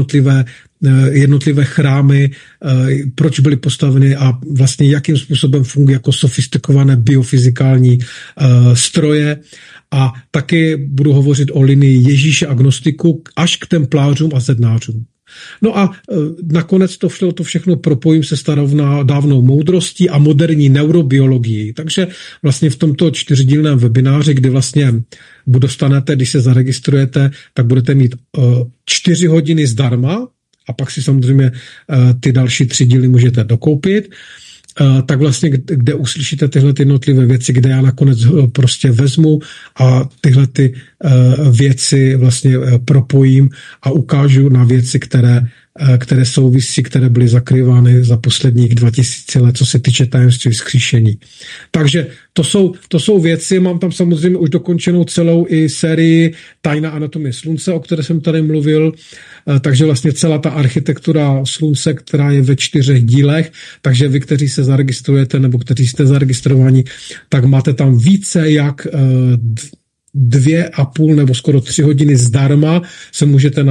jednotlivé chrámy, proč byly postaveny a vlastně jakým způsobem fungují jako sofistikované biofyzikální stroje. A taky budu hovořit o linii Ježíše agnostiku až k templářům a zednářům. No a nakonec to všechno propojím se dávnou moudrostí a moderní neurobiologií. Takže vlastně v tomto 4dílném webináři, kdy vlastně dostanete, když se zaregistrujete, tak budete mít 4 hodiny zdarma a pak si samozřejmě ty další 3 díly můžete dokoupit. Tak vlastně, kde uslyšíte tyhle jednotlivé věci, kde já nakonec prostě vezmu a tyhle ty věci vlastně propojím a ukážu na věci, které souvisí, které byly zakrývány za posledních 2000 let, co se týče tajemství vzkříšení. Takže to jsou věci, mám tam samozřejmě už dokončenou celou i sérii Tajná anatomie slunce, o které jsem tady mluvil, takže vlastně celá ta architektura slunce, která je ve 4 dílech, takže vy, kteří se zaregistrujete nebo kteří jste zaregistrovaní, tak máte tam více jak 2,5 nebo skoro 3 hodiny zdarma se můžete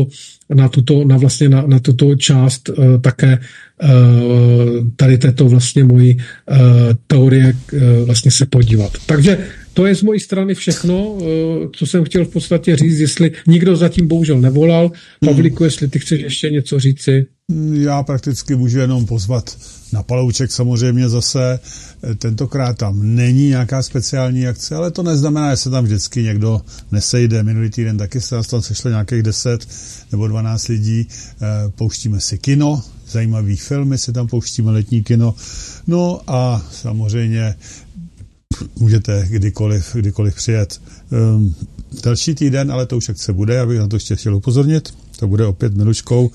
na tuto část také tady této vlastně mojí teorie vlastně se podívat. Takže to je z mojí strany všechno, co jsem chtěl v podstatě říct, jestli nikdo zatím bohužel nevolal. Pavlíku, jestli ty chceš ještě něco říci? Já prakticky můžu jenom pozvat na palouček samozřejmě zase. Tentokrát tam není nějaká speciální akce, ale to neznamená, že se tam vždycky někdo nesejde. Minulý týden taky se tam sešlo nějakých 10 nebo 12 lidí. Pouštíme si kino, zajímavý filmy si tam pouštíme, letní kino. No a samozřejmě můžete kdykoliv přijet. Další týden, ale to už akce bude, já bych na to ještě chtěl upozornit. To bude opět Miluškou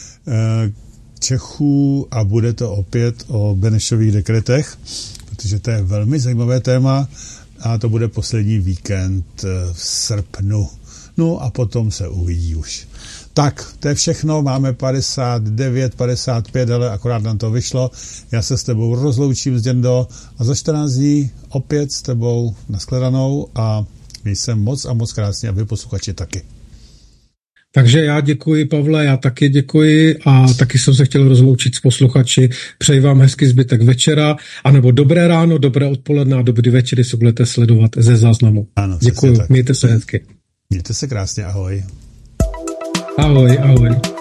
Čechů a bude to opět o Benešových dekretech, protože to je velmi zajímavé téma a to bude poslední víkend v srpnu. No a potom se uvidí už. Tak, to je všechno, máme 59, 55, ale akorát nám to vyšlo. Já se s tebou rozloučím, Zděndo, a za 14 dní opět s tebou nashledanou a měj se moc a moc krásně a vy posluchači taky. Takže já děkuji, Pavle, já taky děkuji a taky jsem se chtěl rozloučit s posluchači. Přeji vám hezký zbytek večera, anebo dobré ráno, dobré odpoledne a dobrý večer, jestli budete sledovat ze záznamu. Ano, děkuji, mějte se hezky. Mějte se krásně, ahoj. Ahoj, ahoj.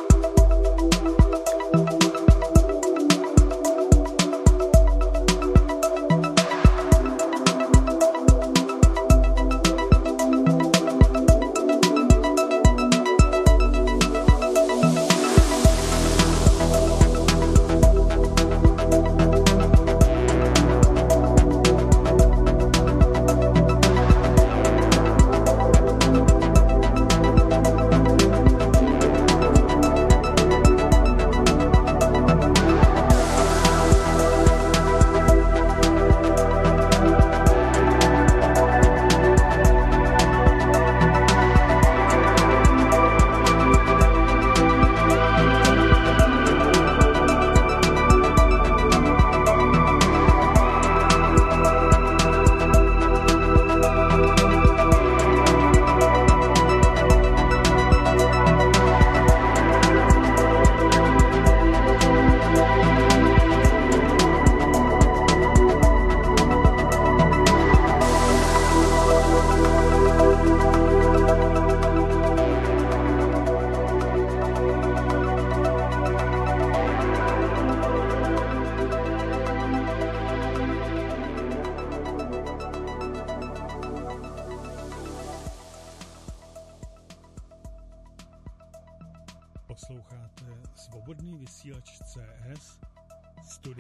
Posloucháte Svobodný vysílač CS, studio